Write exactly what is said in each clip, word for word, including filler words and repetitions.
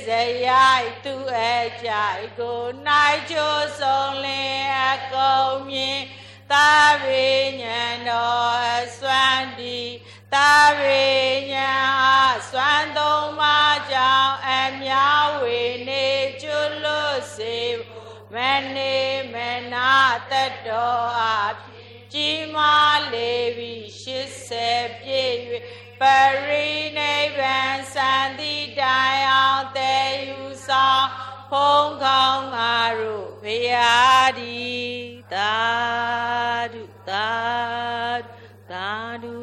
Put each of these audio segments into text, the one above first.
ရိုက်သူအကြိုက်ကိုနိုင်ချိုးဆုံးလင်းအကုန်မြင်သာဝိညာဉ်တော်အစွမ်းဒီသာဝိညာဉ်အစွမ်းသုံးပါးကြောင့်အမြဝေနေကျွလွတ်စေမနေမနာတတ်တော်အကြီးမားလေပြီရှစ်ဆယ်ပြည့်၍ပရိနိဗ္ဗာန်စံတိတိုင်အောင်တည်ယူဆောင်ဖုံးကောင်းငါတို့ဘုရားဒီသာဓုသာဓုသာဓု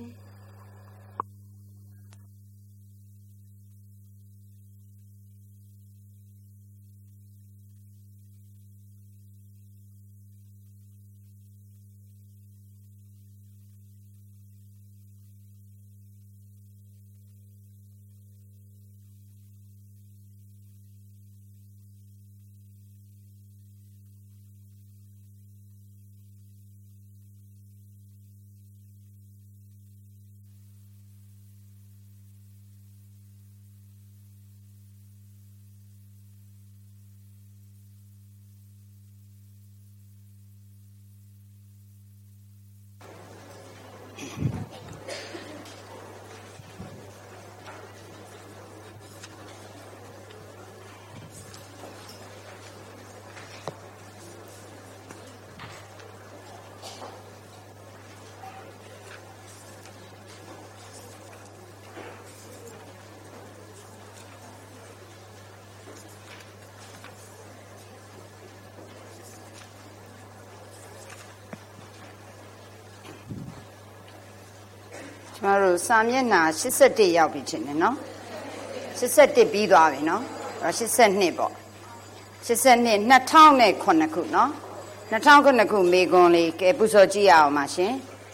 ကျမတို့စာမျက်နှာရှစ်ဆယ့်တစ်ရောက်ပြီထင်တယ်နော်ရှစ်ဆယ့်တစ်ပြီးသွားပြီနော်အဲ့ရှစ်ဆယ့်နှစ်ပေါ့ရှစ်ဆယ့်နှစ်နှစ်ထောင်နဲ့ခုနှစ်ခုနော်နှစ်ထောင်ခုနှစ်ခုမေကွန်လေးကဲပူဇော်ကြည့်ရအောင်ပါရှင်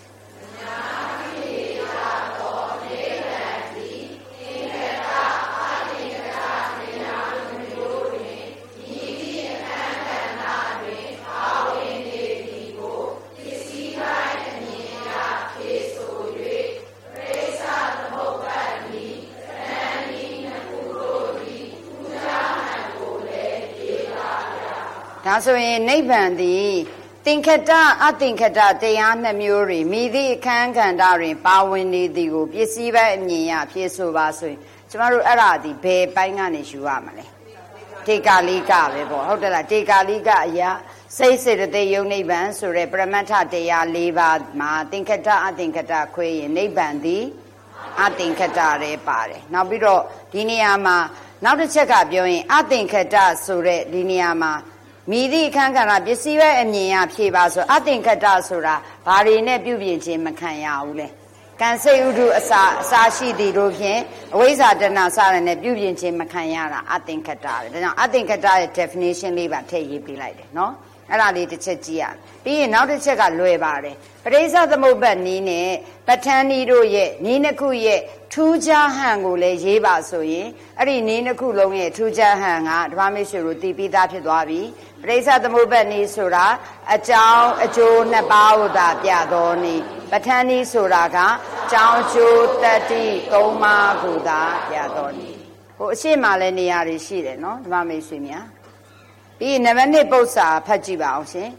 ဒါဆိုရင်နိဗ္ဗာန်သည်သင်္ခတအသင်္ခတတရားနှစ်မျိုးတွေမိသည့်အခန်းကဏ္ဍတွင်ပါဝင်နေသည်ကိုပစ္စည်းပိုင်းအမြင်ရဖြစ်ဆိုပါဆိုရင်ကျမတို့အဲ့ဒါဒီဘယ်ပိုင်းကနေယူရမလဲတေကာလိကပဲပေါ့ဟုတ်တယ်လားတေကာလိကအရာစိတ်စေတသိက်ယုံနိဗ္ဗာန်ဆိုတဲ့ပရမတ္ထတရား၄ပါးမှာသင်္ခတအသင်္ခတခွဲရင်နိဗ္ဗာန်သည်အသင်္ခတရဲပါတယ်နောက်ပြီးတော့ဒီနေရာမှာနောက်တစ်ချက်ကပြောရင်အသင်္ခတဆိုတဲ့ဒီနေရာမှာမိသည့်အခန်းကဏ္ဍပစ္စည်းပဲအမြင်ရဖြေပါဆိုအသင်္ခတဆိုတာဘာတွေနဲ့ပြုပြင်ခြင်းမခံရဘူးလဲကံစိတ်ဥဒုအစာအစာရှိသည်တို့ဖြင့်အဝိဇ္ဇာတဏစရနဲ့ပြုပြင်ခြင်းမခံရတာအသင်္ခတတယ်ဒါကြောင့်အသင်္ခတရဲ့ definition လေးပါထည့်ရေးပေးလိုက်တယ်နော်အဲ့ဒါလေးတစ်ချက်ကြည့်ရပြီးရင်နောက်တစ်ချက်ကလွယ်ပါတယ်ပရိစ္ဆသမုပ္ပတ်နည်းနဲ့ပဋ္ဌာန်းနည်းတို့ရဲ့နည်းနှစ်ခုရဲ့ထူးခြားဟန်ကိုလည်းရေးပါဆိုရင်အဲ့ဒီနည်းနှစ်ခုလုံးရဲ့ထူးခြားဟန်ကဓမ္မမိတ်ဆွေတို့သိပြီးသားဖြစ်သွားပြီပရိစ္ဆသမုပ္ပတ်နည်းဆိုတာအကြောင်းအကျိုးနှစ်ပါးကိုသာပြတော်နည်းပဋ္ဌာန်းနည်းဆိုတာကအကြောင်းအကျိုးတတ္တိသုံးပါးကိုသာပြတော်နည်းဟိုအရှိမလည်းနေရာတွေရှိတယ်နော်ဓမ္မမိတ်ဆွေများပြီးနံပါတ်နှစ်ပု္ပ္ပစာဖတ်ကြည့်ပါအောင်ရှင်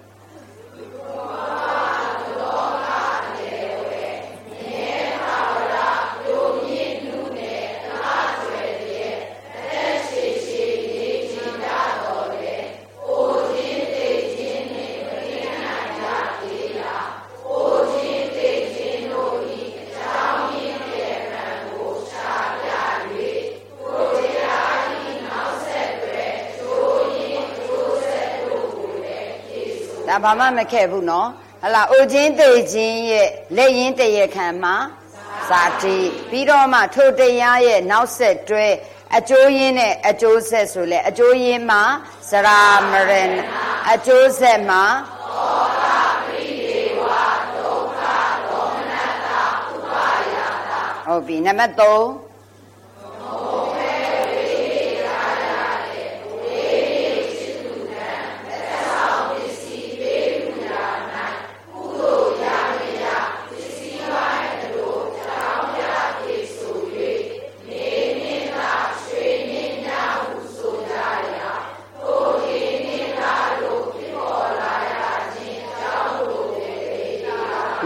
ဒါဘာမှမခဲ့ဘူးနော်ဟလာအိုခြင်းသိခြင်းရဲ့လက်ရင်းတရခံမှာဇာတိပြီးတော့မှထိုတရားရဲ့နောက်ဆက်တွဲအကျိုးရင်းနဲ့အကျိုးဆက်ဆိုလဲအကျိုးရင်းမှာဇရာမရဏအကျိုးဆက်မှာသောတာပရိဒေဝဒုက္ခဒေါမနတဥပါယတာဟုတ်ပြီနံပါတ်သုံး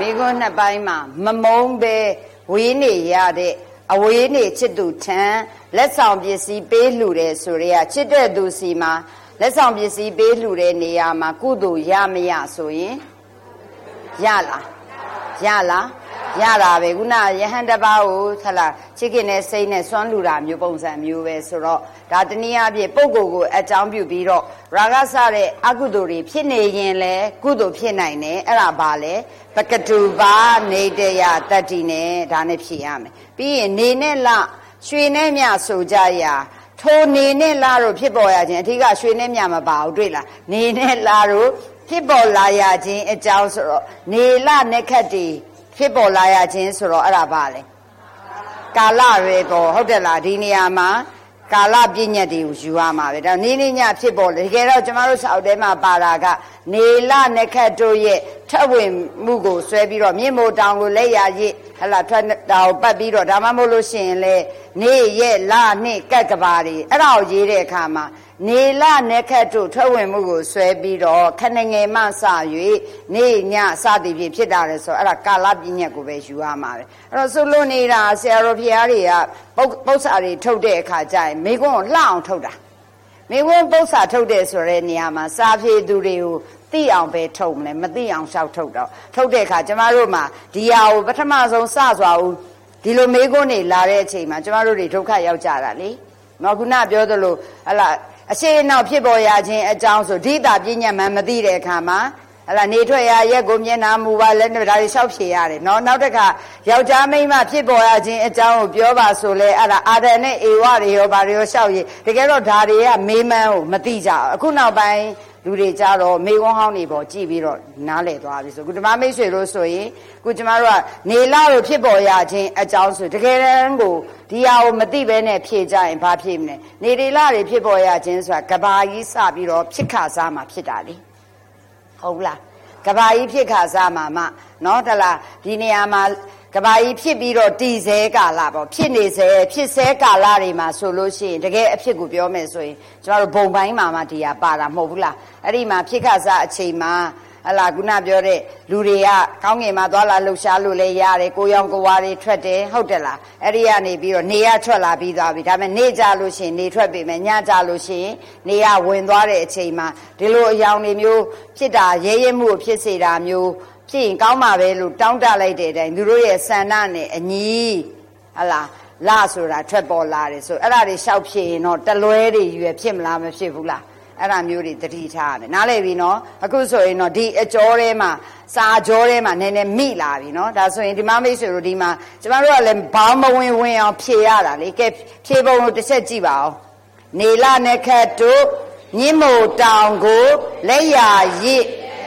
မိကွန်းနှစ်ပိုင်းမှာမမုန်းပဲဝေးနေရတဲ့အဝေးနေချစ်သူထံလက်ဆောင်ပစ္စည်းပေးလှူတယ်ဆိုရဲချစ်တဲ့သူစီမှာလက်ဆောင်ပစ္စည်းပေးလှူတဲ့နေရာမှာကုသိုလ်ရမရဆိုရင်ရလားရလားရတာပဲခုနယဟန်တပါးကိုဟလာချစ်ခင်တဲ့စိတ်နဲ့စွန့်လူတာမျိုးပုံစံမျိုးပဲဆိုတော့ဒါတနည်းအားဖြင့်ပုဂ္ဂိုလ်ကိုအကြောင်းပြုပြီးတော့ရာဂစတဲ့အကုသိုလ်တွေဖြစ်နေရင်လည်းကုသိုလ်ဖြစ်နိုင်တယ်အဲ့ဒါပါလေပကတူပါနေတယတတ္တိနဲ့ဒါနဲ့ဖြေရမယ်ပြီးရင်နေနဲ့လရွှေနဲ့မြဆိုကြရာထိုနေနဲ့လတို့ဖြစ်ပေါ်ရခြင်းအထူးကရွှေနဲ့မြမပါဘူးတွေ့လားနေနဲ့လတို့ဖြစ်ပေါ်လာရခြင်းအကြောင်းဆိုတော့နေလနဲ့ခတ်တီဖြစ်ပေါ်လာရခြင်းဆိုတော့အဲ့ဒါပါလေကာလပဲပေါ့ဟုတ်တယ်လားဒီနေရာမှာကာလပြည့်ညတ်တွေကိုယူရမှာပဲဒါနေနေညဖြစ်ပေါ်လေတကယ်တော့ကျမတို့စာအုပ်ထဲမှာပါတာကနေလနဲ့ခတ်တို့ရဲ့ထက်ဝင်မှုကိုဆွဲပြီးတော့မြင့်မို့တောင်ကိုလက်ရရစ်ဟလာထွက်တောင်ပတ်ပြီးတော့ဒါမှမဟုတ်လို့ရှိရင်လေနေရဲ့လနှစ်ကက်ကဘာတွေအဲ့ဒါကိုရေးတဲ့အခါမှာနေလနဲ့ခတ်တို့ထွက်ဝင်မှုကိုဆွဲပြီးတော့ခဏငယ်မှစ၍နေညစသည်ဖြင့်ဖြစ်တာလေဆိုအဲ့ဒါကာလပြည့်ညတ်ကိုပဲယူရမှာပဲအဲ့တော့ဆိုလို့နေတာဆရာတော်ဖျားတွေကပု္ပ္ပစာတွေထုတ်တဲ့အခါကျရင်မိကွန်းကိုလှအောင်ထုတ်တာမိကွန်းပု္ပ္ပစာထုတ်တဲ့ဆိုတဲ့နေရာမှာစာဖြေသူတွေကိုသိအောင်ပဲထုတ်မလဲမသိအောင်ရှောက်ထုတ်တော့ထုတ်တဲ့အခါကျမတို့မှာဒီဟာကိုပထမဆုံးစစွာဦးဒီလိုမိကွန်းတွေလာတဲ့အချိန်မှာကျမတို့တွေဒုက္ခရောက်ကြတာလေနော်ခုနပြောသလိုဟလာအရှိအနောက်ဖြစ်ပေါ်ရခြင်းအကြောင်းဆိုဒိတာပြဉ္ညာမှမသိတဲ့အခါမှာဟလာနေထွက်ရရက်ကိုမျက်နှာမူပါလည်းဒါတွေလျှောက်ဖြေရတယ်နော်နောက်တစ်ခါယောက်ျားမိန်းမဖြစ်ပေါ်ရခြင်းအကြောင်းကိုပြောပါဆိုလဲအဲ့ဒါအာဒံနဲ့ဧဝတွေရောဘာတွေရောလျှောက်ရတကယ်တော့ဒါတွေကမေးမှန်းကိုမသိကြဘူးအခုနောက်ပိုင်းလူတွေကြတော့မေကွန်းဟောင်းနေပေါ်ကြည့်ပြီးတော့နားလည်သွားပြီဆိုခုဓမ္မမိတ်ဆွေလို့ဆိုရင်ခုကျမတို့ကနေလာကိုဖြစ်ပေါ်ရခြင်းအကြောင်းဆိုတကယ်တမ်းကိုဒီဟာကိုမသိဘဲနဲ့ဖြေကြရင်ဘာဖြစ်မလဲနေဒီလာတွေဖြစ်ပေါ်ရခြင်းဆိုတာကဘာကြီးစပြီးတော့ဖြစ်ခါစားမှာဖြစ်တာလေဟုတ်လားကဘာကြီးဖြစ်ခါစားမှာမနော်တလားဒီနေရာမှာကဘာကြီးဖြစ်ပြီးတော့တည်ဆဲကာလပေါ့ဖြစ်နေဆဲဖြစ်ဆဲကာလတွေမှာဆိုလို့ရှိရင်တကယ်အဖြစ်ကိုပြောမယ်ဆိုရင်ကျမတို့ဘုံပိုင်းမှာမှဒီဟာပါတာမဟုတ်ဘူးလားအဲ့ဒီမှာဖြစ်ခါစားအချိန်မှာဟလာခုနပြောတဲ့လူတွေကကောင်းငင်မှာသွားလာလှုပ်ရှားလို့လဲရတယ်ကိုရောင်ကိုဝါတွေထွက်တယ်ဟုတ်တယ်လားအဲ့ဒီကနေပြီးတော့နေရထွက်လာပြီးသွားပြီဒါပေမဲ့နေကြလို့ရှိရင်နေထွက်ပြီမယ်ညကြလို့ရှိရင်နေရဝင်သွားတဲ့အချိန်မှာဒီလိုအယောင်တွေမျိုးဖြစ်တာရဲရဲမှုဖြစ်စေတာမျိုးဖြစ်ရင်ကောင်းမှာပဲလို့တောင်းတလိုက်တဲ့အတိုင်းသူတို့ရဲ့ဆန္ဒနဲ့အညီဟလာလဆိုတာထွက်ပေါ်လာတယ်ဆိုအဲ့ဒါတွေရှောက်ဖြစ်ရင်တော့တလွဲတွေရွယ်ဖြစ်မလားမဖြစ်ဘူးလားအဲ့ဒါမျိုးတွေတတိထားရတယ်နားလည်ပြီနော်အခုဆိုရင်တော့ဒီအကျော်ထဲမှာစာကျော်ထဲမှာနည်းနည်းမိလာပြီနော်ဒါဆိုရင်ဒီမမိတ်ဆွေတို့ဒီမှာကျမတို့ကလည်းဘောင်းမဝင်ဝင်အောင်ဖြေရတာလေကဲဖြေပုံကိုတစ်ချက်ကြည့်ပါဦးနေလနဲ့ခတ်တို့ညင်းမို့တောင်ကိုလက်ရရစ်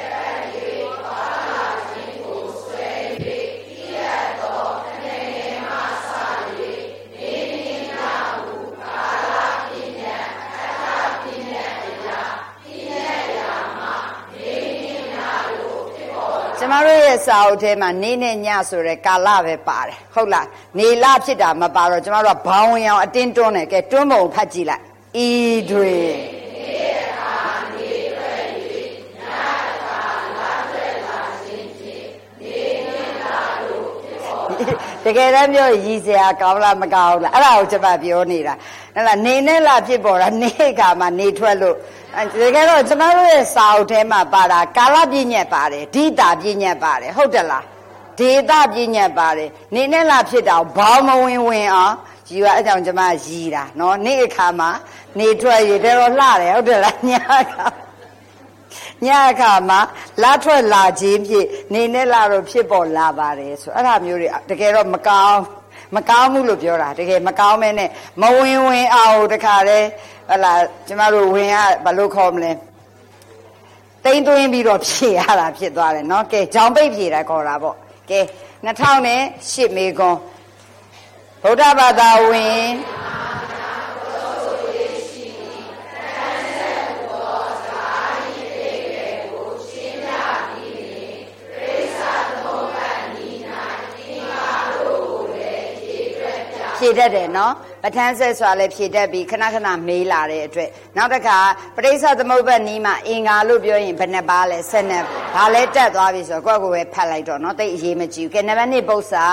ကျမတို့ရဲ့စာအုပ်ထဲမှာနေနဲ့ညဆိုတဲ့ကာလပဲပါတယ်ဟုတ်လားနေလဖြစ်တာမပါတော့ကျမတို့ကဘောင်းဝင်အောင်အတင်းတွန်းတယ်ကဲတွန်းပုံဖတ်ကြည့်လိုက်ဤတွေတကယ်တမ်းပြောရည်စရာကောင်းလားမကောင်းလားအဲ့ဒါကိုကျမပြောနေတာဟုတ်လားနေနဲ့လားဖြစ်ပေါ်တာနေကမှနေထွက်လို့တကယ်တော့ကျမတို့ရဲ့စာအုပ်ထဲမှာပါတာကာလပြည့်ညက်ပါတယ်ဒိတာပြည့်ညက်ပါတယ်ဟုတ်တယ်လားဒေတာပြည့်ညက်ပါတယ်နေနဲ့လားဖြစ်တာဘောင်းမဝင်ဝင်အောင်ယူရအကြောင်းကျမရည်တာနော်နေ့အခါမှာနေထွက်ရတော့လှတယ်ဟုတ်တယ်လားညအခါညအခါမှာလာထွက်လာခြင်းဖြင့်နေနဲ့လာတော့ဖြစ်ပေါ်လာပါတယ်ဆိုအဲ့ဒါမျိုးတွေတကယ်တော့မကောင်းမကောင်းဘူးလို့ပြောတာတကယ်မကောင်းမဲနဲ့မဝင်ဝင်အောင်တခါတည်းဟလာကျမတို့ဝင်ရဘာလို့ခေါ်မလဲတိမ့်သွင်းပြီးတော့ဖြေရတာဖြစ်သွားတယ်နော်ကဲဂျောင်ပိတ်ဖြေတာခေါ်တာပေါ့ကဲနှစ်ထောင်နဲ့ရှစ်မေကွန်ဗုဒ္ဓဘာသာဝင်ဖြဖြေတတ်တယ်နော်ပဋ္ဌာန်းဆက်ဆိုတာလည်းဖြေတတ်ပြီးခဏခဏမေးလာတဲ့အတွက်နောက်တစ်ခါပရိစ္ဆသမုပ္ပါနီးမှာအင်္ဂါလို့ပြောရင်ဘယ်နှပါလဲဆက်နှစ်ဘာလဲတက်သွားပြီဆိုတော့ကိုယ့်ကိုယ်ပဲဖတ်လိုက်တော့နော်တိတ်အရေးမကြီးဘူးကဲနံပါတ်နှစ်ပု္ပ္ပာ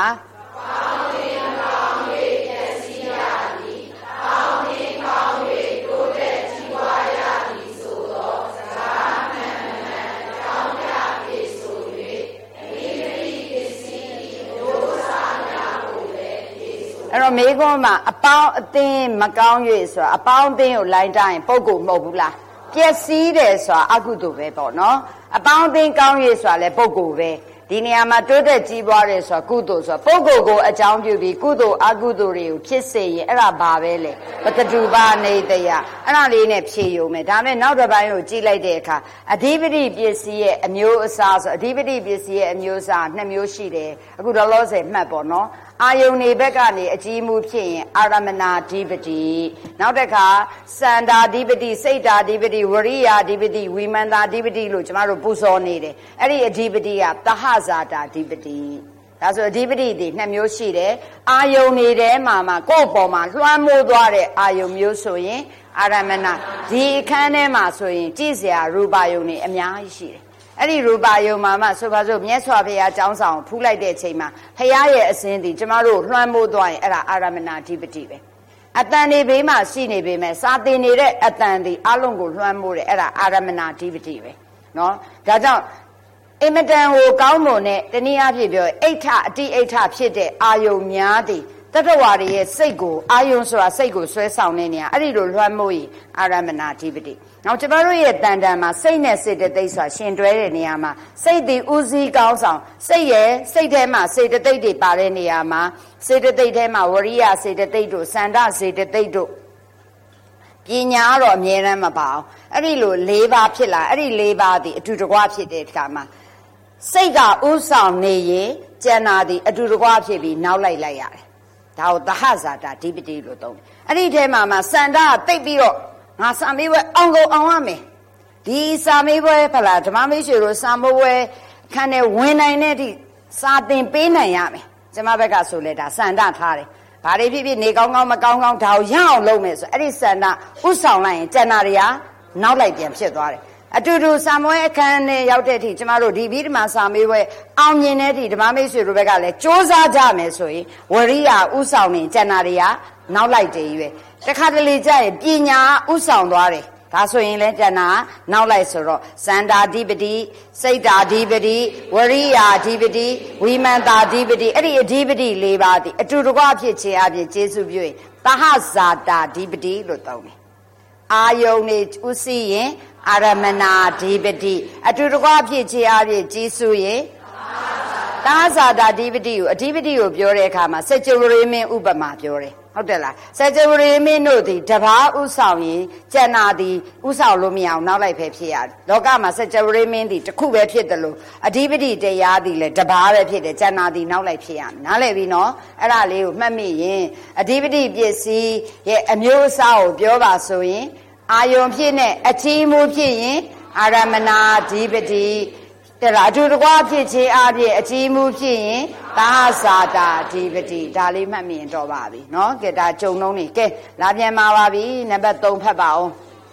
အဲ့တော့မိခွန်းမှာအပေါင်းအသင်းမကောင်း၍ဆိုတာအပေါင်းအသင်းကိုလိုက်တိုင်းပုဂ္ဂိုလ်မဟုတ်ဘူးလားပျက်စီးတယ်ဆိုတာအကုသိုလ်ပဲပေါ့နော်အပေါင်းအသင်းကောင်း၍ဆိုတာလည်းပုဂ္ဂိုလ်ပဲဒီနေရာမှာတိုးတက်ကြီးပွားတယ်ဆိုတာကုသိုလ်ဆိုတာပုဂ္ဂိုလ်ကိုအကြောင်းပြုပြီးကုသိုလ်အကုသိုလ်တွေကိုဖြစ်စေရင်အဲ့ဒါဘာပဲလဲပတ္တုပါနေတယအဲ့ဒါလေးနဲ့ဖြေရုံပဲဒါနဲ့နောက်တစ်ပိုင်းကိုကြည့်လိုက်တဲ့အခါအဓိပတိပစ္စည်းရဲ့အမျိုးအစားဆိုအဓိပတိပစ္စည်းရဲ့အမျိုးအစားနှစ်မျိုးရှိတယ်အခုတော့လောဆယ်မှတ်ပေါ့နော်အာယုန်နေဘက်ကနေအကြီးမှုဖြစ်ရင်အာရမဏာဓိပတိနောက်တစ်ခါစန္ဒာဓိပတိစိတ်ဓာဓိပတိဝရိယာဓိပတိဝိမန္တာဓိပတိလို့ကျမတို့ပူဇော်နေတယ်အဲ့ဒီအဓိပတိကသဟဇာတာဓိပတိဒါဆိုအဓိပတိတွေနှစ်မျိုးရှိတယ်အာယုန်နေထဲမှာမှာကိုယ့်ပေါ်မှာလွှမ်းမိုးသွားတဲ့အာယုန်မျိုးဆိုရင်အာရမဏဒီအခန်းထဲမှာဆိုရင်ကြည့်စရာရူပယုန်တွေအများကြီးရှိတယ်အဲ့ဒီရူပယုံမှာမှဆိုပါစို့မြတ်စွာဘုရားကျောင်းဆောင်ဖူးလိုက်တဲ့အချိန်မှာဘုရားရဲ့အစင်းဒီကျမတို့လွှမ်းမိုးသွားရင်အဲ့ဒါအာရမဏဓိပတိပဲအတန်နေဘေးမှာရှိနေပေမဲ့စာသင်နေတဲ့အတန်ဒီအလုံးကိုလွှမ်းမိုးတယ်အဲ့ဒါအာရမဏဓိပတိပဲနော်ဒါကြောင့်အင်မတန်ဟိုကောင်းမွန်တဲ့တနည်းအားဖြင့်ပြောအိဋ္ဌအတိအိဋ္ဌဖြစ်တဲ့အာယုံများသည်တတ္တဝါတွေရဲ့စိတ်ကိုအာယုံဆိုတာစိတ်ကိုဆွဲဆောင်နေနေရအဲ့ဒီလိုလွှမ်းမိုးရင်အာရမဏဓိပတိနောက်ကျမတို့ရဲ့တန်တန်မှာစိတ်နဲ့စေတသိက်ဆိုတာရှင်တွဲတဲ့နေရာမှာစိတ်ဒီဥစည်းကောင်းဆောင်စိတ်ရဲ့စိတ်ထဲမှာစေတသိက်တွေပါတဲ့နေရာမှာစေတသိက်ထဲမှာဝရိယစေတသိက်တို့စန္ဒစေတသိက်တို့ပညာတော့အမြဲတမ်းမပါအောင်အဲ့ဒီလို၄ပါးဖြစ်လာအဲ့ဒီ၄ပါးဒီအတူတကွဖြစ်တဲ့အခါမှာစိတ်ကဥဆောင်နေရင်ကျန်တာဒီအတူတကွဖြစ်ပြီးနောက်လိုက်လိုက်ရတယ်ဒါကိုသဟဇာတာဓိပတိလို့သုံးတယ်အဲ့ဒီထဲမှာမှာစန္ဒကတိတ်ပြီးတော့ငါစာမေးပွဲအောင်ကုန်အောင်ရမယ်ဒီစာမေးပွဲဖလားဓမ္မမေးရွှေတို့စာမိုးပွဲခန်းနဲ့ဝင်နိုင်တဲ့အထိစာသင်ပေးနိုင်ရမယ်ကျမဘက်ကဆိုလဲဒါစန္ဒထားတယ်ဘာတွေဖြစ်ဖြစ်နေကောင်းကောင်းမကောင်းကောင်းဒါကိုရအောင်လုပ်မယ်ဆိုအဲ့ဒီစန္ဒဥဆောင်လိုက်ရင်ကျန်တာတွေကနောက်လိုက်ပြန်ဖြစ်သွားတယ်အတူတူစာမွေးအခန်းနဲ့ရောက်တဲ့အထိကျမတို့ဒီပြီးဒီမှာစာမေးပွဲအောင်မြင်တဲ့အထိဓမ္မမေးရွှေတို့ဘက်ကလည်းစ조사ကြမယ်ဆိုရင်ဝရိယဥဆောင်နေကျန်တာတွေကနောက်လိုက်တယ်ကြီးပဲတခါတလေကျရင်ပညာဥဆောင်သွားတယ်ဒါဆိုရင်လည်းကျန်တာနောက်လိုက်ဆိုတော့စန္ဒာဓိပတိစိတ်ဓာဓိပတိဝရိယာဓိပတိဝိမန္တာဓိပတိအဲ့ဒီအဓိပတိ၄ပါးဒီအတူတကွဖြစ်ခြင်းအပြင်ကျေစုပြုရင်သဟဇာတာဓိပတိလို့သုံးတယ်အာယုန်နေဥစည်းရင်အာရမဏဓိပတိအတူတကွဖြစ်ခြင်းအပြင်ကျေစုရင်သဟဇာတာဓိပတိကိုအဓိပတိကိုပြောတဲ့အခါမှာစัจ java ရေမင်းဥပမာပြောတယ်ဟုတ်တယ်လားစัจ java ရေမင်းတို့ဒီတပါးဥဆောင်ရင်ကျန်တာဒီဥဆောင်လို့မရအောင်နောက်လိုက်ပဲဖြစ်ရတယ်လောကမှာစัจ java ရေမင်းဒီတစ်ခုပဲဖြစ်တယ်လို့အဓိပတိတရားဒီလည်းတပါးပဲဖြစ်တယ်ကျန်တာဒီနောက်လိုက်ဖြစ်ရမယ်နားလည်ပြီနော်အဲ့ဒါလေးကိုမှတ်မိရင်အဓိပတိပစ္စည်းရဲ့အမျိုးအစားကိုပြောပါဆိုရင်အာယုံဖြစ်နဲ့အချီးမှုဖြစ်ရင်အာရမဏဓိပတိတဲ့လားအတူတကွဖြစ်ခြင်းအပြင်အကြီးမှုဖြစ်ရင်သာဇာတာဓိပတိဒါလေးမှတ်မြင်တော့ပါပြီเนาะကဲဒါကြုံလုံးနေကဲလာပြန်มาပါပြီနံပါတ်၃ဖတ်ပါအောင်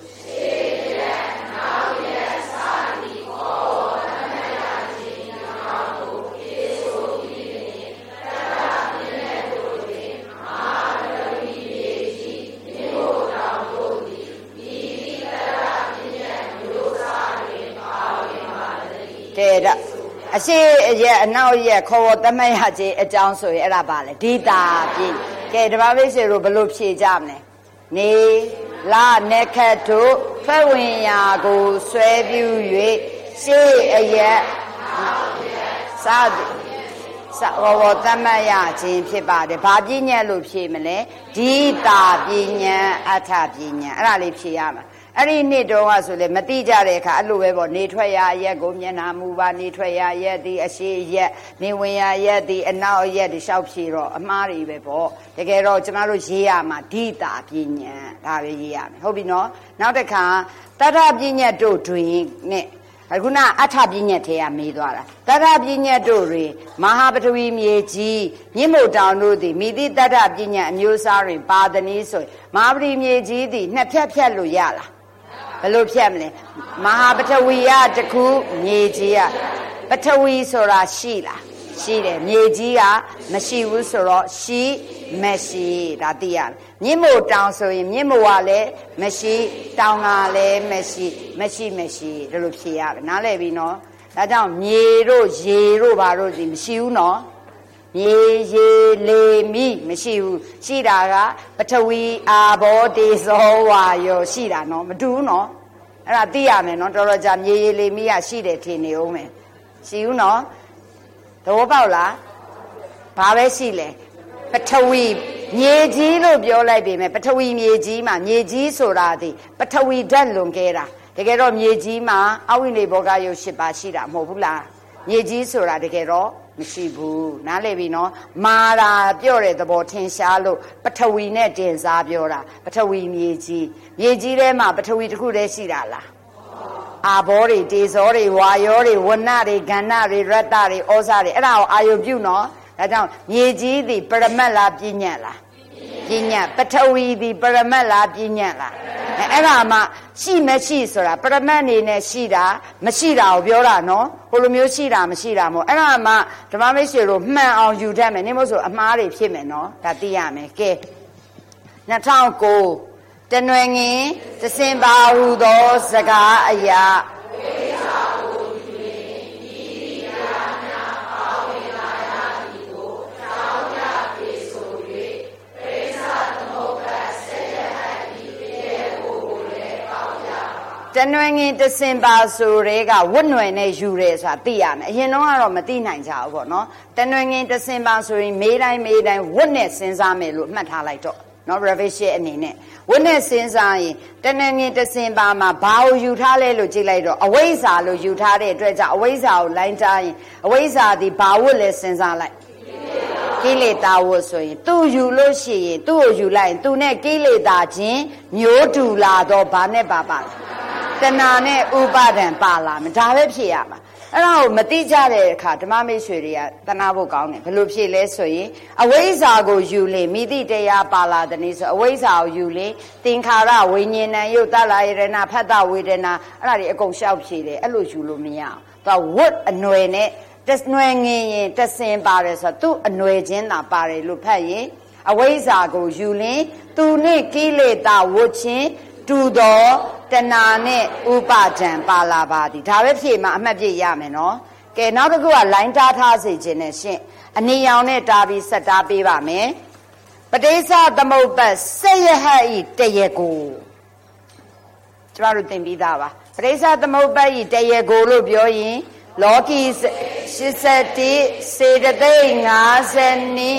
ကဲဒါအရှိရဲ့အနောက်ရဲ့ခေါ်ဝတမရခြင်းအကြောင်းဆိုရင်အဲ့ဒါပါလေဒီတာပြည့်ကဲဓမ္မမိတ်ဆွေတို့ဘလို့ဖြေကြမလဲနေလာနေခတ်တို့ဖွဲ့ဝင်ရာကိုဆွဲပြူ၍ရှေ့အရက်စာစာဝတမရခြင်းဖြစ်ပါတယ်ဘာပြည့်ညက်လို့ဖြေမလဲဒီတာပြည့်ညက်အထပြည့်ညက်အဲ့ဒါလေးဖြေရမှာအဲ့ဒီနှစ်တုန်းကဆိုလေမတိကြတဲ့အခါအဲ့လိုပဲပေါ့နေထွက်ရရက်ကိုမျက်နာမူပါနေထွက်ရရက်ဒီအရှိရက်နေဝင်ရရက်ဒီအနောက်ရက်ဒီလျှောက်ဖြေတော့အမှားတွေပဲပေါ့တကယ်တော့ကျမတို့ရေးရမှာဓိတာပညာဒါပဲရေးရမယ်ဟုတ်ပြီနော်နောက်တစ်ခါတထပညာတို့တွင်နဲ့အခုနအထပညာထဲကမေးသွားတာတတ္ထပညာတို့တွင်မဟာပထဝီမြေကြီးမြင့်မို့တောင်တို့သည်မိသည့်တတ္ထပညာအမျိုးအစားတွင်ပါသနည်းဆိုမဟာပထဝီမြေကြီးသည်နှစ်ဖြတ်ဖြတ်လို့ရလားဘယ်လိုဖြတ်မလဲမဟာပထဝီကတခုမြေကြီးကပထဝီဆိုတာရှိလားရှိတယ်မြေကြီးကမရှိဘူးဆိုတော့ရှိမရှိဒါသိရတယ်မြင့်မို့တောင်ဆိုရင်မြင့်မို့ကလည်းမရှိတောင်ကလည်းမရှိမရှိမရှိဒါလိုဖြေရတယ်နားလည်ပြီနော်ဒါကြောင့်မြေတို့ရေတို့ဘာတို့စီမရှိဘူးနော်မြေရေလေမိမရှိဘူးရှိတာကပထဝီအာဘောတေဇောဝါယောရှိတာနော်မတူဘူးနော်အဲ့ဒါသိရမယ်နော်တော်တော်ကြာမြေရေလေမိကရှိတယ်ထင်နေဦးမယ်ရှိဘူးနော်သဘောပေါက်လားဘာပဲရှိလဲပထဝီမြေကြီးလို့ပြောလိုက်ပြီမယ်ပထဝီမြေကြီးမှာမြေကြီးဆိုတာဒီပထဝီဓာတ်လွန်ခဲ့တာတကယ်တော့မြေကြီးမှာအဝိနေဘောဂယုတ်၈ပါးရှိတာမဟုတ်ဘူးလားမြေကြီးဆိုတာတကယ်တော့မရှိဘူးနားလည်ပြီနော်မာတာပြော့တဲ့သဘောထင်ရှားလို့ပထဝီနဲ့တင်စားပြောတာပထဝီမြေကြီးမြေကြီးထဲမှာပထဝီတစ်ခုတည်းရှိတာလားအာဘောတွေတေဇောတွေဝါယောတွေဝဏတွေဂန္ဓတွေရတ္တတွေဩဇာတွေအဲ့ဒါကိုအာယုပြုနော်ဒါကြောင့်မြေကြီးသည်ပရမတ်လားပြဉ္ညတ်လားပြဉ္ညတ်ပထဝီသည်ပရမတ်လားပြဉ္ညတ်လားအဲ့ဒါမှရှိမရှိဆိုတာပရမတ်နေနဲ့ရှိတာမရှိတာကိုပြောတာနော်ဟိုလိုမျိုးရှိတာမရှိတာမဟုတ်အဲ့ဒါမှဓမ္မမိတ်ဆွေတို့မှန်အောင်ယူတတ်မယ်နေမို့ဆိုအမှားတွေဖြစ်မယ်နော်ဒါသိရမယ်ကဲ၂၀၀၉တနွယ်ငင်တစင်ပါဟုသောစကားအရာတနွယ်ငင်တစင်ပါဆိုတဲ့ကဝတ်နွယ်နဲ့ယူတယ်ဆိုတာသိရမယ်အရင်တော့ကတော့မသိနိုင်ကြဘူးပေါ့နော်တနွယ်ငင်တစင်ပါဆိုရင်မေးတိုင်းမေးတိုင်းဝတ်နဲ့စဉ်းစားမယ်လို့မှတ်ထားလိုက်တော့နော် revision အနေနဲ့ဝတ်နဲ့စဉ်းစားရင်တနငင်တစင်ပါမှာဘာကိုယူထားလဲလို့ကြည့်လိုက်တော့အဝိဇ္ဇာလို့ယူထားတဲ့အတွက်ကြောင့်အဝိဇ္ဇာကိုလိုင်းထားရင်အဝိဇ္ဇာဒီဘာဝတ်လဲစဉ်းစားလိုက်ကိလေသာဝတ်ဆိုရင်သူ့ယူလို့ရှိရင်သူ့ကိုယူလိုက်ရင်သူနဲ့ကိလေသာချင်းမျိုးတူလာတော့ဘာနဲ့ပါပါတဏှာနဲ့ဥပါဒံပါလာမယ်ဒါပဲဖြစ်ရမှာအဲ့ဒါကိုမတိကြတဲ့အခါဓမ္မမိတ်ဆွေတွေကတနာဖို့ကောင်းတယ်ဘယ်လိုဖြစ်လဲဆိုရင်အဝိဇ္ဇာကိုယူလေမိတိတရားပါလာတဲ့နည်းဆိုအဝိဇ္ဇာကိုယူလေသင်္ခါရဝိညာဏယုတ်တလာယရဏဖတ်တဝေဒနာအဲ့ဒါတွေအကုန်လျှောက်ဖြေတယ်အဲ့လိုယူလို့မရအောင်သူကဝတ်အနွယ်နဲ့တနွယ်ငင်ရင်တဆင်ပါတယ်ဆိုတော့သူ့အနွယ်ချင်းသာပါတယ်လို့ဖတ်ရင်အဝိဇ္ဇာကိုယူလင်သူနဲ့ကိလေသာဝတ်ချင်းတူသောတဏှာနဲ့ဥပါဒံပါလာပါသည်ဒါပဲဖြေမှာအမှတ်ပြရမယ်နော်ကဲနောက်တစ်ခုကလိုင်းတားထားစေခြင်းနဲ့ရှင့်အနီရောင်နဲ့တားပြီးဆက်တားပေးပါမယ်ပဋိစ္စသမုပ္ပတ်စေယဟဤတရေကိုကျမတို့သင်ပြီးသားပါပဋိစ္စသမုပ္ပတ်ဤတရေကိုလို့ပြောရင်လောကီရှစ်၁၁စေတသိက်၅၀နှစ်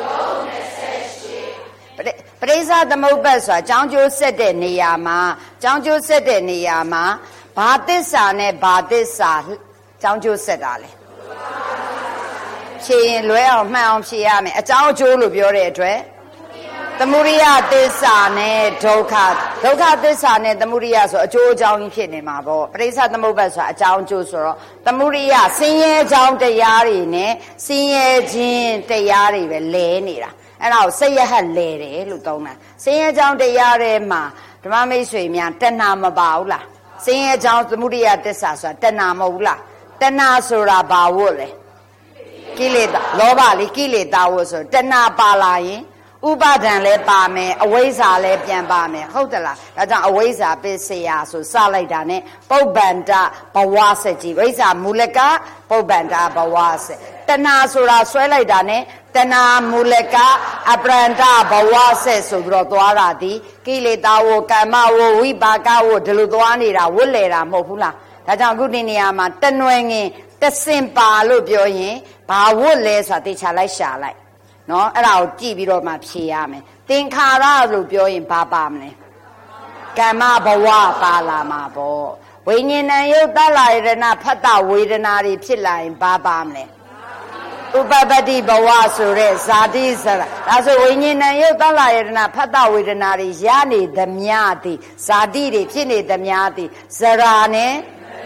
ပရိစ္ဆသမုပ္ပတ်ဆိုတာကြောင်းကျိုးဆက်တဲ့နေရာမှာကြောင်းကျိုးဆက်တဲ့နေရာမှာဘာသစ္စာနဲ့ဘာသစ္စာကြောင်းကျိုးဆက်တာလဲဖြေရင်လွဲအောင်မှန်အောင်ဖြေရမယ်အကြောင်းအကျိုးလို့ပြောတဲ့အတွက်သမုဒိယသစ္စာနဲ့ဒုက္ခဒုက္ခသစ္စာနဲ့သမုဒိယဆိုအကျိုးအကြောင်းကြီးဖြစ်နေမှာပေါ့ပရိစ္ဆသမုပ္ပတ်ဆိုတာအကြောင်းအကျိုးဆိုတော့သမုဒိယဆင်းရဲကြောင်းတရားတွေနဲ့ဆင်းရဲခြင်းတရားတွေပဲလဲနေတာအဲ့ဒါကိုစိတ်ရဟတ်လဲတယ်လို့သုံးတာဆင်းရဲကြောင်းတရားတွေမှာဓမ္မမိတ်ဆွေများတဏှာမပါဘူးလားဆင်းရဲကြောင်းသမုဒိယသစ္စာဆိုတာတဏှာမဟုတ်ဘူးလားတဏှာဆိုတာဘာဝတ်လဲကိလေသာလောဘလေကိလေသာဝတ်ဆိုတဏှာပါလာရင်ဥပါဒံလည်းပါမယ်အဝိဇ္ဇာလည်းပြန်ပါမယ်ဟုတ်တယ်လားဒါကြောင့်အဝိဇ္ဇာပစ္စယဆိုစလိုက်တာ ਨੇ ပုပ္ပန္တဘဝဆက်ကြီးဝိဇ္ဇာမူလကပုပ္ပန္တဘဝဆက်တဏှာဆိုတာဆွဲလိုက်တာ ਨੇ တဏှာမူလကအပရန္တဘဝဆက်ဆိုပြီးတော့သွားတာဒီကိလေသာဝကမ္မဝဝိပါကဝဒီလိုသွားနေတာဝတ်လေတာမဟုတ်ဘူးလားဒါကြောင့်အခုဒီနေရာမှာတနွယ်ငင်တစင်ပါလို့ပြောရင်ဘာဝတ်လဲဆိုတာသိချလိုက်ရှာလိုက်နော်အဲ့ဒါကိုကြည့်ပြီးတော့မှဖြေရမယ်သင်္ခါရလို့ပြောရင်ဘာပါမလဲကမ္မဘဝပါလာမှာပေါ့ဝိညာဏယုတ်တလာယရဏဖတ်တဝေဒနာတွေဖြစ်လာရင်ဘာပါမလဲဥပပတ္တိဘဝဆိုတဲ့ဇာတိစရာဒါဆိုဝိညာဏယုတ်တလာယရဏဖတ်တဝေဒနာတွေရနေသမျှသည်ဇာတိတွေဖြစ်နေသမျှသည်ဇရာနဲ့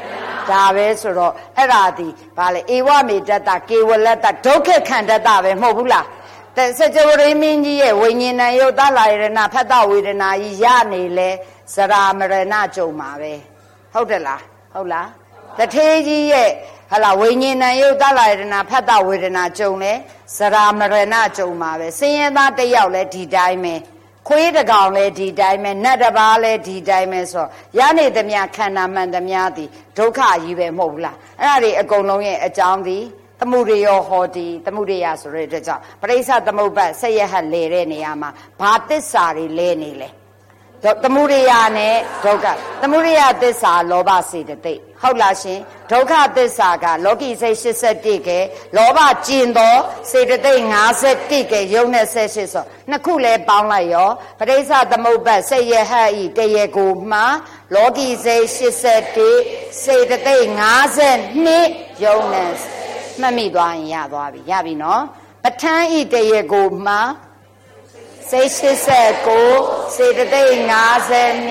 ဒါပဲဆိုတော့အဲ့ဒါဒီဗာလေဧဝမေတ္တကေဝလတ္တဒုက္ခခန္ဓတ္တပဲမဟုတ်ဘူးလားတဲ့စကြဝဠာမင်းကြီးရဲ့ဝိညာဉ်ဏယုတ်သလာရဏဖတ်တဝေဒနာကြီးရနေလဲစရာမရဏကြုံမှာပဲဟုတ်တယ်လားဟုတ်လားတထေးကြီးရဲ့ဟလာဝိညာဉ်ဏယုတ်သလာရဏဖတ်တဝေဒနာကြုံလဲစရာမရဏကြုံမှာပဲစင်ရသားတစ်ယောက်လဲဒီတိုင်းပဲခွေးတကောင်လဲဒီတိုင်းပဲနတ်တစ်ပါးလဲဒီတိုင်းပဲဆိုရနေသမျှခန္ဓာမှန်သမျှသည်ဒုက္ခကြီးပဲမဟုတ်ဘူးလားအဲ့ဒါတွေအကုန်လုံးရဲ့အကြောင်းသည်သမုဒယဟောတိသမုဒယဆိုတဲ့အတွက်ကြောင့်ပရိစ္ဆသမုပ္ပါဆက်ရဟတ်လဲတဲ့နေရာမှာဘာသစ္စာတွေလဲနေလဲသမုဒယနဲ့ဒုက္ခသမုဒယသစ္စာလောဘစေတသိက်ဟုတ်လားရှင်ဒုက္ခသစ္စာကလောကီစိတ်၈၁ကဲလောဘကျင်သောစေတသိက်၅၁ကဲယုံနဲ့၁၈ဆိုနှစ်ခုလဲပေါင်းလိုက်ရောပရိစ္ဆသမုပ္ပါဆက်ရဟတ်ဤတရေကိုမှလောကီစိတ်၈၁စေတသိက်၅၂ယုံနဲ့မှတ်မိသွားရင်ရသွားပြီရပြီနော်ပဋ္ဌာန်းဤတရေကိုမှစိတ်၈၉စေတသိက်၅၂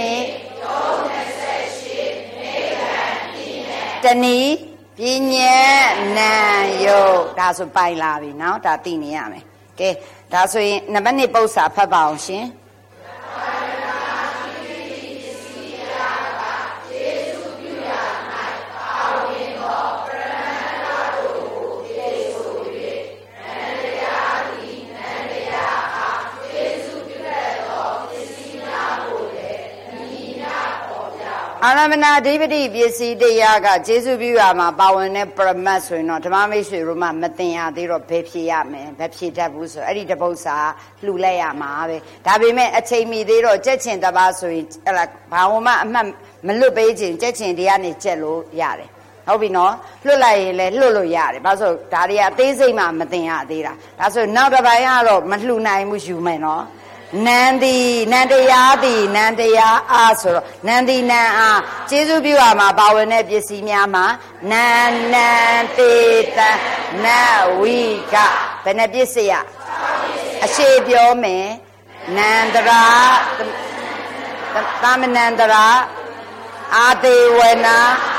တဏီပညာနံယုတ်ဒါဆိုပိုင်လာပြီနော်ဒါသိနေရမယ်ကဲဒါဆိုရင်နံပါတ်၂ပု္ပ္ပာဖတ်ပါအောင်ရှင်အာရမဏအဓိပတိပစ္စည်းတရားကကျေစုပြုရမှာပါဝင်တဲ့ပရမတ်ဆိုရင်တော့ဓမ္မမိတ်ဆွေတို့မှမတင်ရသေးတော့ဘယ်ဖြေရမယ်ဘယ်ဖြေတတ်ဘူးဆိုအဲ့ဒီတပု္ပ္ပာလှူလိုက်ရမှာပဲဒါပေမဲ့အချိန်မီသေးတော့ကြက်ချင်တပါဆိုရင်အဲ့ဒါဘာမှအမှတ်မလွတ်ပေးခြင်းကြက်ချင်တရားနေကြက်လို့ရတယ်ဟုတ်ပြီနော်လွတ်လိုက်ရင်လည်းလွတ်လို့ရတယ်ဘာလို့ဒါတွေကအသေးစိတ်မှမတင်ရသေးတာဒါဆိုနောက်တစ်ပိုင်းကတော့မလှူနိုင်ဘူးယူမယ်နော်နန္ဒီနန္တရားသည်နန္တရားအားဆိုတော့နန္ဒီနံအားကျေးဇူးပြုရမှာပါဝင်တဲ့ပစ္စည်းများမှာနန္နံတေတနဝိကဘယ်နှပစ္စည်းရအရှိပြောမယ်နန္တရာသမနန္တရာအာတေဝနာ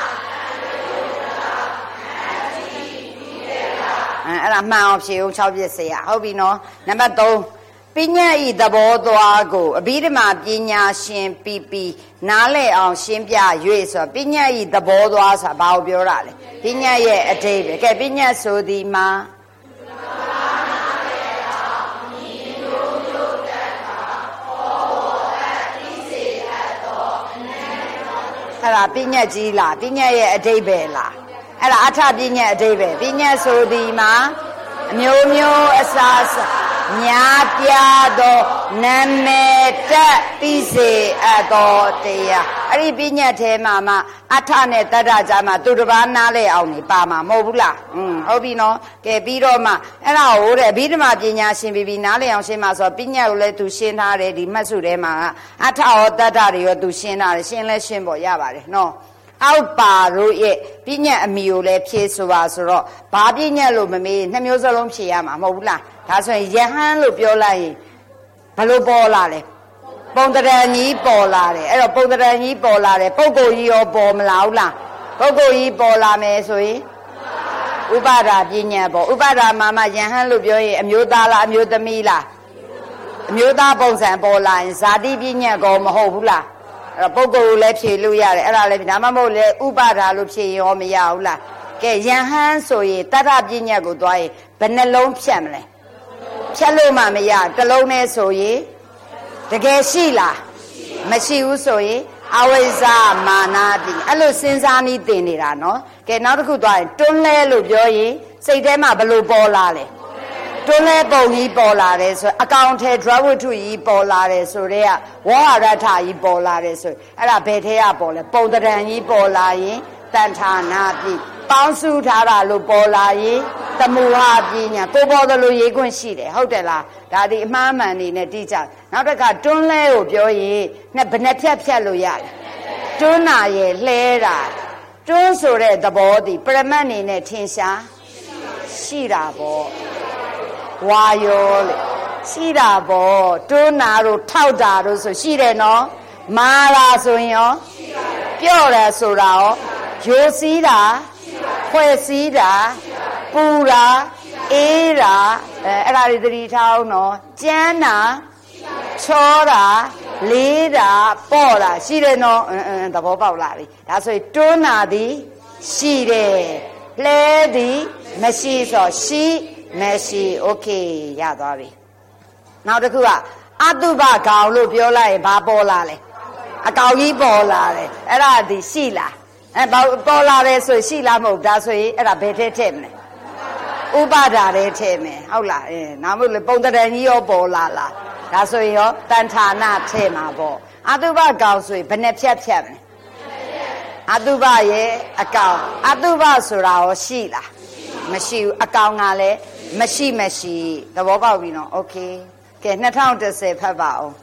အဲ့ဒါမှန်အောင်ဖြေအောင်၆ပစ္စည်းရဟုတ်ပြီနော်နံပါတ်၃ပညာဤသဘောသွားကိုအဘိဓမ္မာပညာရှင်ပီပီနားလည်အောင်ရှင်းပြ၍ဆိုပညာဤသဘောသွားဆိုတာဘာကိုပြောတာလဲပညာရဲ့အဓိပ္ပာယ်ကဲပညာဆိုသည်မှာအဲ့ဒါပညာကြီးလားပညာရဲ့အဓိပ္ပာယ်လားအဲ့ဒါအထပညာအဓိပ္ပာယ်ပညာဆိုသည်မှာအမျိုးမျိုးအစားအစာများပြားသောနာမည်တက်သိစေအပ်သောတရားအဲ့ဒီပညာထဲမှာမှအထနဲ့တတ္ထကြားမှာသူတစ်ပါးနားလဲအောင်နေပါမှာမဟုတ်ဘူးလားอืมဟုတ်ပြီနော်ကဲပြီးတော့မှအဲ့ဒါဟိုတဲ့အဘိဓမ္မာပညာရှင်ပြီးပြီးနားလဲအောင်ရှင်းမှာဆိုပညာကိုလည်းသူရှင်းထားတယ်ဒီမှတ်စုထဲမှာအထရောတတ္ထတွေရောသူရှင်းထားတယ်ရှင်းလဲရှင်းပေါ်ရပါတယ်နော်အောက်ပါတို့ရဲ့ပညာအမိကိုလည်းဖြေဆိုပါဆိုတော့ဘာပညာလို့မမေးနှစ်မျိုးစလုံးဖြေရမှာမဟုတ်ဘူးလားဒါဆိုရင်ယဟန်လို့ပြောလိုက်ရင်ဘလို့ပေါ်လာလဲပုံတရံကြီးပေါ်လာတယ်အဲ့တော့ပုံတရံကြီးပေါ်လာတယ်ပုဂ္ဂိုလ်ကြီးရောပေါ်မလာဘူးလားပုဂ္ဂိုလ်ကြီးပေါ်လာမယ်ဆိုရင်ဥပါဒာပညာပေါ်ဥပါဒာမှာမှယဟန်လို့ပြောရင်အမျိုးသားလားအမျိုးသမီးလားအမျိုးသားပုံစံပေါ်လာရင်ဇာတိပညာကောမဟုတ်ဘူးလားအဲ့တော့ပုဂ္ဂိုလ်ကိုလည်းဖြေလို့ရတယ်အဲ့ဒါလည်းဒါမှမဟုတ်လေဥပါဒာလို့ဖြေရောမရဘူးလားကဲယဟန်ဆိုရင်တတ္ထပညာကိုသွားရင်ဘယ်နှလုံးဖြတ်မလဲဖြတ်လို့မှမရတစ်လုံးနဲ့ဆိုရင်တကယ်ရှိလားမရှိဘူးဆိုရင်အဝိဇ္ဇာမာနတိအဲ့လိုစဉ်းစားနည်းသင်နေတာနော်ကဲနောက်တစ်ခုသွားရင်တွန်းလဲလို့ပြောရင်စိတ်ထဲမှာဘလို့ပေါ်လာလဲတွန်းလဲပုံကြီးပေါ်လာတယ်ဆိုအကောင်ထဲ drug ဝတ္ထုကြီးပေါ်လာတယ်ဆိုတဲ့ကဝဟရထကြီးပေါ်လာတယ်ဆိုအဲ့ဒါဘယ်ထဲကပေါ်လဲပုံတရံကြီးပေါ်လာရင်တန်ဌာနာတိပေါင်းစုထားတာလို့ပေါ်လာရင်တမူဟပညာကိုပေါ်တယ်လို့ရေးခွင့်ရှိတယ်ဟုတ်တယ်လားဒါဒီအမှားမှန်နေနဲ့တိကျနောက်တစ်ခါတွန်းလဲကိုပြောရင်နဲ့ဘယ်နှဖြတ်ဖြတ်လို့ရတယ်တွန်းနာရဲ့လှဲတာတွန်းဆိုတဲ့သဘောဒီပရမတ်နေနဲ့ထင်ရှားရှိတာပေါ့ဝါယောလေရှိတာပေါ့တွန်းနာတို့ထောက်တာတို့ဆိုရှိတယ်နော်မာလာဆိုရင်ရောပြော့တယ်ဆိုတာရောယိုစီးတာဖွဲ့စည်းတာပူတာအေးတာအဲအဲ့ဒါတွေသတိထားအောင်နော်ကြမ်းတာချောတာလေးတာပေါ့တာရှိတယ်နော်သဘောပေါက်လာပြီဒါဆိုရင်တွန်းတာသည်ရှိတယ်လဲသည်မရှိဆိုရှိမရှိโอเคရသွားပြီနောက်တစ်ခုကအတုပကောင်လို့ပြောလိုက်ရင်ဘာပေါ်လာလဲအကောင်ကြီးပေါ်လာတယ်အဲ့ဒါဒီရှိလားအဲပေါ်လာတယ်ဆိုရှိလားမဟုတ်ဒါဆိုရင်အဲ့ဒါဘယ်ထဲထည့်မလဲဥပါဒါထဲထည့်မယ်ဟုတ်လားအဲနောက်မို့လေပုံတရံကြီးရောပေါ်လာလားဒါဆိုရင်ရောတန်ဌာနထည့်မှာပေါ့အတုပကောင်ဆိုရင်ဘယ်နဲ့ဖြတ်ဖြတ်မလဲအတုပရဲ့အကောင်အတုပဆိုတာရောရှိလားမရှိဘူးအကောင်ကလည်းမရှိမရှိသဘောပေါက်ပြီနော်โอเคကဲ၂၀၁၀ဖတ်ပါအောင်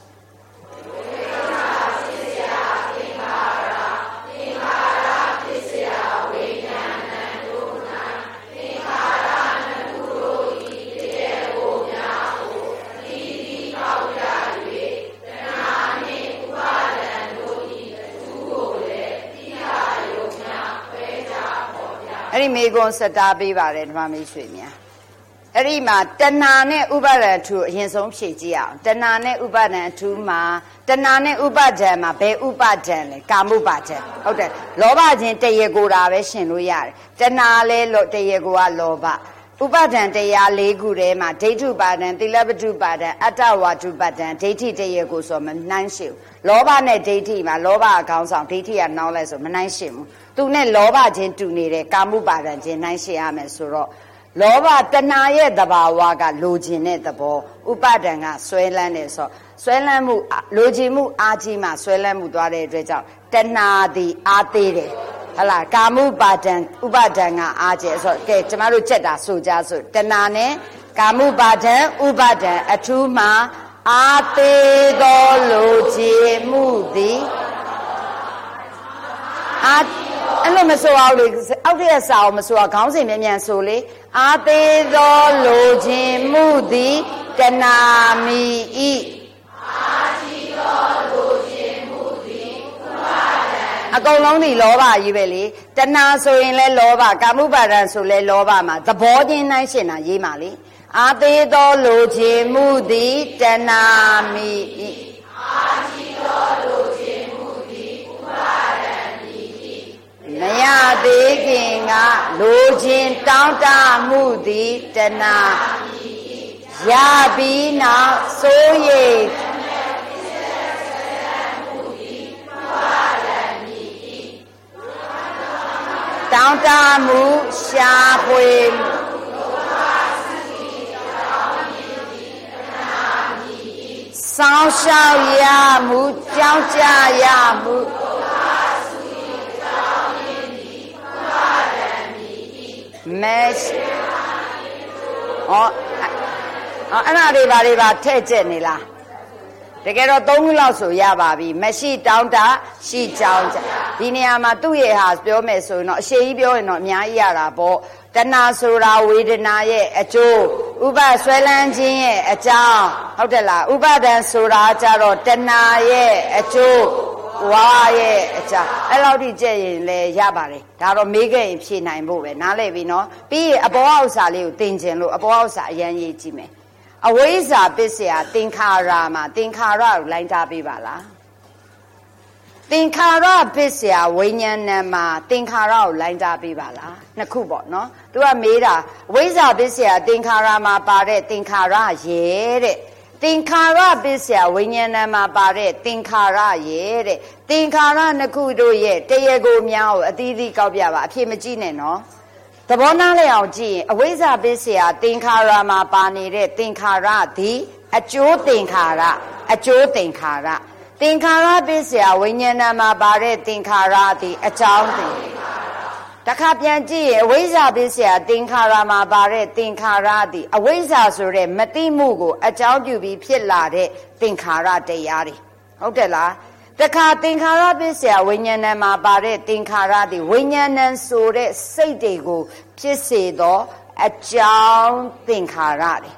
အဲ့ဒီမေကွန်စတားပေးပါတယ်ဓမ္မမိတ်ဆွေများအဲ့ဒီမှာတဏှာနဲ့ဥပါဒံအထူးအရင်ဆုံးဖြည့်ကြည့်အောင်တဏှာနဲ့ဥပါဒံအထူးမှာတဏှာနဲ့ဥပါဒံမှာဘယ်ဥပါဒံလဲကာမုပါဒံဟုတ်တယ်လောဘချင်းတရေကိုယ်တာပဲရှင်လို့ရတယ်တဏှာလဲလို့တရေကိုယ်ကလောဘဥပါဒံတရား၄ခုထဲမှာဒိဋ္ဌုပါဒံသီလပတုပါဒံအတ္တဝါတုပါဒံဒိဋ္ဌိတရေကိုဆိုမနှိုင်းရှိဘူးလောဘနဲ့ဒိဋ္ဌိမှာလောဘအကောင်းဆောင်ဒိဋ္ဌိကနောက်လိုက်ဆိုမနှိုင်းရှိဘူးသူနဲ့လောဘချင်းတူနေတဲ့ကာမုပါဒံချင်းနှိုင်းရှိရမယ်ဆိုတော့လောဘတဏှာရဲ့သဘာဝကလိုချင်တဲ့သဘောဥပါဒံကဆွဲလန်းတယ်ဆိုဆွဲလန်းမှုလိုချင်မှုအားကြီးမှဆွဲလန်းမှုသွားတဲ့အတွက်ကြောင့်တဏှာသည်အားသေးတယ်ဟလာကာမုပါဒံဥပါဒံကအားကျဲဆိုကဲကျမတို့ချက်တာဆိုကြဆိုတဏှာနဲ့ကာမုပါဒံဥပါဒံအထူးမှာအားသေးသောလိုချင်မှုသည်အားအဲ့လိုမဆိုအောင်လေအောက်ထက်စာအောင်မဆိုအောင်ခေါင်းစဉ်မြန်မြန်ဆိုလေအာသေးသောလိုခြင်းမှုသည်တဏှာမိဤအာရှိသောလိုခြင်းမှုသည်ဥပါဒံအကုန်လုံးဒီလောဘကြီးပဲလေတဏှာဆိုရင်လဲလောဘကာမုပါဒံဆိုလဲလောဘမှာသဘောချင်းနှိုင်းရှင်တာရေးပါလေအာသေးသောလိုခြင်းမှုသည်တဏှာမိဤအာရှိသောလိုခြင်းမှုသည်ဥပါဒံမရသေးခင်ကလိုချင်တောင်းတမှုသည်တဏှာရပြီးနောက်စိုးရိမ်တောင်းတမှုရှာဖွေစောင့်ရှောက်ရမှုကြောင်းကြရမှုမရှိအော်အဲ့ဒါတွေဘာတွေပါထည့်ကျက်နေလားတကယ်တော့သုံးခုလောက်ဆိုရပါပြီမရှိတောင်းတရှိကြောင်းကြဒီနေရာမှာသူ့ရဲ့ဟာပြောမယ်ဆိုရင်တော့အရှိကြီးပြောရင်တော့အများကြီးရတာပေါ့တဏှာဆိုတာဝေဒနာရဲ့အကျိုးဥပဆွဲလန်းခြင်းရဲ့အကြောင်းဟုတ်တယ်လားဥပါဒံဆိုတာကြတော့တဏှာရဲ့အကျိုးဝါရဲ့အကြောင်းအဲ့လောက်ထိကြည့်ရင်လည်းရပါတယ်ဒါတော့မေးခဲ့ရင်ဖြေနိုင်ဖို့ပဲနားလည်ပြီနော်ပြီးရင်အပေါ်အောက်စာလေးကိုသင်ခြင်းလို့အပေါ်အောက်စာအရင်ရေးကြည့်မယ်အဝိဇ္ဇာပစ္စယသင်္ခါရမှာသင်္ခါရကိုလိုင်းထားပေးပါလားသင်္ခါရပစ္စယဝိညာဏမှာသင်္ခါရကိုလိုင်းထားပေးပါလားနှစ်ခုပေါ့နော်သူကမေးတာဝိဇ္ဇာပစ္စယသင်္ခါရမှာပါတဲ့သင်္ခါရရဲ့တဲ့သင်္ခါရပစ္စယဝိညာဏမှာပါတဲ့သင်္ခါရရဲ့တဲ့သင်္ခါရနှစ်ခုတို့ရဲ့တရေကိုများကိုအသီးသီးကောက်ပြပါအဖြစ်မကြည့်နဲ့နော်သဘောနားလည်အောင်ကြည့်ရင်အဝိဇ္ဇာပစ္စယသင်္ခါရမှာပါနေတဲ့သင်္ခါရသည်အကျိုးသင်္ခါရအကျိုးသင်္ခါရသင်္ခါရပစ္စယဝိညာဏမှာပါတဲ့သင်္ခါရသည်အကြောင်းသင်္ခါရတခါပြန်ကြည့်ရင်အဝိဇ္ဇာပစ္စယသင်္ခါရမှာပါတဲ့သင်္ခါရသည်အဝိဇ္ဇာဆိုတဲ့မသိမှုကိုအကြောင်းပြုပြီးဖြစ်လာတဲ့သင်္ခါရတရားတွေဟုတ်တယ်လားတခါသင်္ခါရပစ္စယဝိညာဏမှာပါတဲ့သင်္ခါရသည်ဝိညာဏဆိုတဲ့စိတ်တွေကိုဖြစ်စေသောအကြောင်းသင်္ခါရတွေ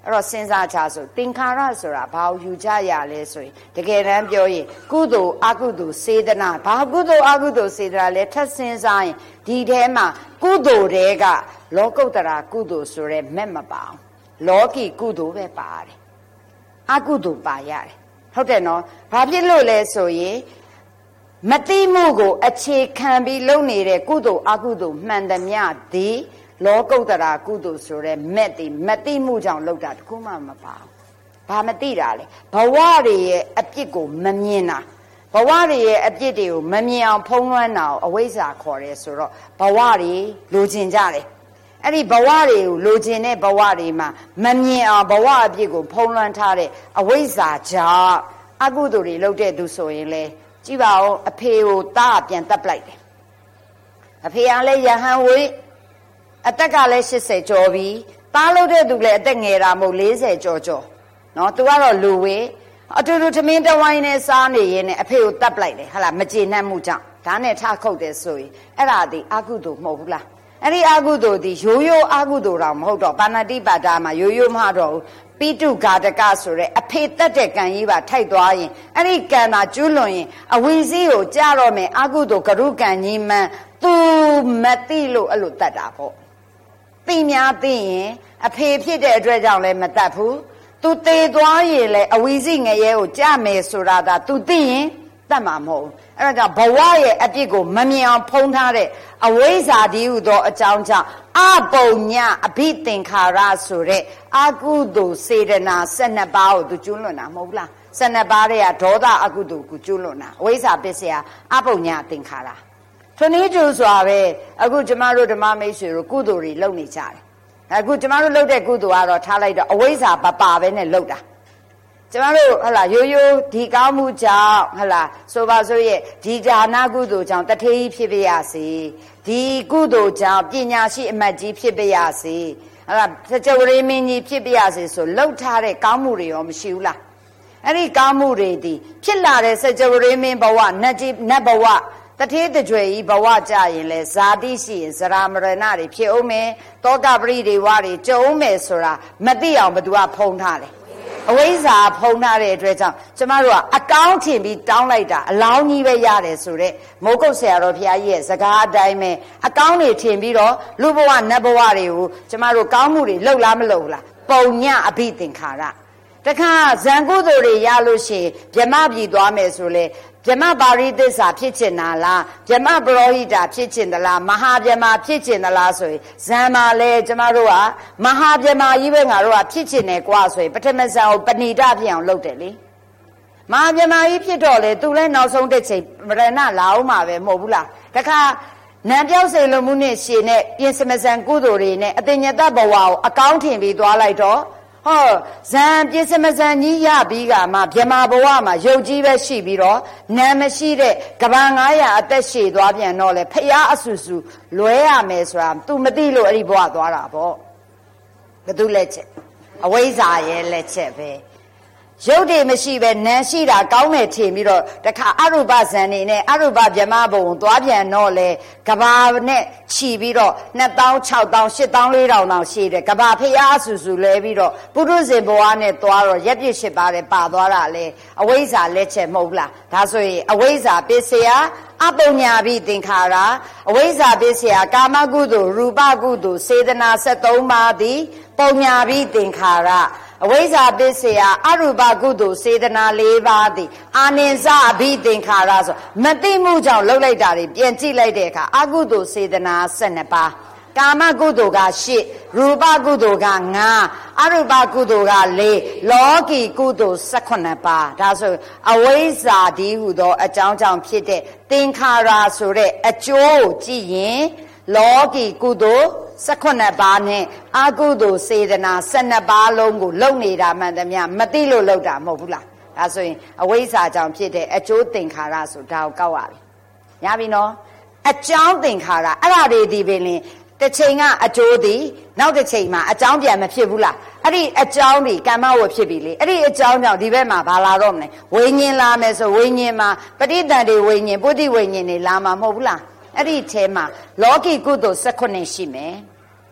အဲ့တော့စဉ်းစားကြဆိုသင်္ခါရဆိုတာဘာကိုယူကြရလဲဆိုရင်တကယ်တမ်းပြောရင်ကုသိုလ်အကုသိုလ်စေတနာဘာကုသိုလ်အကုသိုလ်စေတနာလဲထပ်စဉ်းစားရင်ဒီထဲမှာကုသိုလ်တွေကလောကုတ္တရာကုသိုလ်ဆိုရဲမဲ့မပါအောင်လောကီကုသိုလ်ပဲပါတယ်အကုသိုလ်ပါရတယ်ဟုတ်တယ်နော်ဘာဖြစ်လို့လဲဆိုရင်မတိမှုကိုအခြေခံပြီးလုပ်နေတဲ့ကုသိုလ်အကုသိုလ်မှန်သမျှဒီလောကုတ္တရာကုသိုလ်ဆိုရဲမဲ့တိမတိမှုကြောင့်လုပ်တာတခုမှမပါဘူးဘာမတိတာလဲဘဝတွေရဲ့အပြစ်ကိုမမြင်တာဘဝတွေရဲ့အပြစ်တွေကိုမမြင်အောင်ဖုံးလွှမ်းတာကိုအဝိဇ္ဇာခေါ်တယ်ဆိုတော့ဘဝတွေလိုချင်ကြတယ်အဲ့ဒီဘဝတွေကိုလိုချင်တဲ့ဘဝတွေမှာမမြင်အောင်ဘဝအပြစ်ကိုဖုံးလွှမ်းထားတဲ့အဝိဇ္ဇာကြောင့်အကုသိုလ်တွေလုပ်တဲ့သူဆိုရင်လေကြည့်ပါဦးအဖေကိုသားပြန်တပ်ပလိုက်တယ်အဖေကလည်းယဟန်ဝေးအသက်ကလည်း၈၀ကျော်ပြီသားလုပ်တဲ့သူလည်းအသက်ငယ်တာမဟုတ်၄၀ကျော်ကျော်နော်သူကတော့လူဝေးအတူတူထမင်းတဝိုင်းနဲ့စားနေရင်လည်းအဖေကိုတပ်ပလိုက်တယ်ဟာလားမကျေနပ်မှုကြောင့်ဒါနဲ့ထခုတ်တယ်ဆိုရင်အဲ့ဒါဒီအကုသိုလ်မဟုတ်ဘူးလားအဲ့ဒီအကုသိုလ်ဒီရိုးရိုးအကုသိုလ်တော့မဟုတ်တော့ပါဏာတိပါဒာမှာရိုးရိုးမဟုတ်တော့ပိတုဂါတကဆိုတဲ့အဖေတက်တဲ့ကံကြီးပါထိုက်သွားရင်အဲ့ဒီကံသာကျွလွန်ရင်အဝီစီးကိုကြားတော့မယ်အကုသိုလ်ကရုကံကြီးမှန်သူမသိလို့အဲ့လိုတတ်တာပေါ့သိများသိရင်အဖေဖြစ်တဲ့အတွက်ကြောင့်လည်းမတတ်ဘူးသူသေသွားရင်လည်းအဝီစီးငရဲကိုကြားမယ်ဆိုတာဒါသူသိရင်တတ်မှာမဟုတ်ဘူးအဲ့ဒါကြောင့်ဘဝရဲ့အပြစ်ကိုမမြင်အောင်ဖုံးထားတဲ့အဝိဇ္ဇာတည်းဟူသောအကြောင်းကြောင့်အပုံညအဘိသင်္ခါရဆိုတဲ့အကုသိုလ်စေတနာ၁၂ပါးကိုသူကျွလွန်တာမဟုတ်လား၁၂ပါးတွေကဒေါသအကုသိုလ်ကိုကျွလွန်တာအဝိဇ္ဇာပစ္စယအပုံညသင်္ခါရထိုနည်းတူစွာပဲအခုကျမတို့ဓမ္မမိတ်ဆွေတို့ကုသိုလ်တွေလုပ်နေကြတယ်အခုကျမတို့လုပ်တဲ့ကုသိုလ်ကတော့ထားလိုက်တော့အဝိဇ္ဇာပပါပဲနဲ့လုပ်တာကျမတို့ဟလာရိုးရိုးဒီကောင်းမှုကြောင့်ဟလာဆိုပါစို့ရဲ့ဒီဒါနကုသိုလ်ကြောင့်တထေးဖြစ်ပြရစေဒီကုသိုလ်ကြောင့်ပညာရှိအမတ်ကြီးဖြစ်ပြရစေဟလာစကြဝဠာမင်းကြီးဖြစ်ပြရစေဆိုလှုပ်ထားတဲ့ကောင်းမှုတွေရောမရှိဘူးလားအဲ့ဒီကောင်းမှုတွေဒီဖြစ်လာတဲ့စကြဝဠာမင်းဘဝနတ်ကြီးနတ်ဘဝတထေးတကြွယ်ကြီးဘဝကြရင်လဲဇာတိရှိရင်ဇရာမရဏတွေဖြစ်အောင်မယ်တောကပရိဒေဝတွေကြုံမယ်ဆိုတာမသိအောင်ဘသူကဖုံးထားတယ်အဝိဇ္ဇာဖုံးထားတဲ့အတွက်ကြောင့်ကျမတို့ကအကောင်းထင်ပြီးတောင်းလိုက်တာအလောင်းကြီးပဲရတယ်ဆိုတော့မိုးကုတ်ဆရာတော်ဘုရားကြီးရဲ့စကားအတိုင်းပဲအကောင်းတွေထင်ပြီးတော့လူဘဝနတ်ဘဝတွေကိုကျမတို့ကောင်းမှုတွေလှုပ်လားမလှုပ်လားပုံညအဘိသင်္ခါရတခါဇံကုသိုလ်တွေရလို့ရှိရင်ဗြဟ္မပြည်သွားမယ်ဆိုလေဗြဟ္မပါရိသစ္စာဖြစ်ချင်တာလားဗြဟ္မပရောဟိတာဖြစ်ချင်သလားမဟာဗြဟ္မာဖြစ်ချင်သလားဆိုရင်ဇံမှာလဲကျမတို့ကမဟာဗြဟ္မာကြီးပဲငါတို့ကဖြစ်ချင်တယ်ကွာဆိုရင်ပထမဇံကိုပဏိဒဖြစ်အောင်လုပ်တယ်လေမဟာဗြဟ္မာကြီးဖြစ်တော့လေသူလဲနောက်ဆုံးတစ်ချိန်မရဏလာအောင်မှာပဲမဟုတ်ဘူးလားတခါနံပြောက်စိန်လုံးမှုနဲ့ရှင်နဲ့ပြင်စမဇံကုသိုလ်တွေနဲ့အတင်ညတဘဝကိုအကောင်းထင်ပြီးသွားလိုက်တော့ဟောဇံပြစ္ဆမဇံကြီးရပြီးကမှဗြဟ္မာဘဝမှာယုတ်ကြီးပဲရှိပြီးတော့နာမရှိတဲ့ကဘာငါးရာအသက်ရှည်သွားပြန်တော့လေဖျားအဆူဆူလွဲရမယ်ဆိုတာ तू မသိလို့အဲ့ဒီဘဝသွားတာပေါ့ဘသူလက်ချက်အဝိဇ္ဇာရဲ့လက်ချက်ပဲရုပ်တွေမရှိပဲနာရှိတာကောင်းတယ်ထင်ပြီးတော့တခါအရုပဇံနေနဲ့အရုပဗြဟ္မာဘုံသွားပြန်တော့လေကဘာနဲ့ခြီးပြီးတော့နှစ်သောင်းခြောက်သောင်းရှစ်သောင်းလေးထောင်တောင်ရှိတယ်ကဘာဖျားဆူဆူလဲပြီးတော့ပုရုဇဉ်ဘဝနဲ့သွားတော့ရက်ပြစ်ရှစ်ပါတယ်ပါသွားတာလေအဝိဇ္ဇာလက်ချက်မဟုတ်လားဒါဆိုရင်အဝိဇ္ဇာပစ္စယအပုံညာပိသင်္ခါရအဝိဇ္ဇာပစ္စယကာမကုသိုလ်ရူပကုသိုလ်စေတနာ၁၃ပါးသည်ပုံညာပိသင်္ခါရအဝိဇ္ဇာပစ္စယအရူပကုသိုလ်စေတနာ၄ပါးသည်အာနိစ္စအဘိသင်္ခါရဆိုမသိမှုကြောင့်လှုပ်လိုက်တာတွေပြန်ကြည့်လိုက်တဲ့အခါအကုသိုလ်စေတနာ၁၂ပါးကာမကုသိုလ်က၈ရူပကုသိုလ်က၅အရူပကုသိုလ်က၄လောကီကုသိုလ်၁၈ပါးဒါဆိုအဝိဇ္ဇာတည်းဟူသောအကြောင်းကြောင့်ဖြစ်တဲ့သင်္ခါရဆိုတဲ့အကျိုးကိုကြည့်ရင်လောကီကုသိုလ်၁၈ပါးနဲ့အကုသိုလ်စေတနာ၁၂ပါးလုံးကိုလုံနေတာမှန်သမျှမသိလို့လုံတာမဟုတ်ဘူးလားဒါဆိုရင်အဝိဇ္ဇာကြောင့်ဖြစ်တဲ့အကျိုးသင်္ခါရဆိုဒါကိုကောက်ရပြီရပြီနော်အကြောင်းသင်္ခါရအဲ့ဒါတွေဒီပင်လင်တစ်ချိန်ကအကျိုးသည်နောက်တစ်ချိန်မှာအကြောင်းပြန်မဖြစ်ဘူးလားအဲ့ဒီအကြောင်းဒီကမ္မဝဖြစ်ပြီလေအဲ့ဒီအကြောင်းကြောင့်ဒီဘက်မှာဘာလာတော့မလဲဝိညာဉ်လာမယ်ဆိုဝိညာဉ်မှာပဋိသန္ဓေဝိညာဉ်ပုဋ္ဌိဝိညာဉ်တွေလာမှာမဟုတ်ဘူးလားအဲ့ဒီထဲမှာလောကီကုသိုလ်၁၈ရှိမယ်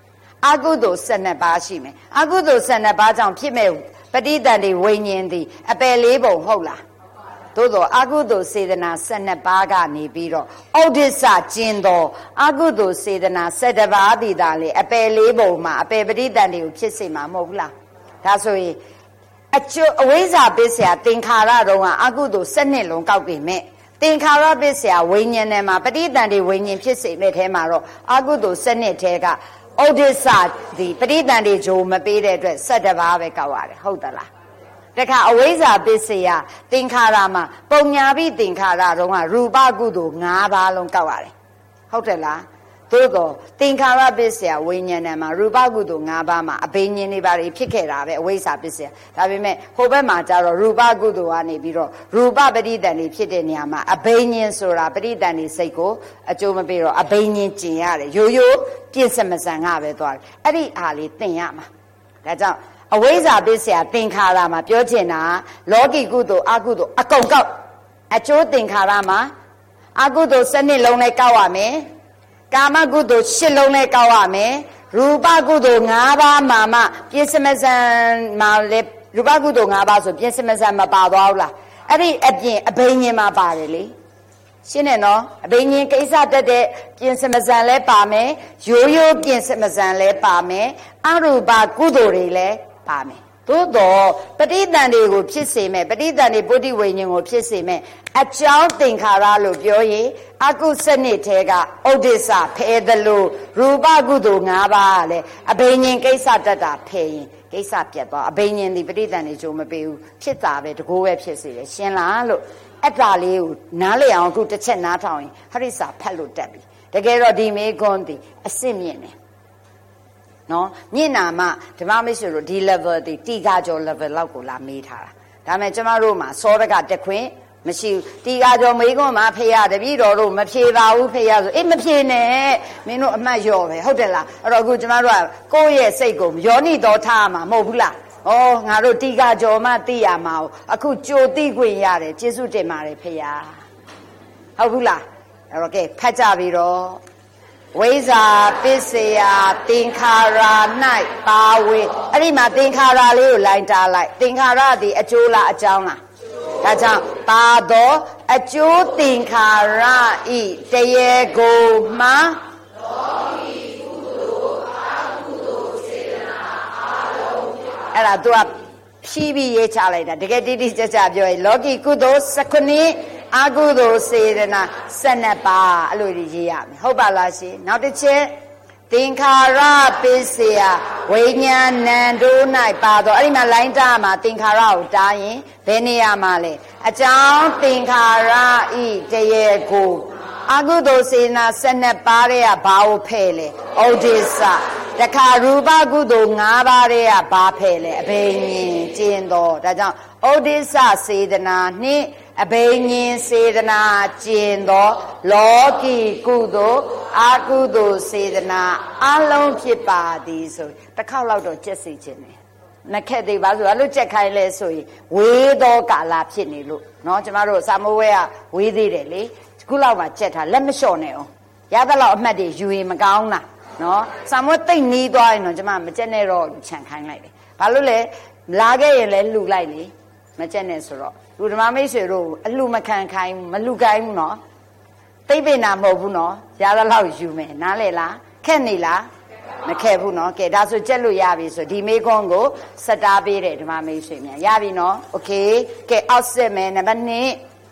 အကုသိုလ်ဆယ်နှစ်ပါးရှိမယ်အကုသိုလ်ဆယ်နှစ်ပါးကြောင့်ဖြစ်မဲ့ပဋိသန္ဓေဝိညာဉ်သည်အပယ်လေးပုံဟုတ်လားသို့သောအကုသိုလ်စေတနာဆယ်နှစ်ပါးကနေပြီးတော့ဩဒိစ္စကျင်သောအကုသိုလ်စေတနာဆယ်တစ်ပါးသည်သာလေအပယ်လေးပုံမှာအပယ်ပဋိသန္ဓေကိုဖြစ်စေမှာမဟုတ်ဘူးလားဒါဆိုရင်အကျိုးအဝိဇ္ဇာပစ္စယသင်္ခါရတုံးကအကုသိုလ်စနစ်လုံးကောက်ပြီမဲ့သင်္ခါရပစ္စယဝိညာဉ်ထဲမှာပဋိသန္ဓေဝိညာဉ်ဖြစ်စေမဲ့ထဲမှာတော့အကုသိုလ်စနစ်ထဲကဩဒိစ္စဒီပဋိသန္ဓေဂျိုမပေးတဲ့အတွက်၁၁ပါးပဲကောက်ရတယ်ဟုတ်သလားတခါအဝိဇ္ဇာပစ္စယသင်္ခါရမှာပုံညာပိသင်္ခါရတုံးကရူပကုသိုလ်၅ပါးလုံးကောက်ရတယ်ဟုတ်တယ်လားသို့တော့သင်္ခါရပစ္စယဝိညာဉ်နဲ့မှာရူပကုသိုလ်၅ပါးမှာအဘိညာဉ်တွေပါဖြစ်ခဲ့တာပဲအဝိဇ္ဇာပစ္စယဒါပေမဲ့ဟိုဘက်မှာကျတော့ရူပကုသိုလ်ကနေပြီးတော့ရူပပဋိသန္ဓေဖြစ်တဲ့နေရာမှာအဘိညာဉ်ဆိုတာပဋိသန္ဓေစိတ်ကိုအကျိုးမပေးတော့အဘိညာဉ်ကျင်ရတယ်ရိုးရိုးပြည့်စမစံငါပဲသွားတယ်အဲ့ဒီအားလေးသင်ရမှာဒါကြောင့်အဝိဇ္ဇာပစ္စယသင်္ခါရမှာပြောချင်တာလောကီကုသိုလ်အကုသိုလ်အကုန်ကောက်အကျိုးသင်္ခါရမှာအကုသိုလ်စနစ်လုံးနဲ့ကောက်ရမယ်ကာမကုသိုလ်ရှစ်လုံးနဲ့ကောက်ရမယ်ရူပကုသိုလ်၅ပါးမှာမှပြည့်စမစံမှာလေရူပကုသိုလ်၅ပါးဆိုပြည့်စမစံမပါသွားဘူးလားအဲ့ဒီအပြင်အဘိညာဉ်မှာပါတယ်လေရှင်းတယ်နော်အဘိညာဉ်ကိစ္စတက်တဲ့ပြည့်စမစံလဲပါမယ်ရိုးရိုးပြည့်စမစံလဲပါမယ်အရူပကုသိုလ်တွေလဲပါမယ်သို့တော့ပဋိသန္ဓေကိုဖြစ်စေမဲ့ပဋိသန္ဓေပုဒ္ဓိဝိညာဉ်ကိုဖြစ်စေမဲ့အကြောင်းသင်္ခါရလို့ပြောရင်အကုစနစ်ထဲကဩဒိစ္စဖယ်သလိုရူပကုသိုလ်၅ပါးလည်းအဘိညာဉ်ကိစ္စတက်တာဖယ်ရင်ကိစ္စပြတ်သွားအဘိညာဉ်ဒီပဋိသန္ဓေကြိုးမပေးဘူးဖြစ်တာပဲတကိုးပဲဖြစ်စေတယ်ရှင်းလားလို့အဲ့ဒါလေးကိုနားလည်အောင်အခုတစ်ချက်နားထောင်ရင်ဟရိစာဖတ်လို့တက်ပြီတကယ်တော့ဒီမေကွန်းဒီအစစ်မြင့်တယ်နော်မြင့်နာမှဓမ္မမိတ်ဆွေတို့ဒီ level ဒီတီကာကျော် level လောက်ကိုလာမေးထားတာဒါမဲ့ကျမတို့မှာစောရကတက်ခွင့်မရှိဘူးတီကာကျော်မေးခွန်းမှာဖေရတပည့်တော်တို့မဖြေပါဘူးဖေရဆိုအေးမဖြေနဲ့မင်းတို့အမှတ်လျော့ပဲဟုတ်တယ်လားအဲ့တော့အခုကျမတို့ကကိုယ့်ရဲ့စိတ်ကိုယောနိတော်ထားမှာမဟုတ်ဘူးလားဩငါတို့တီကာကျော်မှသိရမှာအခုကြိုသိခွင့်ရတယ်ကျေးဇူးတင်ပါတယ်ဖေရဟုတ်ဘူးလားအဲ့တော့ကဲဖတ်ကြပြီတော့ဝိဇ္ဇာပစ္စယသင်္ခါရ၌ပါဝင်အဲ့ဒီမှာသင်္ခါရလေးကိုလိုက်တားလိုက်သင်္ခါရဒီအကျိုးလားအကြောင်းလားဒါကြောင့်ပါတော့အကျိုးသင်္ခါရဤတရေကိုမှလောကီကုသိုလ်အကုသိုလ်စေတနာအလုံးအဲ့ဒါ तू ကဖြီးပြီးရေးချလိုက်တာတကယ်တိတိကျကျပြောရင်လောကီကုသိုလ်၁၉နှစ်အကုသိုလ်စေတနာ၁၂ပါးအဲ့လိုရေးရမယ်ဟုတ်ပါလားရှင်နောက်တစ်ချက်သင်္ခါရပစ္စယဝိညာဏံတို့၌ပါတော့အဲ့ဒီမှာလိုင်းတာမှာသင်္ခါရကိုတားရင်ဘယ်နေရာမှာလဲအကြောင်းသင်္ခါရဤတရေကိုအကုသိုလ်စေတနာ၁၂ပါးရဲ့ဘာကိုဖဲ့လဲဩဒိစ္စတခါရူပကုသိုလ်၅ပါးရဲ့ဘာဖဲ့လဲအဘိညာဉ်ကျင့်တော်ဒါကြောင့်ဩဒိစ္စစေတနာနှင့်အဘိညာဉ်စေတနာကျင့်သောလောကီကုသိုလ်အကုသိုလ်စေတနာအလုံးဖြစ်ပါသည်ဆိုတစ်ခေါက်လောက်တော့ကြက်စီခြင်းတယ်မခက်သေးပါဆိုအဲ့လိုကြက်ခိုင်းလဲဆိုရင်ဝေးသောကာလဖြစ်နေလို့เนาะကျမတို့စာမိုးဝဲကဝေးသေးတယ်လေခုလောက်မှကြက်ထားလက်မလျှော့နဲ့အောင်ရသလောက်အမှတ်တွေယူရင်မကောင်းလားเนาะစာမိုးတိတ်နီးသွားရင်တော့ကျမမကြက်နဲ့တော့ခြံခိုင်းလိုက်တယ်ဘာလို့လဲလာခဲ့ရင်လည်းလှူလိုက်လေမကြက်နဲ့ဆိုတော့လူဓမ္မမိတ်ဆွေတို့အလှမခံခိုင်းမလှူခိုင်းဘူးနော်သိပင်နာမဟုတ်ဘူးနော်ရသလောက်ယူမယ်နားလေလားခက်နေလားမခက်ဘူးနော်ကဲဒါဆိုကြက်လို့ရပြီဆိုဒီမေခွန်းကိုစတားပေးတယ်ဓမ္မမိတ်ဆွေများရပြီနော်โอเคကဲအောက်ဆက်မယ်နံပါတ်၂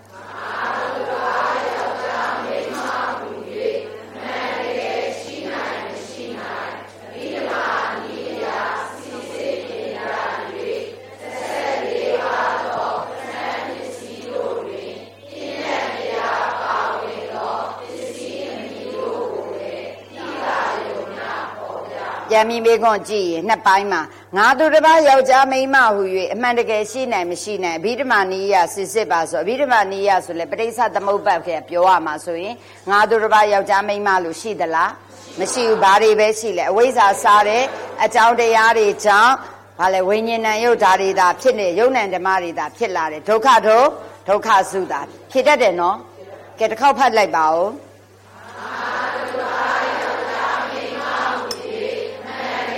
ယံမီမေခွန်းကြည့်ရင်နှစ်ပိုင်းမှာငါသူတစ်ပါးယောက်ျားမိန်းမဟူ၍အမှန်တကယ်ရှိနိုင်မရှိနိုင်အဘိဓမ္မာနိယစစ်စစ်ပါဆိုအဘိဓမ္မာနိယဆိုလဲပဋိစ္စသမုပ္ပါဒ်ခေပြောရမှာဆိုရင်ငါသူတစ်ပါးယောက်ျားမိန်းမလို့ရှိသလားမရှိဘူးဘာတွေပဲရှိလဲအဝိဇ္ဇာစားတဲ့အကြောင်းတရားတွေကြောင့်ဘာလဲဝိညာဉ်ဏ်ယုတ်ဓာတ်တွေသာဖြစ်နေယုတ်ဏ်ဓမ္မတွေသာဖြစ်လာတယ်ဒုက္ခတို့ဒုက္ခစုတာဖြစ်တတ်တယ်နော်ကဲတစ်ခေါက်ဖတ်လိုက်ပါဦး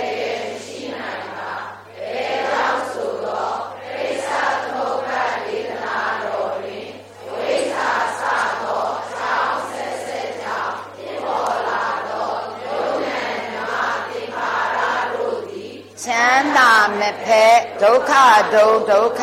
မဖက်ဒုက္ခဒုဒုက္ခ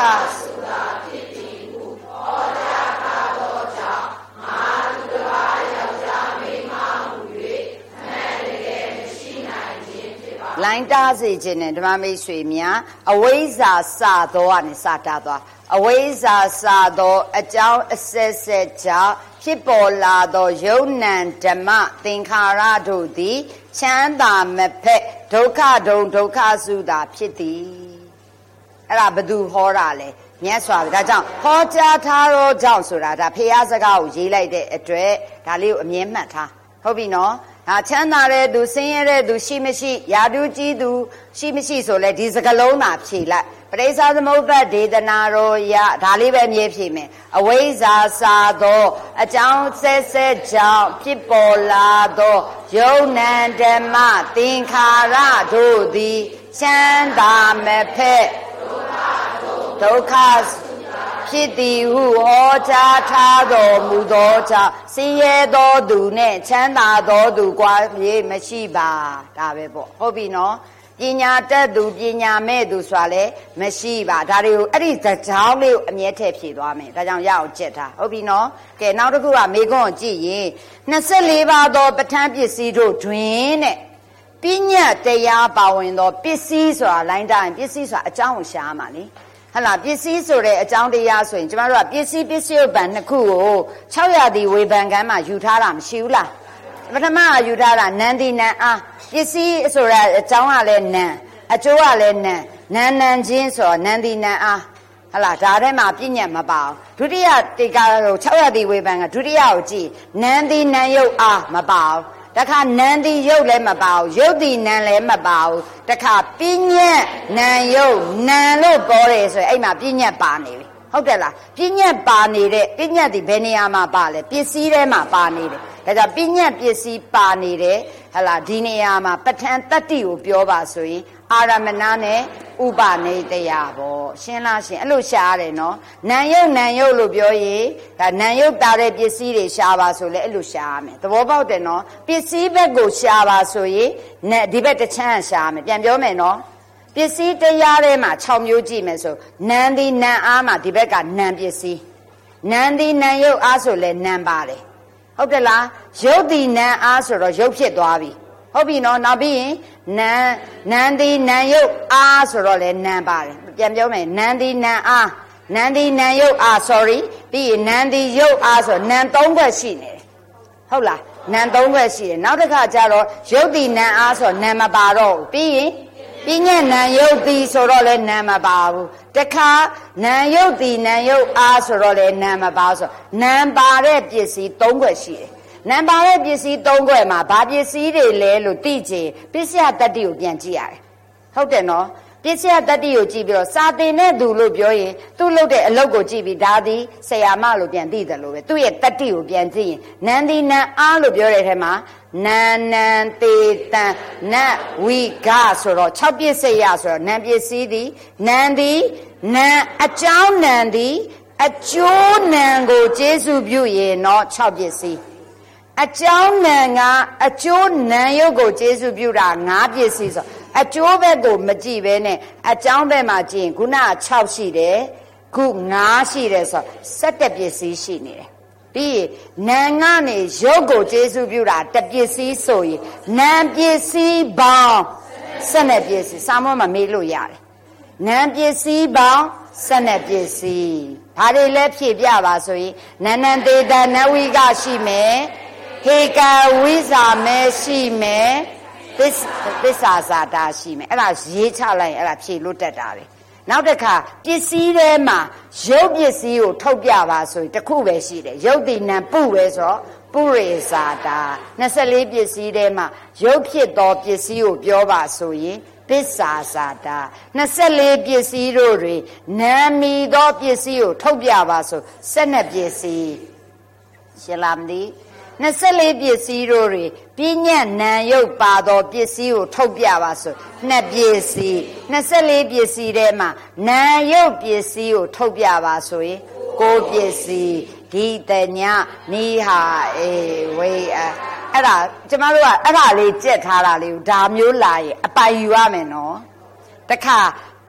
လိုင်းတားစေခြင်းနဲ့ဓမ္မမိတ်ဆွေများအဝိဇ္ဇာစသောကနေစတာသွားအဝိဇ္ဇာစသောအကြောင်းအဆက်ဆက်ကြောင့်ဖြစ်ပေါ်လာသောယုံနံဓမ္မသင်္ခါရတို့သည်ချမ်းသာမဖက်ဒုက္ခဒုံဒုက္ခစုသာဖြစ်သည်အဲ့ဒါဘယ်သူဟောတာလဲမြတ်စွာဘုရားဒါကြောင့်ဟောကြားထားတော့ကြောင့်ဆိုတာဒါဖျားစကားကိုရေးလိုက်တဲ့အတွက်ဒါလေးကိုအမြဲမှတ်ထားဟုတ်ပြီနော်ဒါချမ်းသာတဲ့သူဆင်းရဲတဲ့သူရှိမရှိယာတုကြီးသူရှိမရှိဆိုလဲဒီစကလုံးသာဖြေလိုက်ပရိစ္ဆာသမုပ္ပါဒေသနာရောယဒါလေးပဲအမြဲဖြေမယ်အဝိဇ္ဇာစာသောအကြောင်းဆက်ဆက်ကြောင့်ဖြစ်ပေါ်လာသောယုံနံဓမ္မသင်္ခါရတို့သည်ချမ်းသာမဖက်ဒုက္ခဖြစ်သည်ဟုဟောကြားထားတော်မူသောကြောင့်ဆင်းရဲသောသူနဲ့ချမ်းသာသောသူကွာပြေမရှိပါဒါပဲပေါ့ဟုတ်ပြီနော်ပညာတတ်သူပညာမဲ့သူဆိုတာလည်းမရှိပါဒါတွေကိုအဲ့ဒီသကြောင်းလေးကိုအမြဲထည့်ဖြည့်သွားမယ်ဒါကြောင့်ရအောင်ကြက်ထားဟုတ်ပြီနော်ကဲနောက်တစ်ခုကမေခွန်းကိုကြည့်ရင်နှစ်ဆယ့်လေးပါးသောပဋ္ဌာန်းပစ္စည်းတို့တွင်တဲ့ပညာတရားပါဝင်သောပစ္စည်းဆိုတာလိုင်းတိုင်းပစ္စည်းဆိုတာအကြောင်းကိုရှားမှာလေဟလာပစ္စည်းဆိုတဲ့အကြောင်းတရားဆိုရင်ကျမတို့ကပစ္စည်းပစ္စည်းဥပ္ပန်နှစ်ခုကို၆ရာသီဝေဘန်ကမ်းမှာယူထားတာမရှိဘူးလားပထမကယူထားတာနန္ဒီနံအားပစ္စည်းဆိုတဲ့အကြောင်းကလည်းနံအကျိုးကလည်းနံနံနံချင်းဆိုနန္ဒီနံအားဟလာဒါထဲမှာပြည့်ညက်မပါဘူးဒုတိယတေကာကို၆ရာသီဝေဘန်ကဒုတိယကိုကြည့်နန္ဒီနံယုတ်အားမပါဘူးတခါနန္ဒီယုတ်လည်းမပါဘူးယုတ်တိနံလည်းမပါဘူးတခါပြည့်ညက်နံယုတ်နံလို့ပေါ်တယ်ဆိုရင်အဲ့မှာပြည့်ညက်ပါနေပြီဟုတ်တယ်လားပြည့်ညက်ပါနေတဲ့ပြည့်ညက်ဒီဘယ်နေရာမှာပါလဲပစ္စည်းထဲမှာပါနေတယ်ဒါကြောင့်ပြည့်ညက်ပစ္စည်းပါနေတယ်ဟလာဒီနေရာမှာပဋ္ဌာန်းတတ္တိကိုပြောပါဆိုရင်အာရမဏနဲ့ဥပနိတယပေါ့ရှင်းလားရှင်းအဲ့လိုရှားရတယ်နော်နံယုတ်နံယုတ်လို့ပြောရင်ဒါနံယုတ်တာတဲ့ပစ္စည်းတွေရှားပါဆိုလဲအဲ့လိုရှားရမယ်သဘောပေါက်တယ်နော်ပစ္စည်းဘက်ကိုရှားပါဆိုရင်ဒီဘက်တစ်ချမ်းရှားမယ်ပြန်ပြောမယ်နော်ပစ္စည်းတရားထဲမှာ၆မျိုးကြည့်မယ်ဆိုနံဒီနံအားမှာဒီဘက်ကနံပစ္စည်းနံဒီနံယုတ်အားဆိုလဲနံပါတယ်ဟုတ်တယ်လားယုတ်ဒီနံအားဆိုတော့ယုတ်ဖြစ်သွားပြီဟုတ်ပြီနော်နောက်ပြီးရင်နံနံဒီနံယုတ်အားဆိုတော့လဲနံပါတယ်ပြန်ပြောမယ်နံဒီနံအားနံဒီနံယုတ်အား sorry ပြီးရင်နံဒီယုတ်အားဆိုနံသုံးခွက်ရှိနေတယ်ဟုတ်လားနံသုံးခွက်ရှိတယ်နောက်တစ်ခါကျတော့ယုတ်ဒီနံအားဆိုနံမပါတော့ဘူးပြီးရင်ပြည့်ညက်နံယုတ်တိဆိုတော့လဲနံမပါဘူးတခါနံယုတ်တိနံယုတ်အားဆိုတော့လဲနံမပါဆိုနံပါတဲ့ပစ္စည်းသုံးခွက်ရှိတယ်နံပါတဲ့ပစ္စည်းသုံးခွက်မှာဘာပစ္စည်းတွေလဲလို့သိချင်ပစ္စယတတ္တိကိုပြန်ကြည့်ရတယ်ဟုတ်တယ်နော်ပစ္စယတတ္တိကိုကြည့်ပြီးတော့စာသင်တဲ့သူလို့ပြောရင်သူ့လုပ်တဲ့အလုပ်ကိုကြည့်ပြီးဒါသည်ဆရာမလို့ပြန်သိတယ်လို့ပဲသူ့ရဲ့တတ္တိကိုပြန်ကြည့်ရင်နန္ဒီနံအားလို့ပြောတဲ့ထဲမှာနန္နံတေတံနတ်ဝိဂဆိုတော့၆ပစ္စယဆိုတော့နံပစ္စည်းသည်နန္ဒီနံအကြောင်းနံသည်အကျိုးနံကိုကျေစုပြုရင်တော့၆ပစ္စည်းအကြောင်းနံကအကျိုးနံရုပ်ကိုကျေစုပြုတာ၅ပစ္စည်းဆိုအကျိုးဘက်ကိုမကြည့်ပဲနဲ့အကြောင်းဘက်မှာကြည့်ရင်ခုနက၆ရှိတယ်ခု၅ရှိတယ်ဆို၁၁ပစ္စည်းရှိနေတယ်ပြီးရင်နံကနေရုပ်ကိုကျေစုပြုတာတစ်ပစ္စည်းဆိုရင်နံပစ္စည်းပေါင်း၁၂ပစ္စည်းစာမေးမှာမေးလို့ရတယ်နံပစ္စည်းပေါင်း၁၂ပစ္စည်းဘာတွေလဲဖြည့်ပြပါဆိုရင်နန္နံတေတနဝိကရှိမယ်ဟေကဝိဇာမဲရှိမယ်သစ္သစ္စာဇာတာရှိမယ်အဲ့ဒါရေးချလိုက်ရင်အဲ့ဒါဖြည့်လို့တက်တာပဲနောက်တစ်ခါပစ္စည်းထဲမှာရုပ်ပစ္စည်းကိုထုတ်ပြပါဆိုရင်တစ်ခုပဲရှိတယ်ရုပ်တိနံပုပဲဆိုပုရိဇာတာ၂၄ပစ္စည်းထဲမှာရုပ်ဖြစ်သောပစ္စည်းကိုပြောပါဆိုရင်သစ္စာဇာတာ၂၄ပစ္စည်းတို့တွင်နာမီသောပစ္စည်းကိုထုတ်ပြပါဆို၁၂ပစ္စည်းရှင်းလားမသိ၂၄ပစ္စည်းတို့တွင်ပြဉ္ညာနံယုတ်ပါသောပစ္စည်းကိုထုတ်ပြပါဆိုနှစ်ပစ္စည်း၂၄ပစ္စည်းထဲမှာနံယုတ်ပစ္စည်းကိုထုတ်ပြပါဆိုရင်ကိုပစ္စည်းဒီတညနိဟာအေဝေအအဲ့ဒါကျမတို့ကအဲ့ဒါလေးကြက်ထားတာလေးကိုဒါမျိုးလာရင်အပိုင်ယူရမယ်နော်တခါ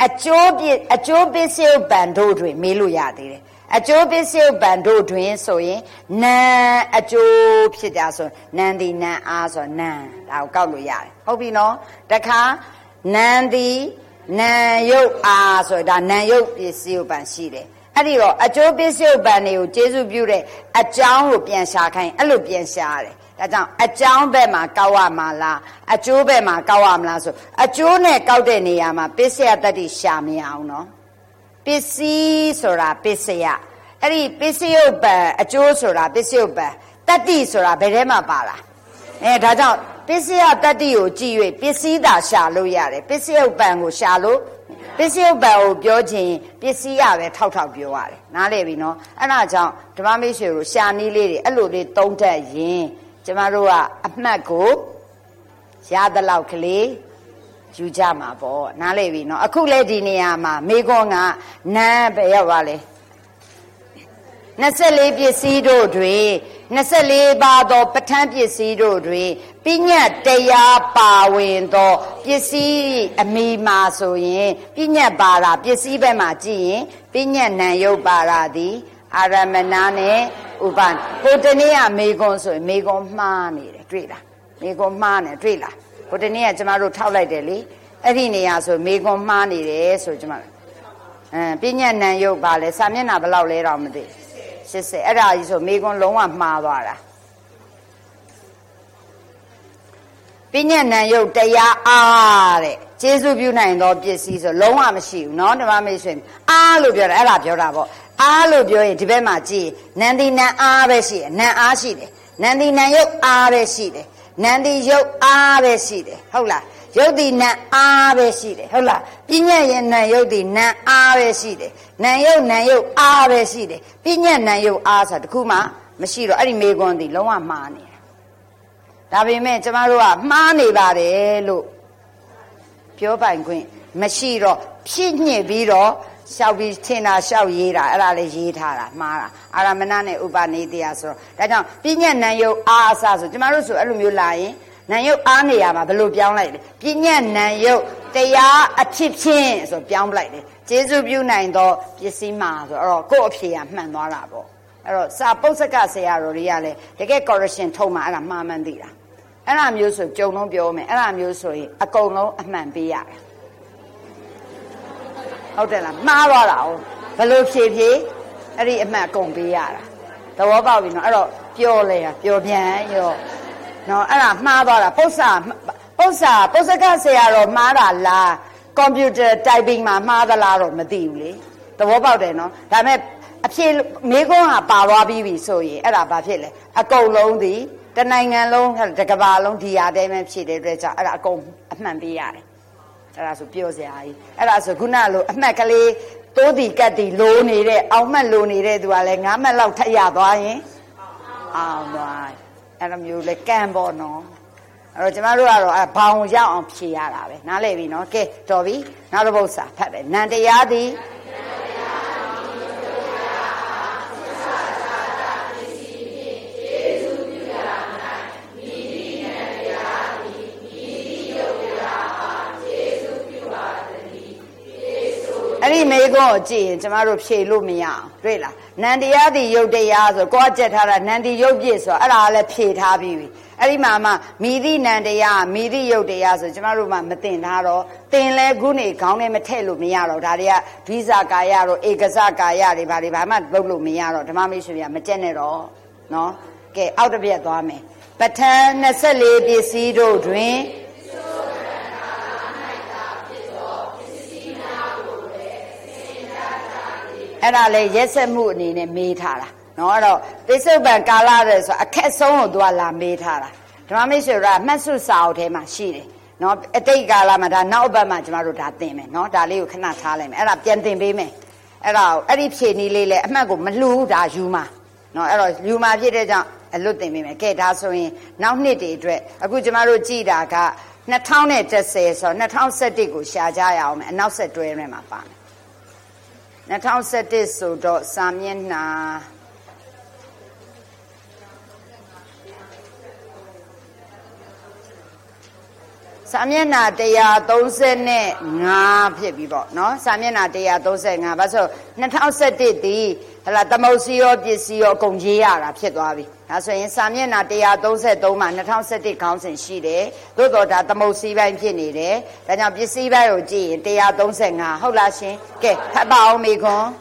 အကျိုးပြအကျိုးပစ္စည်းပန်တို့တွင်မေးလို့ရသေးတယ်အကျိုးပစ္စည်းပန်တို့တွင်ဆိုရင်နာအကျိုးဖြစ်တာဆိုနံဒီနံအားဆိုနံဒါကိုကောက်လို့ရတယ်ဟုတ်ပြီနော်တခါနံဒီနံယုတ်အားဆိုဒါနံယုတ်ပစ္စည်းပန်ရှိတယ်အဲ့ဒီတော့အကျိုးပစ္စည်းပန်တွေကိုကျေစုပြုတဲ့အကြောင်းကိုပြန်ရှာခိုင်းအဲ့လိုပြန်ရှာရတယ်ဒါကြောင့်အကြောင်းဘက်မှာကောက်ရမှာလားအကျိုးဘက်မှာကောက်ရမလားဆိုအကျိုးနဲ့ကောက်တဲ့နေရာမှာပစ္စယတတ္တိရှာမရအောင်နော်ပစ္စည်းဆိုတာပစ္စယအဲ့ဒီပစ္စယုပ္ပံအကျိုးဆိုတာပစ္စယုပ္ပံတတ္တိဆိုတာဘယ်ထဲမှာပါလားအဲဒါကြောင့်ပစ္စယတတ္တိကိုကြည့်၍ပစ္စည်းသာရှာလို့ရတယ်ပစ္စယုပ္ပံကိုရှာလို့ပစ္စယုပ္ပံကိုပြောခြင်းပစ္စည်းရပဲထောက်ထောက်ပြောရတယ်နားလည်ပြီနော်အဲ့ဒါကြောင့်ဓမ္မမိတ်ဆွေတို့ရှာနည်းလေးတွေအဲ့လိုလေးသုံးတတ်ရင်ကျမတို့ကအမှတ်ကိုရသလောက်ကလေးယူကြမှာပေါ့နားလည်ပြီနော်အခုလေဒီနေရာမှာမိခွန်းကနန်းပဲရောက်ပါလေနှစ်ဆယ့်လေးပစ္စည်းတို့တွင်နှစ်ဆယ့်လေးပါးသောပဋ္ဌာန်းပစ္စည်းတို့တွင်ပညတ်တရားပါဝင်သောပစ္စည်းအမိမှာဆိုရင်ပညတ်ပါတာပစ္စည်းဘက်မှာကြည့်ရင်ပညတ်နံယုတ်ပါတာသည်အာရမဏနဲ့ဥပ္ပန်ဟိုတနေ့ကမေကွန်ဆိုရင်မေကွန်မှားနေတယ်တွေ့လားမေကွန်မှားနေတွေ့လားဟိုတနေ့ကကျမတို့ထောက်လိုက်တယ်လေအဲ့ဒီနေရာဆိုမေကွန်မှားနေတယ်ဆိုကျမအဲပညတ်နံယုတ်ပါလေစာမျက်နှာဘယ်လောက်လဲတော့မသိရှစ်ဆယ်အဲ့ဒါကြီးဆိုမေကွန်လုံးဝမှားသွားတာပညတ်နံယုတ်တရားအားတဲ့ကျေစုပြုနိုင်သောပစ္စည်းဆိုလုံးဝမရှိဘူးเนาะဓမ္မမိတ်ဆွေအားလို့ပြောတာအဲ့ဒါပြောတာပေါ့အားလို့ပြောရင်ဒီဘက်မှာကြည့်နန္ဒီနံအားပဲရှိတယ်နံအားရှိတယ်နန္ဒီနံယုတ်အားပဲရှိတယ်နန္ဒီယုတ်အားပဲရှိတယ်ဟုတ်လားယုတ်တိနံအားပဲရှိတယ်ဟုတ်လားပညတ်ရဲ့နံယုတ်တိနံအားပဲရှိတယ်နံယုတ်နံယုတ်အားပဲရှိတယ်ပညတ်နံယုတ်အားဆိုတာတခုမှမရှိတော့အဲ့ဒီမေကွန်ဒီလုံးဝမှားနေတယ်ဒါပေမဲ့ကျမတို့ကမှားနေပါတယ်လို့ပြောပိုင်ခွင့်မရှိတော့ဖြစ်ညစ်ပြီးတော့ရှောက်ပြီးထင်တာရှောက်ရေးတာအဲ့ဒါလေးရေးထားတာမှားတာအာရမဏနဲ့ဥပနိတရားဆိုတော့ဒါကြောင့်ပညတ်နံယုတ်အားအစဆိုကျမတို့ဆိုအဲ့လိုမျိုးလာရင်နံယုတ်အားနေရာမှာဘယ်လိုပြောင်းလိုက်လဲပညတ်နံယုတ်တရားအဖြစ်ဖြင့်ဆိုပြောင်းလိုက်တယ်ကျေစုပြုနိုင်သောပစ္စည်းမှာဆိုအဲ့တော့ကိုယ့်အဖြေကမှန်သွားတာပေါ့အဲ့တော့စာပု္ပ္ပစကဆရာတော်တွေကလည်းတကယ် correction ထုတ်မှအဲ့ဒါမှားမှန်သိတာအဲ့ဒါမျိုးဆိုကြုံလုံးပြောမယ်အဲ့ဒါမျိုးဆိုရင်အကုန်လုံးအမှန်ပေးရတယ်ဟုတ်တယ်လားမှားသွားတာဟုတ်ဘယ်လိုဖြေဖြေအဲ့ဒီအမှန်အကုန်ပေးရတာသဘောပေါက်ပြီနော်အဲ့တော့ပြောလဲရပြောပြန်ရောနော်အဲ့ဒါမှားသွားတာပု္ပ္ပစာပု္ပ္ပစာပု္ပ္ပစကဆရာတော်မှားတာလားကွန်ပျူတာ typing မှာမှားသလားတော့မသိဘူးလေသဘောပေါက်တယ်နော်ဒါပေမဲ့အဖြေမေးခွန်းဟာပါသွားပြီးပြီဆိုရင်အဲ့ဒါဘာဖြစ်လဲအကုန်လုံးဒီတနိုင်ငံလုံးတကဘာလုံးဒီဟာတိုင်းပဲဖြစ်တဲ့အတွက်ကြောင့်အဲ့ဒါအကုန်အမှန်ပေးရတယ်အဲ့ဒါဆိုပြောစရာကြီးအဲ့ဒါဆိုခုနလိုအမှတ်ကလေးတိုးတီကတ်တီလိုနေတဲ့အောင်မှတ်လိုနေတဲ့သူကလည်းငါးမှတ်လောက်ထက်ရသွားရင်အောင်သွားအဲ့လိုမျိုးလေကံပေါ့နော်အဲ့တော့ကျမတို့ကတော့အဲ့ဘောင်ရောက်အောင်ဖြေရတာပဲနားလည်ပြီနော်ကဲတော်ပြီနောက်တစ်ပုဒ်စာဖတ်တယ်နန္တရားသည်အဲ့ဒီမေကွန်းကိုကြည့်ရင်ကျမတို့ဖြေလို့မရအောင်တွေ့လားနန္တရားသည်ယုတ်တရားဆိုကိုကကြက်ထားတာနန္ဒီယုတ်ပြည့်ဆိုအဲ့ဒါလည်းဖြေထားပြီးပြီအဲ့ဒီမှာမှမိသည့်နန္တရားမိသည့်ယုတ်တရားဆိုကျမတို့မှမတင်ထားတော့တင်လဲခုနေခေါင်းနဲ့မထည့်လို့မရတော့ဒါတွေကဒွိဇကာယတို့ဧကဇကာယတွေဘာတွေဘာမှလုပ်လို့မရတော့ဓမ္မမိတ်ဆွေများမကြက်နဲ့တော့နော်ကဲအောက်တစ်ပြက်သွားမယ်ပဋ္ဌာန်းနှစ်ဆယ့်လေးပစ္စည်းတို့တွင်အဲ့ဒါလေရက်ဆက်မှုအနေနဲ့မေးထားတာနော်အဲ့တော့ပိဿုပံကာလတဲ့ဆိုအခက်ဆုံးကိုသူကလာမေးထားတာဓမ္မမိတ်ဆွေကမှတ်စုစာအုပ်ထဲမှာရှိတယ်နော်အတိတ်ကာလမှာဒါနောက်အပတ်မှာကျမတို့ဒါသင်မယ်နော်ဒါလေးကိုခဏထားလိုက်မယ်အဲ့ဒါပြန်သင်ပေးမယ်အဲ့ဒါအဲ့ဒီဖြည့်နည်းလေးလေအမှတ်ကိုမလှူဒါယူမှာနော်အဲ့တော့ယူမှာဖြစ်တဲ့ကြောင့်အလွတ်သင်ပေးမယ်ကဲဒါဆိုရင်နောက်နှစ်တွေအတွက်အခုကျမတို့ကြည်တာကနှစ်ထောင်နဲ့တစ်ဆယ်ဆိုတော့နှစ်ထောင်ဆယ့်တစ်ကိုရှာကြရအောင်မယ်အနောက်ဆက်တွဲထဲမှာပါမယ်နှစ်ထောင်ဆယ့်တစ်ဆိုတော့စာမျက်နှာစစာမျက်နှာone hundred thirty-fiveဖြစ်ပြီပေါ့နော်စာမျက်နှာone hundred thirty-fiveဘာဆိုtwo thousand elevenဒီဟလာသမုတ်စီရောပစ္စည်းရောအကုန်ရေးရတာဖြစ်သွားပြီဒါဆိုရင်စာမျက်နှာone hundred thirty-threeမှာtwo thousand elevenခေါင်းစဉ်ရှိတယ်သို့တော့ဒါသမုတ်စီပိုင်းဖြစ်နေတယ်ဒါကြောင့်ပစ္စည်းပိုင်းကိုကြည့်ရင်one hundred thirty-fiveဟုတ်လားရှင်ကဲဖတ်ပါအောင်မေခွန်း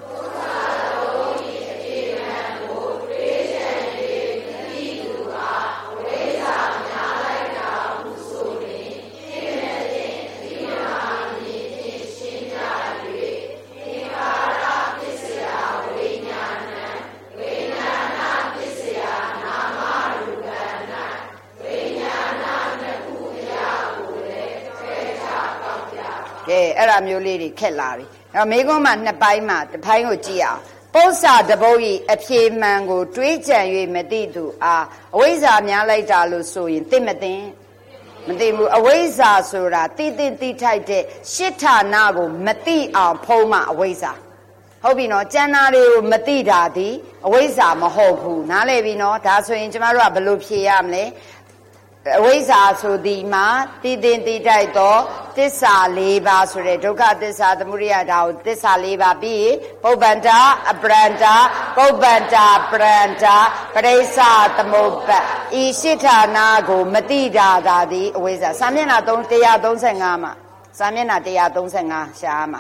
ကဲအဲ့ဒါမျိုးလေးတွေခက်လာပြီအဲ့တော့မိကုံးမှာနှစ်ပိုင်းမှာတစ်ပိုင်းကိုကြည့်အောင်ပု္ပ္ပာတပုတ်ဤအဖြေမှန်ကိုတွေးကြံ၍မသိသူအားအဝိဇ္ဇာများလိုက်တာလို့ဆိုရင်သိမသိမသိဘူးအဝိဇ္ဇာဆိုတာသိသိသိထိုက်တဲ့ရှစ်ဌာနကိုမသိအောင်ဖုံးမှအဝိဇ္ဇာဟုတ်ပြီနော်ကျန်တာတွေကိုမသိတာဒီအဝိဇ္ဇာမဟုတ်ဘူးနားလည်ပြီနော်ဒါဆိုရင်ကျမတို့ကဘယ်လိုဖြေရမလဲအဝိဇ္ဇာဆိုဒီမှာတည်တင်တည်တိုက်တော့သစ္စာ၄ပါးဆိုတဲ့ဒုက္ခသစ္စာသမုဒယဒါကိုသစ္စာ၄ပါးပြီးပုပ္ပန္တအပရန္တပုပ္ပန္တပရန္တပရိစ္ဆသမုပ္ပတ်ဤရှိဌာနကိုမတိတာသာသည်အဝိဇ္ဇာစာမျက်နှာone hundred thirty-fiveမှာစာမျက်နှာone hundred thirty-fiveရှားမှာ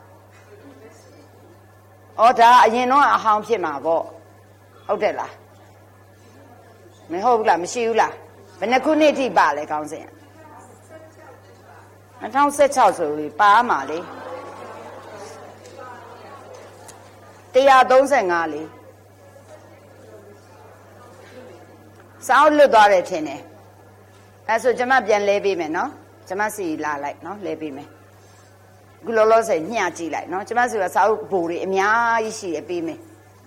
ဩဒါအရင်တော့အဟောင်းဖြစ်မှာပေါ့ဟုတ်တယ်လားမဟုတ်ဘူးလားမရှိဘူးလားဘယ်နှခုနှစ်ထိပါလဲခေါင်းစဉ်two thousand sixteenဆိုပြီးပါမှာလေone hundred thirty-fiveလေစောင်းလွတ်သွားတယ်ထင်တယ်အဲဆိုကျွန်မပြန်လဲပေးမယ်နော်ကျွန်မစီလာလိုက်နော်လဲပေးမယ်ခုလောလောဆယ်ညှကြည့်လိုက်နော်ကျွန်မစီကစာအုပ်ဘူတွေအများကြီးရှိတယ်ပေးမယ်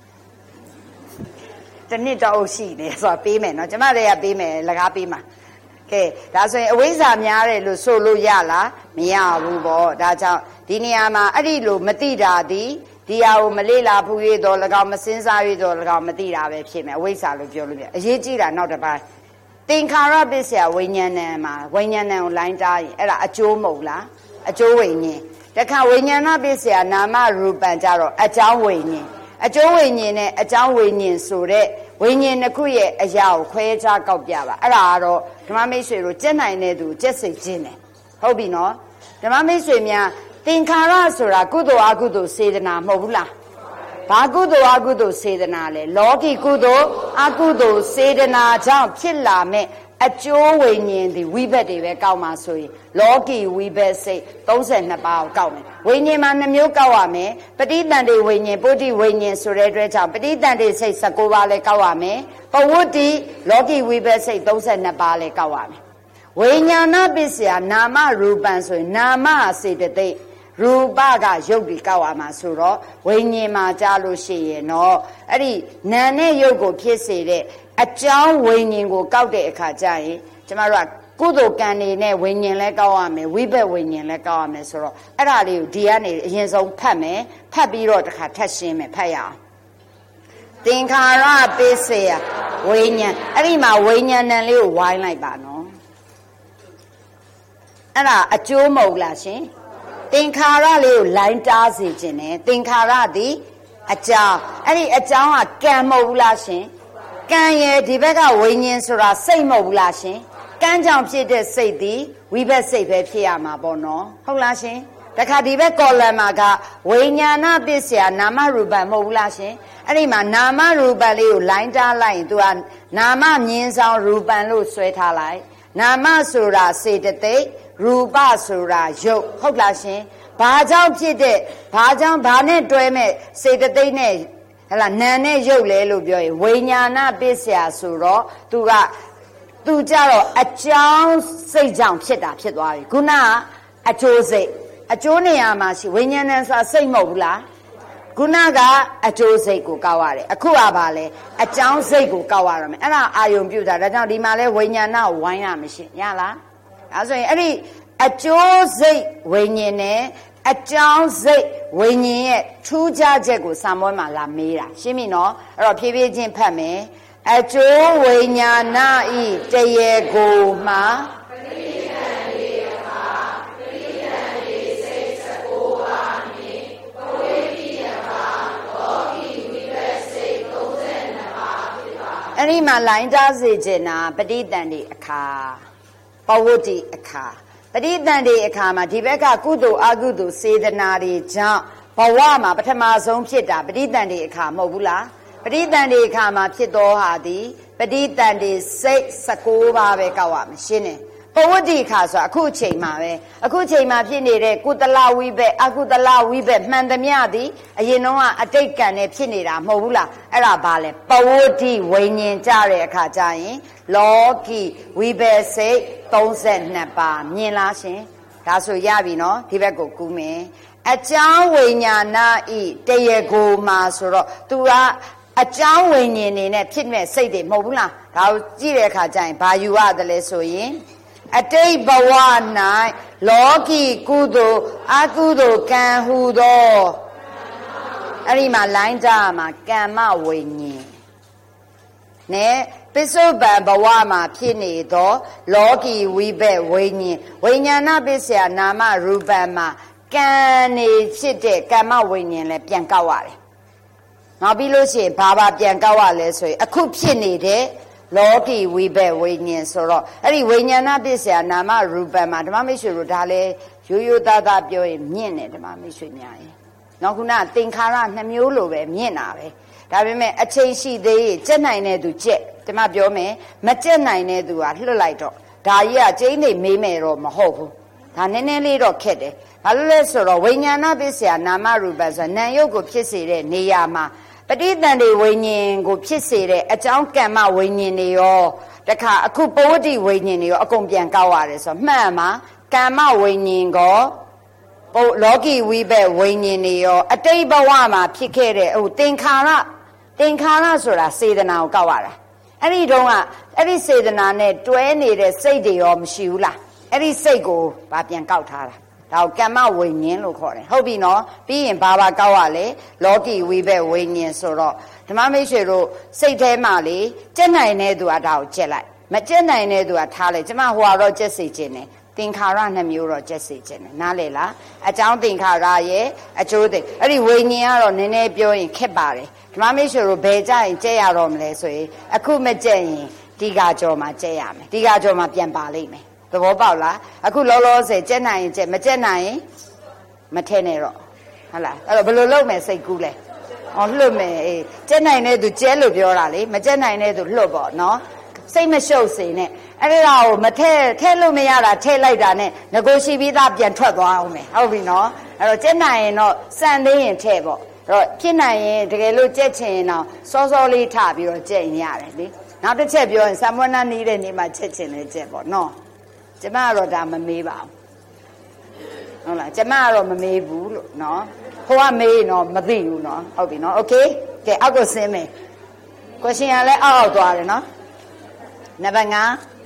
တနစ်တော့ရှိတယ်ဆိုတာပေးမယ်နော်ကျမတွေကပေးမယ်လကားပေးမှာကဲဒါဆိုရင်အဝိဇ္ဇာများတယ်လို့ဆိုလို့ရလားမရဘူးပေါ့ဒါကြောင့်ဒီနေရာမှာအဲ့ဒီလိုမတိတာဒီဒီဟာကိုမလေးလာဖူးရတော့၎င်းမစင်းစားရတော့၎င်းမတိတာပဲဖြစ်မယ်အဝိဇ္ဇာလို့ပြောလို့ပြအရေးကြီးတာနောက်တစ်ပိုင်းသင်္ခါရပစ္စယဝိညာဏံမှာဝိညာဏံကိုလိုင်းတားရင်အဲ့ဒါအကျိုးမဟုတ်လားအကျိုးဝိညာဉ်တခါဝိညာဏပစ္စယနာမရူပံကြတော့အကြောင်းဝိညာဉ်အကျိုးဝိညာဉ်နဲ့အကြောင်းဝိညာဉ်ဆိုတဲ့ဝိညာဉ်တစ်ခုရဲ့အရာကိုခွဲခြားကောက်ပြပါအဲ့ဒါကတော့ဓမ္မမိတ်ဆွေတို့ကျက်နိုင်တဲ့သူကျက်စိတ်ခြင်းတယ်ဟုတ်ပြီနော်ဓမ္မမိတ်ဆွေများသင်္ခါရဆိုတာကုသိုလ်အကုသိုလ်စေတနာမဟုတ်ဘူးလားဘာကုသိုလ်အကုသိုလ်စေတနာလဲလောကီကုသိုလ်အကုသိုလ်စေတနာကြောင့်ဖြစ်လာမဲ့အကျိုးဝိညာဉ်ဒီဝိဘက်တွေပဲကောက်မှာဆိုရင်လောကီဝိဘက်စိတ်thirty-twoပါးကိုကောက်မယ်ဝိညာဉ်မှာနှမျိုးကောက်ရမယ်ပဋိသန္ဓေဝိညာဉ်ပုဋ္ဌိဝိညာဉ်ဆိုတဲ့အတွက်ကြောင့်ပဋိသန္ဓေစိတ်nineteenပါးလည်းကောက်ရမယ်ပဝတ္တိလောကီဝိဘက်စိတ်thirty-twoပါးလည်းကောက်ရမယ်ဝိညာဏပစ္စယနာမရူပံဆိုရင်နာမစေတသိက်ရူပကရုပ်ပြီးကောက်ရမှာဆိုတော့ဝိညာဉ်မှာကြားလို့ရှိရင်တော့အဲ့ဒီနာနဲ့ရုပ်ကိုဖြစ်စေတဲ့အကြောင်းဝိညာဉ်ကိုကောက်တဲ့အခါကျရင်ကျမတို့ကကုသိုလ်ကံနေနဲ့ဝိညာဉ်လဲကောက်ရမယ်ဝိဘက်ဝိညာဉ်လဲကောက်ရမယ်ဆိုတော့အဲ့ဒါလေးကိုဒီကနေအရင်ဆုံးဖတ်မယ်ဖတ်ပြီးတော့တစ်ခါထပ်ရှင်းမယ်ဖတ်ရအောင်သင်္ခါရပစ္စယဝိညာဉ်အဲ့ဒီမှာဝိညာဏံလေးကိုဝိုင်းလိုက်ပါနော်အဲ့ဒါအကျိုးမဟုတ်လားရှင်သင်္ခါရလေးကိုလိုင်းတားစေခြင်းနဲ့သင်္ခါရသည်အကြောင်းအဲ့ဒီအကြောင်းကကံမဟုတ်ဘူးလားရှင်ကံရဲ့ဒီဘက်ကဝိညာဉ်ဆိုတာစိတ်မဟုတ်ဘူးလားရှင်ကံကြောင့်ဖြစ်တဲ့စိတ်သည်ဝိဘက်စိတ်ပဲဖြစ်ရမှာပေါ့နော်ဟုတ်လားရှင်တခါဒီဘက်ကောလမ်မှာကဝိညာဏပစ္စယနာမရူပံမဟုတ်ဘူးလားရှင်အဲ့ဒီမှာနာမရူပံလေးကိုလိုင်းတားလိုက်ရင် तू ကနာမမြင်ဆောင်ရူပံလို့ဆွဲထားလိုက်နာမဆိုတာစေတသိက်ရူပဆိုတာရုပ်ဟုတ်လားရှင်ဘာကြောင့်ဖြစ်တဲ့ဘာကြောင့်ဘာနဲ့တွဲမဲ့စေတသိက်နဲ့ဟလာနာနဲ့ရုပ်လဲလို့ပြောရင်ဝိညာဏပစ္စယဆိုတော့ तू က तू ကြတော့အကြောင်းစိတ်ကြောင့်ဖြစ်တာဖြစ်သွားပြီခုနကအကျိုးစိတ်အကျိုးနေရာမှာရှိဝိညာဏဆိုတာစိတ်မဟုတ်ဘူးလားခုနကအကျိုးစိတ်ကိုကောက်ရတယ်အခုကပါလေအကြောင်းစိတ်ကိုကောက်ရရမယ်အဲ့ဒါအာယုံပြုတာဒါကြောင့်ဒီမှာလဲဝိညာဏကိုဝိုင်းရမရှိရလားအဲဆိုရင်အဲ့ဒီအကျိုးစိတ်ဝိညာဉ်နဲ့အကြောင်းစိတ်ဝိညာဉ်ရဲ့ထူးခြားချက်ကိုစာမွဲမှာလာမေးတာရှင်းပြီနော်အဲ့တော့ဖြည်းဖြည်းချင်းဖတ်မယ်အကျိုးဝိညာဏဤတရေကိုမှာပဋိသန္ဓေအဲ့ဒီမှာလိုင်းသားစေခြင်းနာပဋိသန္ဓေအခါပဝတ္တိအခါပဋိသန္ဓေအခါမှာဒီဘက်ကကုသိုလ်အကုသိုလ်စေတနာတွေကြောင့်ဘဝမှာပထမဆုံးဖြစ်တာပဋိသန္ဓေအခါမဟုတ်ဘူးလားပဋိသန္ဓေအခါမှာဖြစ်သောဟာသည်ပဋိသန္ဓေစိတ်၁၉ပါးပဲကောက်ရမှာရှင်းတယ်ပဝတ္တိအခါဆိုတာအခုအချိန်မှာပဲအခုအချိန်မှာဖြစ်နေတဲ့ကုသလဝိဘက်အကုသလဝိဘက်မှန်သမျှသည်အရင်တော့ကအတိတ်ကံနဲ့ဖြစ်နေတာမဟုတ်ဘူးလားအဲ့ဒါဘာလဲပဝတ္တိဝိညာဉ်ကြတဲ့အခါကျရင်လောကီဝိဘက်စိတ်၃၂ပါးမြင်လားရှင်ဒါဆိုရပြီနော်ဒီဘက်ကိုကူးမယ်အကြောင်းဝိညာဏဤတရားကိုမှာဆိုတော့ तू ကအကြောင်းဝိညာဉ်နေနဲ့ဖြစ်မဲ့စိတ်တွေမဟုတ်ဘူးလားဒါကိုကြည့်တဲ့အခါကျရင်ဘာယူရတယ်လဲဆိုရင်အတိတ်ဘဝ၌လောကီကုသိုလ်အကုသိုလ်ကံဟူသောအဲ့ဒီမှာလိုင်းကြမှာကမ္မဝိညာဉ်နဲ့ပိစုပန်ဘဝမှာဖြစ်နေသောလောကီဝိဘက်ဝိညာဉ်ဝိညာဏပစ္စယနာမရူပံမှာကံနေဖြစ်တဲ့ကမ္မဝိညာဉ်လည်းပြန်ကောက်ရတယ်။နောက်ပြီးလို့ရှိရင်ဘာဘာပြန်ကောက်ရလဲဆိုရင်အခုဖြစ်နေတဲ့လောကီဝိဘက်ဝိညာဉ်ဆိုတော့အဲ့ဒီဝိညာဏပစ္စယနာမရူပံမှာဓမ္မမိတ်ဆွေတို့ဒါလည်းရိုးရိုးသားသားပြောရင်မြင့်တယ်ဓမ္မမိတ်ဆွေများရင်။နောက်ခုနသင်္ခါရနှမျိုးလိုပဲမြင့်တာပဲ။ဒါပေမဲ့အချိန်ရှိသေးရင်ကြက်နိုင်တဲ့သူကြက်ဓမ္မပြောမယ်မကြက်နိုင်တဲ့သူကလွတ်လိုက်တော့ဒါကြီးကကျင်းနေမေးမယ်တော့မဟုတ်ဘူး။ဒါနည်းနည်းလေးတော့ခက်တယ်။ဘာလို့လဲဆိုတော့ဝိညာဏပစ္စယနာမရူပံဆိုနာယုတ်ကိုဖြစ်စေတဲ့နေရာမှာပဋိသန္ဓေဝိညာဉ်ကိုဖြစ်စေတဲ့အကြောင်းကမ္မဝိညာဉ်တွေရောတခါအခုပဝတ္တိဝိညာဉ်တွေရောအကုန်ပြန်ကောက်ရတယ်ဆိုတော့မှန်မှာကမ္မဝိညာဉ်ကောလောကီဝိဘက်ဝိညာဉ်တွေရောအတိတ်ဘဝမှာဖြစ်ခဲ့တဲ့ဟိုသင်္ခါရသင်္ခါရဆိုတာစေတနာကိုကောက်ရတာအဲ့ဒီတုန်းကအဲ့ဒီစေတနာနဲ့တွဲနေတဲ့စိတ်တွေရောမရှိဘူးလားအဲ့ဒီစိတ်ကိုဗာပြန်ကောက်ထားတာဒါကိုကမ္မဝိညာဉ်လို့ခေါ်တယ်ဟုတ်ပြီနော်ပြီးရင်ဘာဘာကောက်ရလဲလောကီဝိဘက်ဝိညာဉ်ဆိုတော့ဓမ္မမိတ်ဆွေတို့စိတ်ထဲမှာလေကြက်နိုင်တဲ့သူကဒါကိုကြက်လိုက်မကြက်နိုင်တဲ့သူကထားလိုက်ကျမဟိုကတော့ကြက်စေခြင်းတယ်သင်္ခါရနှမျိုးတော့ကြက်စေခြင်းတယ်နားလေလားအကြောင်းသင်္ခါရရဲ့အကျိုးသိအဲ့ဒီဝိညာဉ်ကတော့နည်းနည်းပြောရင်ခက်ပါတယ်ဓမ္မမိတ်ဆွေတို့ဘယ်ကြရင်ကြက်ရတော့မလဲဆိုရင်အခုမကြက်ရင်ဒီကကြောမှာကြက်ရမယ်ဒီကကြောမှာပြန်ပါလိမ့်မယ်သဘောပေါက်လားအခုလောလောဆယ်ကြက်နိုင်ရင်ကြက်မကြက်နိုင်ရင်မထဲနဲ့တော့ဟုတ်လားအဲ့တော့ဘယ်လိုလုပ်မယ်စိတ်ကူးလဲဟောလွတ်မယ်အေးကြက်နိုင်တဲ့သူကျဲလို့ပြောတာလေမကြက်နိုင်တဲ့သူလွတ်ပေါ့နော်စိတ်မရှုပ်စေနဲ့အဲ့ဒါကိုမထဲထဲလို့မရတာထဲလိုက်တာနဲ့ငကိုရှိပြီးသားပြန်ထွက်သွားအောင်မယ်ဟုတ်ပြီနော်အဲ့တော့ကြက်နိုင်ရင်တော့စံသေးရင်ထဲပေါ့အဲ့တော့ဖြစ်နိုင်ရင်တကယ်လို့ကြက်ချင်ရင်တော့စောစောလေးထပြီးတော့ကြက်ရင်ရတယ်လေနောက်တစ်ချက်ပြောရင်ဆံမွန်းနှနေတဲ့နေမှာချက်ချင်လဲကြက်ပေါ့နော်ကျမကတော့ဒါမမေးပါဘူးဟုတ်လားကျမကတော့မမေးဘူးလို့နော်ဟိုကမေးတော့မသိဘူးနော်ဟုတ်ပြီနော်โอเคကဲအောက်ကိုဆင်းမယ် question ကလည်းအောက်အောက်သွားတယ်နော်နံပါတ်၅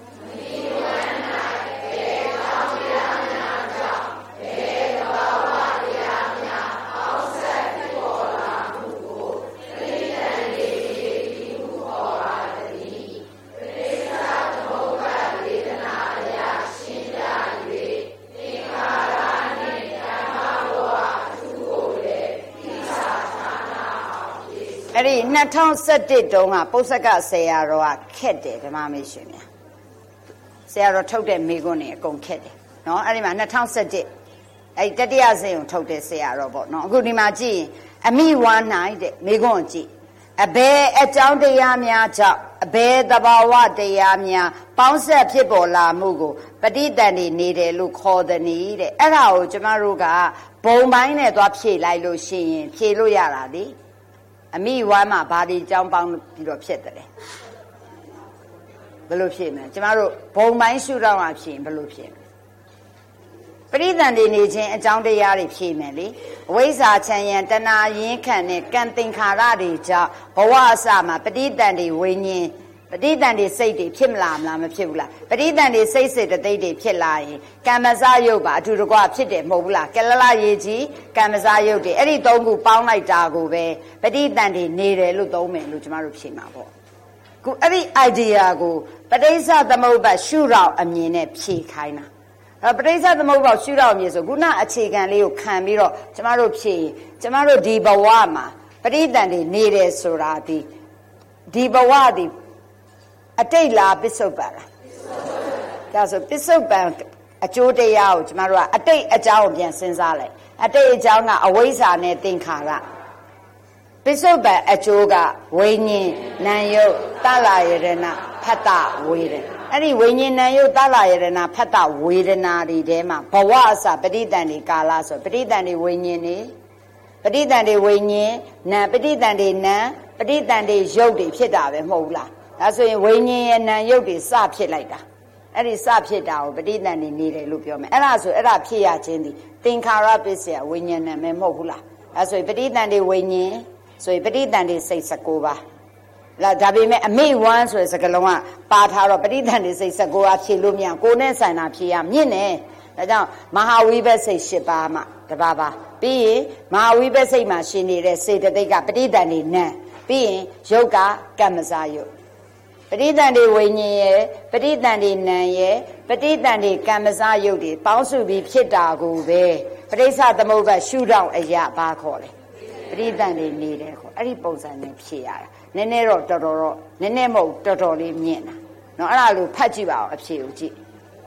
အဲ့ဒီ၂၀၁၁တုန်းကပုစ္ဆကဆရာတော်ကခက်တယ်ဓမ္မမေရှင်များဆရာတော်ထုတ်တဲ့မိကွန်းတွေအကုန်ခက်တယ်နော်အဲ့ဒီမှာ၂၀၁၁အဲ့တတိယဆင်းကိုထုတ်တဲ့ဆရာတော်ပေါ့နော်အခုဒီမှာကြည့်ရင်အမိဝါ၌တဲ့မိကွန်းကြည့်အဘယ်အကြောင်းတရားများကြောင့်အဘယ်သဘာဝတရားများပေါင်းဆက်ဖြစ်ပေါ်လာမှုကိုပဋိသန္ဓေနေတယ်လို့ခေါ်သည်နည်းတဲ့အဲ့ဒါကိုကျမတို့ကဘုံပိုင်းနဲ့သွားဖြည့်လိုက်လို့ရှိရင်ဖြည့်လို့ရတာလေအမိဝါမှာဘာဒီအကြောင်းပေါင်းပြီးတော့ဖြစ်တယ်ဘယ်လိုဖြစ်မလဲကျမတို့ဘုံပိုင်းရှုတော့မှဖြစ်ရင်ဘယ်လိုဖြစ်မလဲပရိသန္တိနေခြင်းအကြောင်းတရားတွေဖြည့်မယ်လေအဝိဇ္ဇာချမ်းရံတဏှာရင်းခံတဲ့ကံသင်္ခါရတွေကြောင့်ဘဝအစမှာပရိသန္တိဝိညာဉ်ပရိသန္တိစိတ်တွေဖြစ်မလားမလားမဖြစ်ဘူးလားပရိသန္တိစိတ်စေတသိက်တွေဖြစ်လာရင်ကမ္မဇယုတ်ပါအထူတကွဖြစ်တယ်မဟုတ်ဘူးလားကလလရေကြီးကမ္မဇယုတ်တွေအဲ့ဒီသုံးခုပေါင်းလိုက်တာကိုပဲပရိသန္တိနေတယ်လို့သုံးမယ်လို့ကျမတို့ဖြေမှာပေါ့ခုအဲ့ဒီ idea ကိုပဋိစ္စသမုပ္ပါရှုထောင့်အမြင်နဲ့ဖြေခိုင်းတာပဋိစ္စသမုပ္ပါရှုထောင့်အမြင်ဆိုခုနအခြေခံလေးကိုခံပြီးတော့ကျမတို့ဖြေကျမတို့ဒီဘဝမှာပရိသန္တိနေတယ်ဆိုတာဒီဒီဘဝဒီအတိတ်လားပစ္စုပန်လားဒါဆိုပစ္စုပန်အကျိုးတရားကိုကျမတို့ကအတိတ်အကြောင်းကိုပြန်စဉ်းစားလိုက်အတိတ်အကြောင်းကအဝိဇ္ဇာနဲ့သင်္ခါရပစ္စုပန်အကျိုးကဝိညာဉ်နာယုတ်တလယရဏဖတ္တဝေဒနာအဲ့ဒီဝိညာဉ်နာယုတ်တလယရဏဖတ္တဝေဒနာတွေထဲမှာဘဝအစပဋိသန္ဓေကာလဆိုပဋိသန္ဓေဝိညာဉ်နေပဋိသန္ဓေဝိညာဉ်နာပဋိသန္ဓေနာပဋိသန္ဓေရုပ်တွေဖြစ်တာပဲမဟုတ်ဘူးလားဒါဆိုရင်ဝိညာဉ်ရဲ့နာရုပ်တွေစဖြစ်လိုက်တာအဲ့ဒီစဖြစ်တာကိုပဋိသန္ဓေနေတယ်လို့ပြောမယ်အဲ့ဒါဆိုအဲ့ဒါဖြစ်ရခြင်းဒီသင်္ခါရပစ္စယဝိညာဉ်နာမယ်မဟုတ်ဘူးလားအဲ့ဆိုရင်ပဋိသန္ဓေဝိညာဉ်ဆိုရင်ပဋိသန္ဓေစိတ်၁၉ပါးလာဒါပေမဲ့အမိဝမ်းဆိုတဲ့စကားလုံးကပါထားတော့ပဋိသန္ဓေစိတ်၁၉ပါးဖြည့်လို့မရကိုယ်နဲ့ဆိုင်တာဖြည့်ရမြင့်နေဒါကြောင့်မဟာဝိဘတ်စိတ်၈ပါးမှတပါးပါပြီးရင်မဟာဝိဘတ်စိတ်မှာရှင်နေတဲ့စေတသိက်ကပဋိသန္ဓေနံပြီးရင်ယုတ်ကကမ္မဇယုတ်ပဋိသန္ဓေဝိညာဉ်ရဲ့ပဋိသန္ဓေနံရဲ့ပဋိသန္ဓေကမ္မဇယုတ်တွေပေါင်းစုပြီးဖြစ်တာကိုပဲပဋိစ္စသမုပ္ပါရှုထောင့်အရာဘာခေါ်လဲပဋိသန္ဓေနေတယ်ခေါ်အဲ့ဒီပုံစံနဲ့ဖြည့်ရတာနည်းနည်းတော့တော်တော်တော့နည်းနည်းမဟုတ်တော်တော်လေးမြင့်တာเนาะအဲ့ဒါလိုဖတ်ကြည့်ပါအောင်အဖြေကိုကြည့်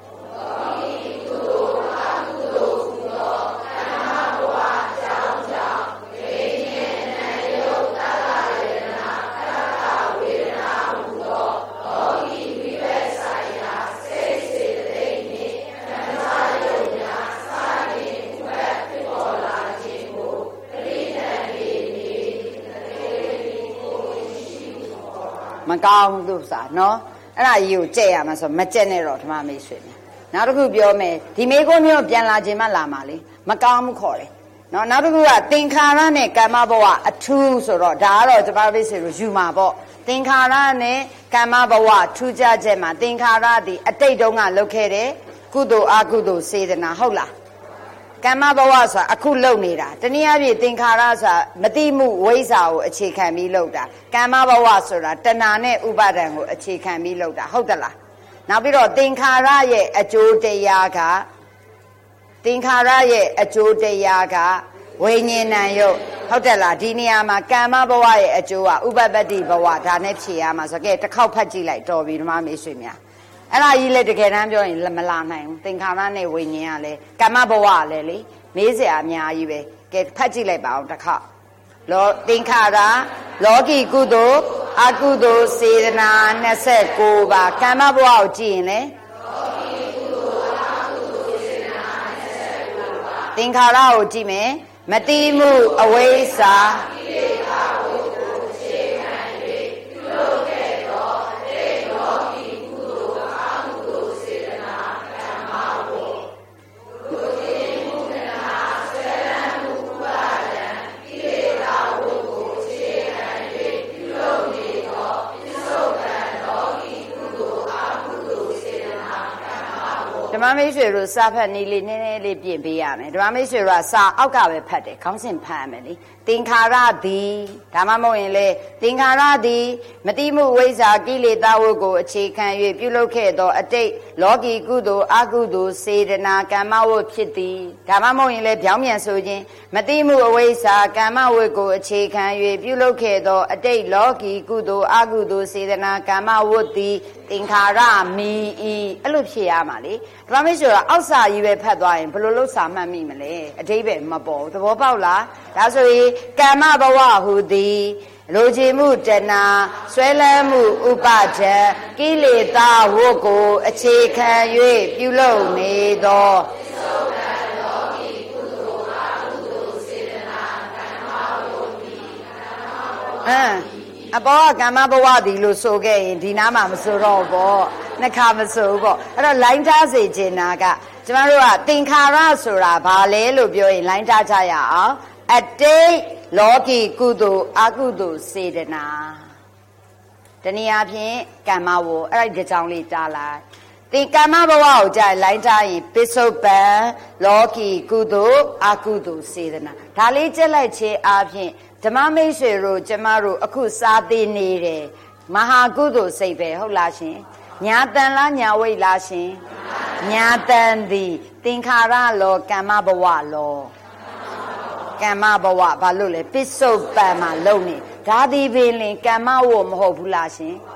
မကောင်းလို့စားเนาะအဲ့ဒါကြီးကိုကြက်ရမှာဆိုမကြက်နဲ့တော့ဓမ္မမိတ်ဆွေများနောက်တစ်ခုပြောမယ်ဒီမေခွန်းမျိုးပြန်လာခြင်းမလာမှာလေမကောင်းမှုခေါ်တယ်เนาะနောက်တစ်ခုကသင်္ခါရနဲ့ကမ္မဘဝအထူးဆိုတော့ဒါကတော့ဓမ္မမိတ်ဆွေတို့ယူမှာပေါ့သင်္ခါရနဲ့ကမ္မဘဝထူးခြားချက်မှာသင်္ခါရဒီအတိတ်တုန်းကလုပ်ခဲ့တဲ့ကုသိုလ်အကုသိုလ်စေတနာဟုတ်လားကမ္မဘဝဆိုတာအခုလုပ်နေတာတနည်းအားဖြင့်သင်္ခါရဆိုတာမတိမှုဝိဇ္ဇာကိုအခြေခံပြီးလုပ်တာကမ္မဘဝဆိုတာတဏှာနဲ့ဥပါဒံကိုအခြေခံပြီးလုပ်တာဟုတ်သလားနောက်ပြီးတော့သင်္ခါရရဲ့အကျိုးတရားကသင်္ခါရရဲ့အကျိုးတရားကဝိညာဉ်ဏယုတ်ဟုတ်တယ်လားဒီနေရာမှာကမ္မဘဝရဲ့အကျိုးကဥပပတ္တိဘဝဒါနဲ့ဖြေရမှာဆိုတော့ကဲတစ်ခေါက်ဖတ်ကြည့်လိုက်တော်ပြီဓမ္မမေဆွေများအဲ့ဒါကြီးလေတကယ်တမ်းပြောရင်မလာနိုင်ဘူးသင်္ခါရနဲ့ဝိညာဉ်ကလည်းကမ္မဘဝကလည်းလေမေးစရာအများကြီးပဲကဲဖတ်ကြည့်လိုက်ပါအောင်တစ်ခါလောသင်္ခါရလောကီကုသိုလ်အကုသိုလ်စေတနာ၂၉ပါးကမ္မဘဝကိုကြည့်ရင်လေလောကီကုသိုလ်အကုသိုလ်စေတနာ၂၉ပါးသင်္ခါရကိုကြည့်မယ်မတိမှုအဝိဇ္ဇာကိလေသာဝိကိုအခြေခံ၍ပြုလုပ်ခဲ့သောအတိတ်လောကီကုသိုလ်အကုသိုလ်စေတနာကမ္မဘဝဒုတိယမှုကနာဆွဲလန်းမှုဥပါဒံကိလေသာဝိကိုအခြေခံ၍ပြုလုပ်နေသောပစ္စုပန်လောကီကုသိုလ်အကုသိုလ်စေတနာကမ္မဘဝဓမ္မမိတ်ဆွေတို့စာဖတ်နည်းလေးနည်းနည်းလေးပြင်ပေးရမယ်ဓမ္မမိတ်ဆွေတို့ကစာအောက်ကပဲဖတ်တယ်ခေါင်းစဉ်ဖတ်ရမယ်လေသင်္ခါရသည်ဒါမှမဟုတ်ရင်လေသင်္ခါရသည်မတိမှုဝိဇ္ဇာကိလေသာဝတ်ကိုအခြေခံ၍ပြုလုပ်ခဲ့သောအတိတ်လောကီကုသိုလ်အကုသိုလ်စေတနာကမ္မဝတ်ဖြစ်သည်ဒါမှမဟုတ်ရင်လေပြောင်းပြန်ဆိုခြင်းမတိမှုအဝိဇ္ဇာကမ္မဝတ်ကိုအခြေခံ၍ပြုလုပ်ခဲ့သောအတိတ်လောကီကုသိုလ်အကုသိုလ်စေတနာကမ္မဝတ်သည်သင်္ခါရမီဤအဲ့လိုဖြစ်ရမှာလေဓမ္မမိတ်ဆွေကအောက်စာကြီးပဲဖတ်သွားရင်ဘယ်လိုလုပ်စာမှတ်မိမလဲအဓိပ္ပာယ်မပေါ်ဘူးသဘောပေါက်လားဒါဆိုရင်ကမ္မဘဝဟူသည်လိုချင်မှုတဏှာဆွဲလန်းမှုဥပါဒံကိလေသာဝတ်ကိုအခြေခံ၍ပြုလုပ်နေသောအင်းအပေါ်ကကမ္မဘဝသည်လို့ဆိုခဲ့ရင်ဒီနားမှာမဆိုတော့ဘောနှစ်ခါမဆိုဘူးပေါ့အဲ့တော့လိုင်းထားစေချင်တာကကျမတို့ကသင်္ခါရဆိုတာဘာလဲလို့ပြောရင်လိုင်းထားကြရအောင်အတိတ်လောကီကုသိုလ်အကုသိုလ်စေတနာတနည်းအားဖြင့်ကမ္မဝအဲ့ဒီကြောင့်လေးတားလိုက်သင်ကမ္မဘဝကိုကြာလိုင်းထားရင်ပစ္စုပန်လောကီကုသိုလ်အကုသိုလ်စေတနာဒါလေးကြက်လိုက်ခြင်းအားဖြင့်ဓမ္မမိတ်ဆွေတို့ကျမတို့အခုစာသိနေတယ်မဟာကုသိုလ်စိတ်ပဲဟုတ်လားရှင်ညာတန်လားညာဝိတ်လားရှင်ညာတန်သည်သင်္ခါရလောကမ္မဘဝလောကမ္မဘဝဘာလို့လဲပစ္စုပန်မှာလုံနေဒါသည်ပင်လင်ကမ္မဝမဟုတ်ဘူးလားရှင်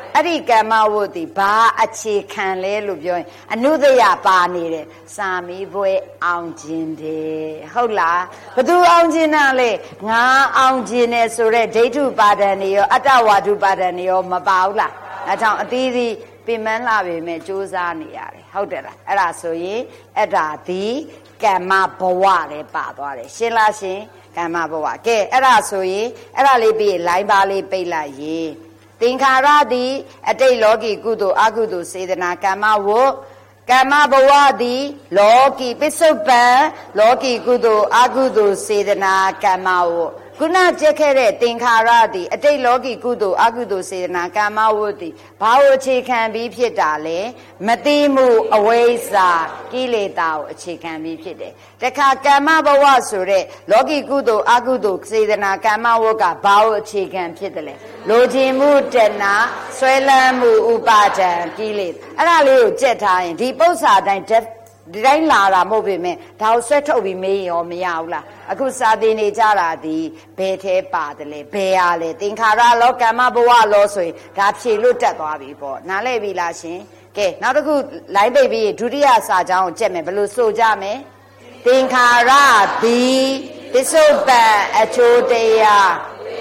အဲ့ဒီကမ္မဝတ်ဒီဘာအခြေခံလဲလို့ပြောရင်အနုတယပါနေတယ်စာမီးပွဲအောင်ခြင်းတယ်ဟုတ်လားဘသူအောင်ခြင်းတာလဲငါအောင်ခြင်းနဲ့ဆိုတဲ့ဒိဋ္ဌုပါဒံတွေရောအတ္တဝါဒုပါဒံတွေရောမပါဘူးလားအဲကြောင့်အသီးသီးပြင်မှန်းလာပေမဲ့စူးစမ်းနေရတယ်ဟုတ်တယ်လားအဲ့ဒါဆိုရင်အဲ့ဒါဒီကမ္မဘဝလည်းပါသွားတယ်ရှင်းလားရှင်းကမ္မဘဝကဲအဲ့ဒါဆိုရင်အဲ့ဒါလေးပြီးလိုင်းပါလေးပိတ်လိုက်ရင်သင်္ခါရသည်အတိတ်လောကီကုသိုလ်အကုသိုလ်စေတနာကမ္မဝတ်ကမ္မဘဝသည်လောကီပစ္စုပန်လောကီကုသိုလ်အကုသိုလ်စေတနာကမ္မဝတ်ခုနကြက်ခဲ့တဲ့သင်္ခါရသည်အတိတ်လောကီကုသိုလ်အကုသိုလ်စေတနာကမ္မဝတ်သည်ဘာကိုအခြေခံပြီးဖြစ်တာလဲမသိမှုအဝိဇ္ဇာကိလေသာကိုအခြေခံပြီးဖြစ်တယ်တခါကမ္မဘဝဆိုတဲ့လောကီကုသိုလ်အကုသိုလ်စေတနာကမ္မဝတ်ကဘာကိုအခြေခံဖြစ်တယ်လဲလိုချင်မှုတဏှာဆွဲလန်းမှုဥပါဒံကိလေသာအဲ့ဒါလေးကိုကြက်ထားရင်ဒီပု္ပ္ပာတိုင်းဒီတိုင်းလာတာမဟုတ်ပေမဲ့ဒါကိုဆွဲထုတ်ပြီးမေးရောမရဘူးလားအခုစာသင်နေကြတာဒီဘယ်ထဲပါတယ်လဲဘယ်ရလဲသင်္ခါရလောကမ္မဘဝလောဆိုရင်ဒါဖြေလွတ်တက်သွားပြီပေါ့နားလည်ပြီလားရှင်ကဲနောက်တစ်ခုလိုင်းပိတ်ပြီးဒုတိယစာကြောင်းကိုကြက်မယ်ဘယ်လိုဆိုကြမလဲသင်္ခါရသည်ပစ္စုပန်အကျိုးတရား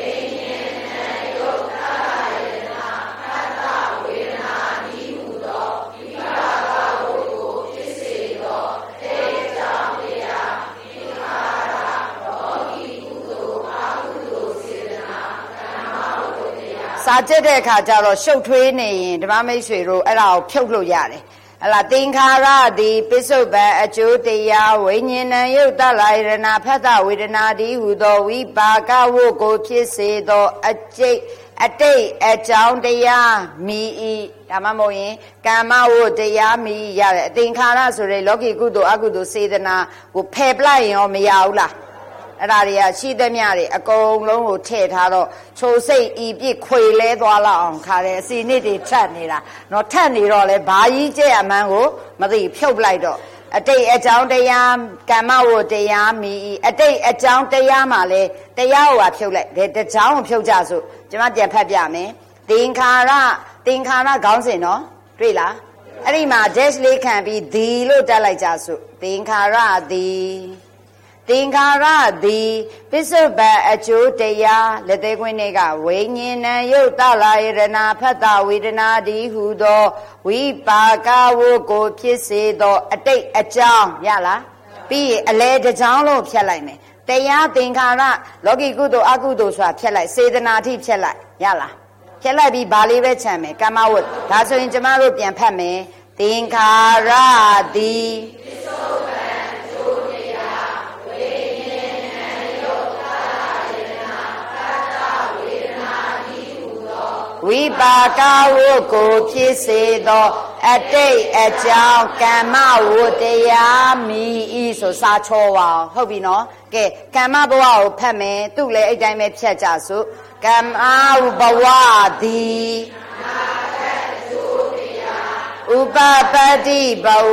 စာကြက်တဲ့အခါကျတော့ရှုပ်ထွေးနေရင်ဓမ္မမိတ်ဆွေတို့အဲ့ဒါကိုဖြုတ်လို့ရတယ်ဟလာသင်္ခါရသည်ပစ္စုပန်အကျိုးတရားဝိညာဏယုတ်တလာယရဏဖတ်တဝေဒနာတိဟူသောဝိပါကဝုကိုဖြစ်စေသောအကျိတ်အတိတ်အကြောင်းတရားမိဤဒါမှမဟုတ်ရင်ကမ္မဝုတရားမိရတဲ့အသင်္ခါရဆိုတဲ့လောကီကုသိုလ်အကုသိုလ်စေတနာကိုဖယ်ပလိုက်ရင်ရောမရဘူးလားအဲ့ဒါတွေကရှိသမျှတွေအကုန်လုံးကိုထည့်ထားတော့ချိုစိတ်ဤပြစ်ခွေလဲသွားလောက်အောင်ခါတယ်အစီနစ်တွေထက်နေတာနော်ထက်နေတော့လဲဘာကြီးကျဲအမှန်းကိုမသိဖြုတ်လိုက်တော့အတိတ်အကြောင်းတရားကမ္မဝတ္တရားမိအတိတ်အကြောင်းတရားမှာလဲတရားကိုဖြုတ်လိုက်ဒါတကြောင်းကိုဖြုတ်ကြစို့ကျွန်မပြန်ဖတ်ပြမယ်သင်္ခါရသင်္ခါရခေါင်းစဉ်နော်တွေ့လားအဲ့ဒီမှာ dash လေးခံပြီးဒီလို့တက်လိုက်ကြစို့သင်္ခါရသည်သင်္ခါရသည်ပစ္စုပန်အကျိုးတရားလက်သေးခွင်းတွေကဝိညာဏယုတ်တလာယရဏဖတ်တဝေဒနာတိဟူသောဝိပါကဝုကိုဖြစ်စေသောအတိတ်အကြောင်းရလားပြီးရင်အလဲတစ်ကြောင်းလုံးဖြတ်လိုက်မယ်တရားသင်္ခါရလောကီကုသိုလ်အကုသိုလ်ဆိုတာဖြတ်လိုက်စေတနာတိဖြတ်လိုက်ရလားဖြတ်လိုက်ပြီးဘာလေးပဲခြံမယ်ကမ္မဝတ်ဒါဆိုရင်ကျမတို့ပြန်ဖတ်မယ်သင်္ခါရသည်ပစ္စုပန်ဝိပါကဝုကိုဖြစ်စေသောအတိတ်အကြောင်းကမ္မဝတ္တရားမိဤဆိုစာချောပါဟုတ်ပြီနော်ကဲကမ္မဘဝကိုဖတ်မယ်သူ့လည်းအဲ့တိုင်းပဲဖြတ်ကြစို့ကမ္မဘဝသည်ဥပပတ္တိဘဝ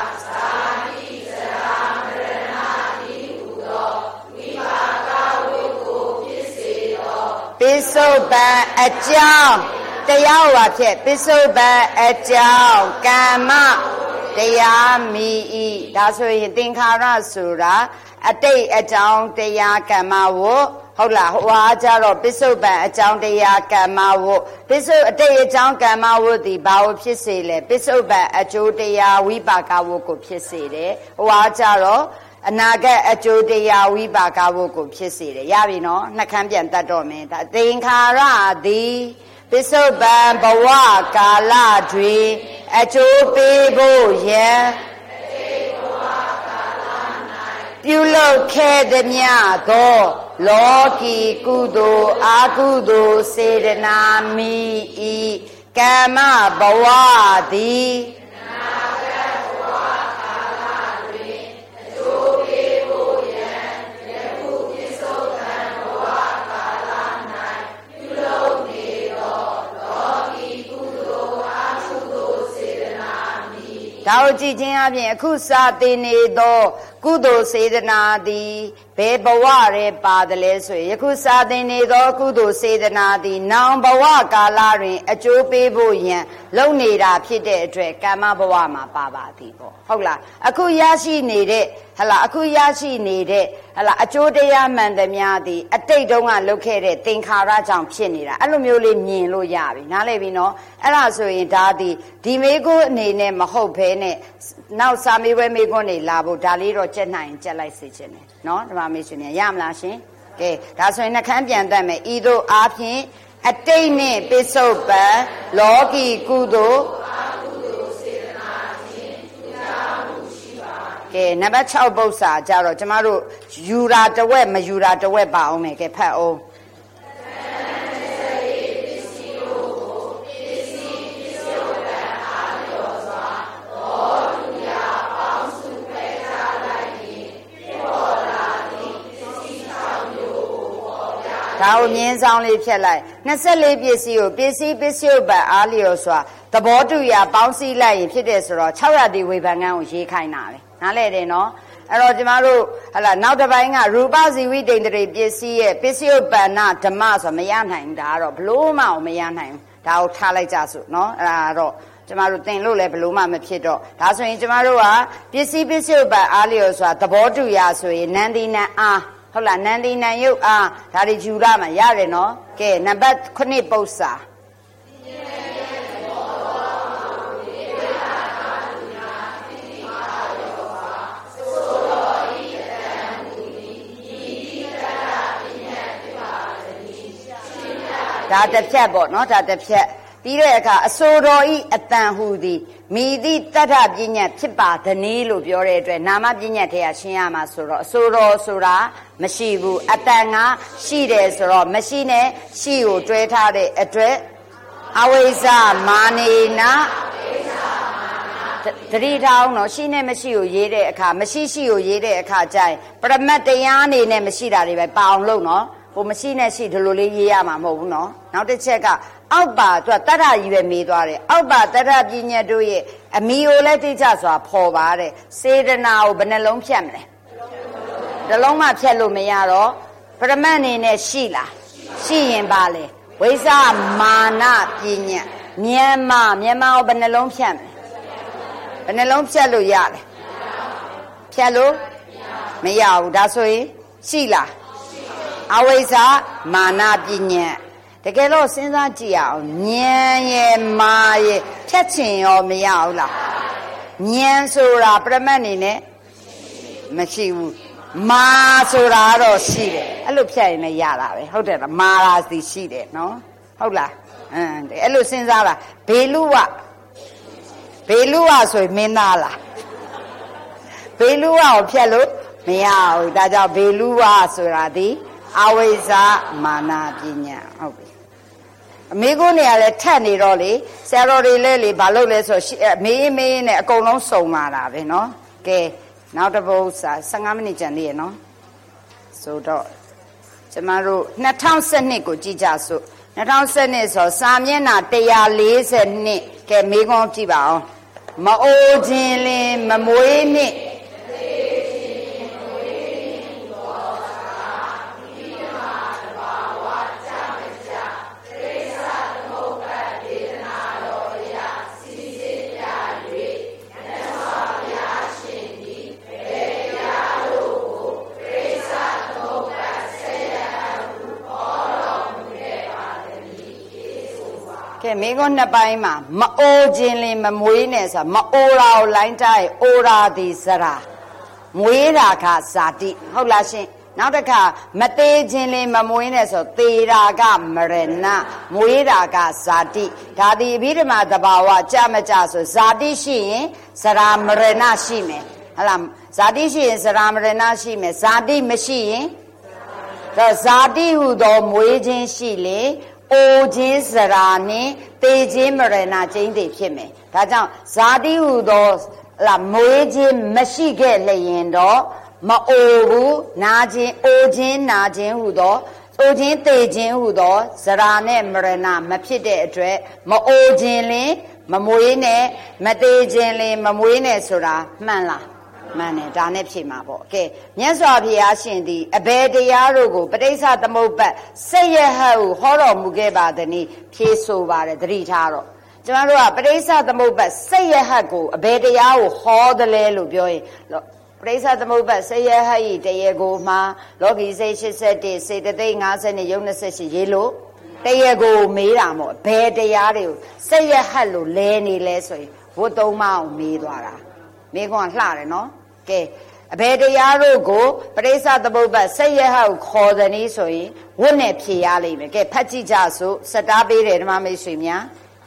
ပစ္စုပန်အကြောင်းတရားဟောဖြစ်ပစ္စုပန်အကြောင်းကမ္မတရားမိဤဒါဆိုရင်သင်္ခါရဆိုတာအတိတ်အကြောင်းတရားကမ္မဝဟုတ်လားဟိုအားကြတော့ပစ္စုပန်အကြောင်းတရားကမ္မဝပစ္စုအတိတ်အကြောင်းကမ္မဝသည်ဘာကိုဖြစ်စေလဲပစ္စုပန်အကျိုးတရားဝိပါကဝကိုဖြစ်စေတယ်ဟိုအားကြတော့အနာဂတ်အကျိုးတရားဝိပါကဝုကိုဖြစ်စေတယ်ရပြီနော်နှခမ်းပြန်တတ်တော့မယ်ဒါသင်္ခါရသည်ပစ္စုပန်ဘဝကာလတွင်အကျိုးပေးဖို့ယံပြုလုပ်ခဲ့သည်မြတ်သောလောကီကုသိုလ်အာကုသိုလ်စေတနာမိဤကမ္မဘဝသည်ဒါကိုကြည့်ခြင်းအပြင်အခုစာသင်နေသောကုသိုလ်စေတနာသည်ဘယ်ဘဝရဲပါတယ်လဲဆိုရင်ယခုစာသင်နေသောကုသိုလ်စေတနာသည်နောင်ဘဝကာလတွင်အကျိုးပေးဖို့ရန်လုပ်နေတာဖြစ်တဲ့အတွက်ကမ္မဘဝမှာပါပါသည်ပေါ့ဟုတ်လားအခုရရှိနေတဲ့ဟလာအခုရရှိနေတဲ့ဟလာအကျိုးတရားမှန်သမျှသည်အတိတ်တုန်းကလုပ်ခဲ့တဲ့သင်္ခါရကြောင့်ဖြစ်နေတာအဲ့လိုမျိုးလေးမြင်လို့ရပြီနားလည်ပြီနော်အဲ့ဒါဆိုရင်ဒါသည်ဒီမေကုအနေနဲ့မဟုတ်ဘဲနဲ့နောက်စာမေးပွဲမေးခွန်းတွေလာဖို့ဒါလေးတော့ကြက်နိုင်ကြက်လိုက်စေချင်တယ်နော်ဓမ္မမေးရှင်များရမလားရှင်ကဲဒါဆိုရင်နှခမ်းပြန်တတ်မယ်ဤသို့အားဖြင့်အတိတ်နှင့်ပိဿုပံလောကီကုသိုလ်ကဲနံပါတ်၆ပု္ပ္ပာကြတော့ကျမတို့ယူရာတဝက်မယူရာတဝက်ပါအောင်မယ်ကဲဖတ်အောင်ဒါကိုမြင်းဆောင်လေးဖြတ်လိုက်နှစ်ဆယ့်လေးပစ္စည်းကိုပစ္စည်းပစ္စယုပ္ပံအားလျော်စွာသဘောတူရာပေါင်းစည်းလိုက်ရင်ဖြစ်တဲ့ဆိုတော့၆ရာတိဝေဖန်ကန်းကိုရေးခိုင်းတာပဲနားလဲတယ်နော်အဲ့တော့ကျမတို့ဟလာနောက်တစ်ပိုင်းကရူပဇီဝိတ္တိန္တရိပစ္စည်းရဲ့ပစ္စယုပ္ပန္နဓမ္မဆိုမရနိုင်ဘူးဒါကတော့ဘလို့မှမရနိုင်ဘူးဒါကိုထားလိုက်ကြစို့နော်အဲ့ဒါတော့ကျမတို့သင်လို့လည်းဘလို့မှမဖြစ်တော့ဒါဆိုရင်ကျမတို့ကပစ္စည်းပစ္စယုပ္ပံအားလျော်စွာသဘောတူရာဆိုရင်နန္ဒီနံအားဟုတ်လားနန္ဒီနံယုတ်အားဒါတွေယူရမှာရတယ်နော်ကဲနံပါတ်ခုနှစ်ပု္ပ္ပာဒါတစ်ဖြတ်ပေါ့နော်ဒါတစ်ဖြတ်ပြီးတဲ့အခါအစိုးတော်ဤအတန်ဟူသည်မိသည့်တတ္ထပညာဖြစ်ပါသနည်းလို့ပြောတဲ့အတွက်နာမပညာထဲကရှင်းရမှာဆိုတော့အစိုးတော်ဆိုတာမရှိဘူးအတန်ကရှိတယ်ဆိုတော့မရှိနဲ့ရှိကိုတွဲထားတဲ့အတွက်အဝိဇ္ဇမာနေနာတတိထောင်းတော့ရှိနဲ့မရှိကိုရေးတဲ့အခါမရှိရှိကိုရေးတဲ့အခါကျရင်ပရမတ်တရားအနေနဲ့မရှိတာတွေပဲပအောင်လို့နော်ဟိုမရှိနဲ့ရှိဒီလိုလေးရေးရမှာမဟုတ်ဘူးနော်နောက်တစ်ချက်ကအောက်ပါသူကတတ္ထကြီးပဲမေးသွားတယ်အောက်ပါတတ္ထပညာတို့ရဲ့အမိကိုလည်းသိကြစွာဖော်ပါတဲ့စေတနာကိုဘယ်နှလုံးဖြတ်မလဲတစ်လုံးမှဖြတ်လို့မရတော့ပရမတ်အနေနဲ့ရှိလားရှိရင်ပါလေဝိဇ္ဇမာနပညာမြန်မာမြန်မာကိုဘယ်နှလုံးဖြတ်မလဲဘယ်နှလုံးဖြတ်လို့ရလဲဖြတ်လို့မရဘူးဒါဆိုရင်ရှိလားအဝိဇ္ဇမာနပညာတကယ်တော့စဉ်းစားကြည့်ရအောင်ဉာဏ်ရဲ့မာရဲ့ဖြတ်ချင်ရောမရဘူးလားဉာဏ်ဆိုတာပရမတ်အနေနဲ့မရှိဘူးမာဆိုတာတော့ရှိတယ်အဲ့လိုဖြတ်ရင်လည်းရတာပဲဟုတ်တယ်လားမာရာစီရှိတယ်နော်ဟုတ်လားအင်းအဲ့လိုစဉ်းစားတာဘေလူဝဘေလူဝဆိုရင်မင်းသားလားဘေလူဝကိုဖြတ်လို့မရဘူးဒါကြောင့်ဘေလူဝဆိုတာဒီအဝိဇ္ဇမာနပညာဟုတ်ပြီအမေကိုနေရာလဲထက်နေတော့လေဆရာတော်တွေလဲလေဘာလုပ်လဲဆိုမေးမေးနဲ့အကုန်လုံးစုံလာတာပဲเนาะကဲနောက်တစ်ပုဒ်စာဆယ်ငါးမိနစ်ကျန်သေးရနော်ဆိုတော့ကျမတို့နှစ်ထောင်ဆယ်နှစ်ကိုကြည့်ကြစို့နှစ်ထောင်ဆယ်နှစ်ဆိုစာမျက်နှာတစ်ရာလေးဆယ်နှစ်ကဲမေးခွန်းကြည့်ပါအောင်မအိုခြင်းလင်မမွေးနှစ်ကဲမိကုန်းနှစ်ပိုင်းမှာမအိုခြင်းလင်မမွေးနဲ့ဆိုမအိုတာကိုလိုင်းတိုင်းအိုတာသည်စရာမွေးတာကဇာတိဟုတ်လားရှင်နောက်တစ်ခါမသေးခြင်းလင်မမွေးနဲ့ဆိုသေတာကမရဏမွေးတာကဇာတိဒါသည်အဘိဓမ္မာတဘာဝကြမကြဆိုဇာတိရှိရင်စရာမရဏရှိမယ်ဟုတ်လားဇာတိရှိရင်စရာမရဏရှိမယ်ဇာတိမရှိရင်တော့ဇာတိဟုသောမွေးခြင်းရှိလေအိုခြင်းစရာနှင့်သေခြင်းမရဏကျိန်းသေးဖြစ်မယ်ဒါကြောင့်ဇာတိဟုသောလာမွေးခြင်းမရှိခဲ့လျင်တော့မအိုဘူးနာခြင်းအိုခြင်းနာခြင်းဟုသောအိုခြင်းသေခြင်းဟုသောစရာနဲ့မရဏမဖြစ်တဲ့အတွက်မအိုခြင်းလင်မမွေးနဲ့မသေးခြင်းလင်မမွေးနဲ့ဆိုတာမှန်လားမှန်တယ်ဒါနဲ့ဖြေမှာပေါ့ကဲမြတ်စွာဘုရားရှင်သည်အဘယ်တရားတို့ကိုပဋိစ္စသမုပ္ပါစိတ်ရဟတ်ကိုဟောတော်မူခဲ့ပါသည်နည်းဖြေဆိုပါတယ်သတိထားတော့ကျမတို့ကပဋိစ္စသမုပ္ပါစိတ်ရဟတ်ကိုအဘယ်တရားကိုဟောတယ်လဲလို့ပြောရင်ပရိစ္ဆသမုပ္ပါစိတ်ရဟတ်ဤတရေကိုမှာလောကီစိတ်ရှစ်ဆယ့်တစ်စေတသိက်၅၀နဲ့ယုံ၂၈ရေးလို့တရေကိုမေးတာမို့ဘယ်တရားတွေကိုစိတ်ရဟတ်လို့လဲနေလဲဆိုရင်ဝတ်သုံးမအောင်မေးသွားတာမေးခွန်းလှတယ်နော်ကဲအဘယ်တရားတို့ကိုပရိစ္ဆသမုပ္ပါစိတ်ရဟတ်ကိုခေါ်သည်နည်းဆိုရင်ဝတ်နဲ့ဖြေရလိမ့်မယ်ကဲဖတ်ကြည့်ကြစို့စတားပေးတယ်ဓမ္မမိတ်ဆွေများ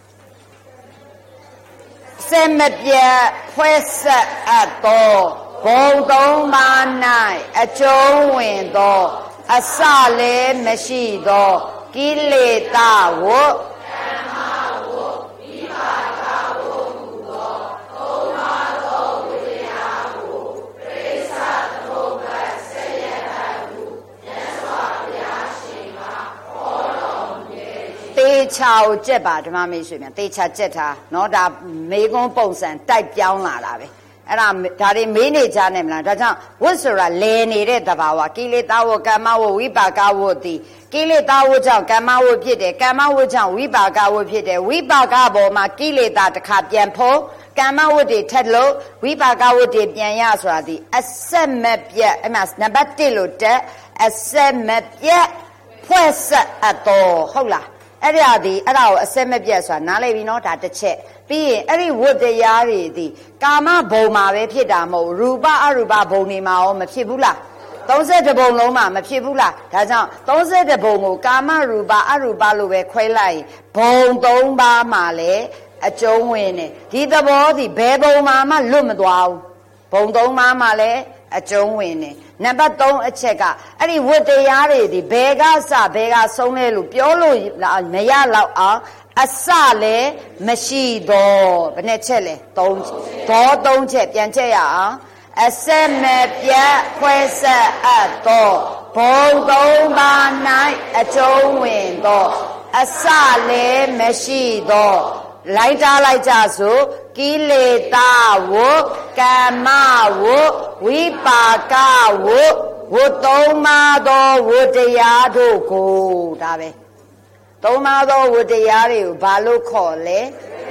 စက်မပြတ်ဖွဲ့ဆက်အပ်သောဘုံသုံးပါး၌အကျုံးဝင်သောအစလည်းမရှိသောကိလေသာဝတ်ကမ္မဝတ်ဝိပါကဝတ်ဟူသောသုံးပါးသောဝိတရားကိုပရိစ္ဆသမုပ္ပါစိတ်ရဟတ်ဟုမြတ်စွာဘုရားရှင်ကဟောတော်မူခဲ့၏တေချာကိုကြက်ပါဓမ္မမိတ်ဆွေများတေချာကြက်ထားနော်ဒါမေကွန်းပုံစံတိုက်ပြောင်းလာတာပဲအဲ့ဒါဒါတွေမေးနေကြနေမလားဒါကြောင့်ဝတ်ဆိုတာလဲနေတဲ့သဘာဝကိလေသာဝကမ္မဝဝိပါကဝတိကိလေသာဝကြောင့်ကမ္မဝဖြစ်တယ်ကမ္မဝကြောင့်ဝိပါကဝဖြစ်တယ်ဝိပါကပေါ်မှာကိလေသာတစ်ခါပြန်ဖို့ကမ္မဝတွေထက်လို့ဝိပါကဝတွေပြန်ရဆိုတာဒီအဆက်မပြတ်အဲ့မှာနံပါတ်တစ်လို့တက်အဆက်မပြတ်ဖွဲ့ဆက်အပ်တော်ဟုတ်လားအဲ့ဒါဒီအဲ့ဒါကိုအဆက်မပြတ်ဆိုတာနားလည်ပြီနော်ဒါတစ်ချက်ပြီးရင်အဲ့ဒီဝတ္တရားတွေဒီကာမဘုံမှာပဲဖြစ်တာမဟုတ်ရူပအရူပဘုံတွေမှာရောမဖြစ်ဘူးလားသုံးဆယ့်တစ်ဘုံလုံးမှာမဖြစ်ဘူးလားဒါကြောင့်သုံးဆယ့်တစ်ဘုံကိုကာမရူပအရူပလို့ပဲခွဲလိုက်ဘုံသုံးပါးမှာလည်းအကျုံးဝင်တယ်ဒီသဘောဒီဘယ်ဘုံမှာမှလွတ်မသွားဘူးဘုံသုံးပါးမှာလည်းအကျုံးဝင်တယ်နံပါတ်သုံးအချက်ကအဲ့ဒီဝတ္တရားတွေဒီဘယ်ကစဘယ်ကဆုံးလဲလို့ပြောလို့မရတော့အောင်အစလည်းမရှိတော့ဘယ်နဲ့ချက်လဲသုံးသောသုံးချက်ပြန်ချက်ရအောင်အစက်မပြတ်ဖွဲ့ဆက်အပ်သောဘုံသုံးပါး၌အကျုံးဝင်သောအစလည်းမရှိသောလိုက်တားလိုက်ကြစို့ကိလေသာဝတ်ကမ္မဝတ်ဝိပါကဝတ်ဝတ်သုံးပါးသောဝတ္တရားတို့ကိုဒါပဲသုံးပါးသောဝတ္တရားတွေကိုဘာလို့ခေါ်လဲ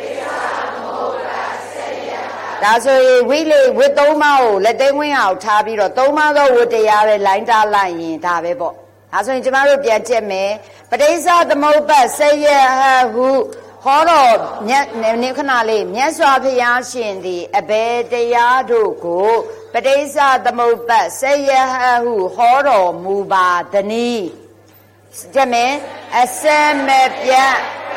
ဒါဆိုရင်ဝိလေဝတ်သုံးပါးကိုလက်သိမ်းဝင်းအောင်ထားပြီးတော့သုံးပါးသောဝတ္တရားတွေလိုင်းတားလိုက်ရင်ဒါပဲပေါ့ဒါဆိုရင်ကျမတို့ပြန်ကြည့်မယ်ပဋိစ္စသမုပ္ပါစိတ်ရဟဟုဟောတော့မြတ်နေခဏလေးမြတ်စွာဘုရားရှင်သည်အဘယ်တရားတို့ကိုပဋိစ္စသမုပ္ပါစိတ်ရဟဟုဟောတော်မူပါသနည်းကြည့်မယ်အစမပြတ်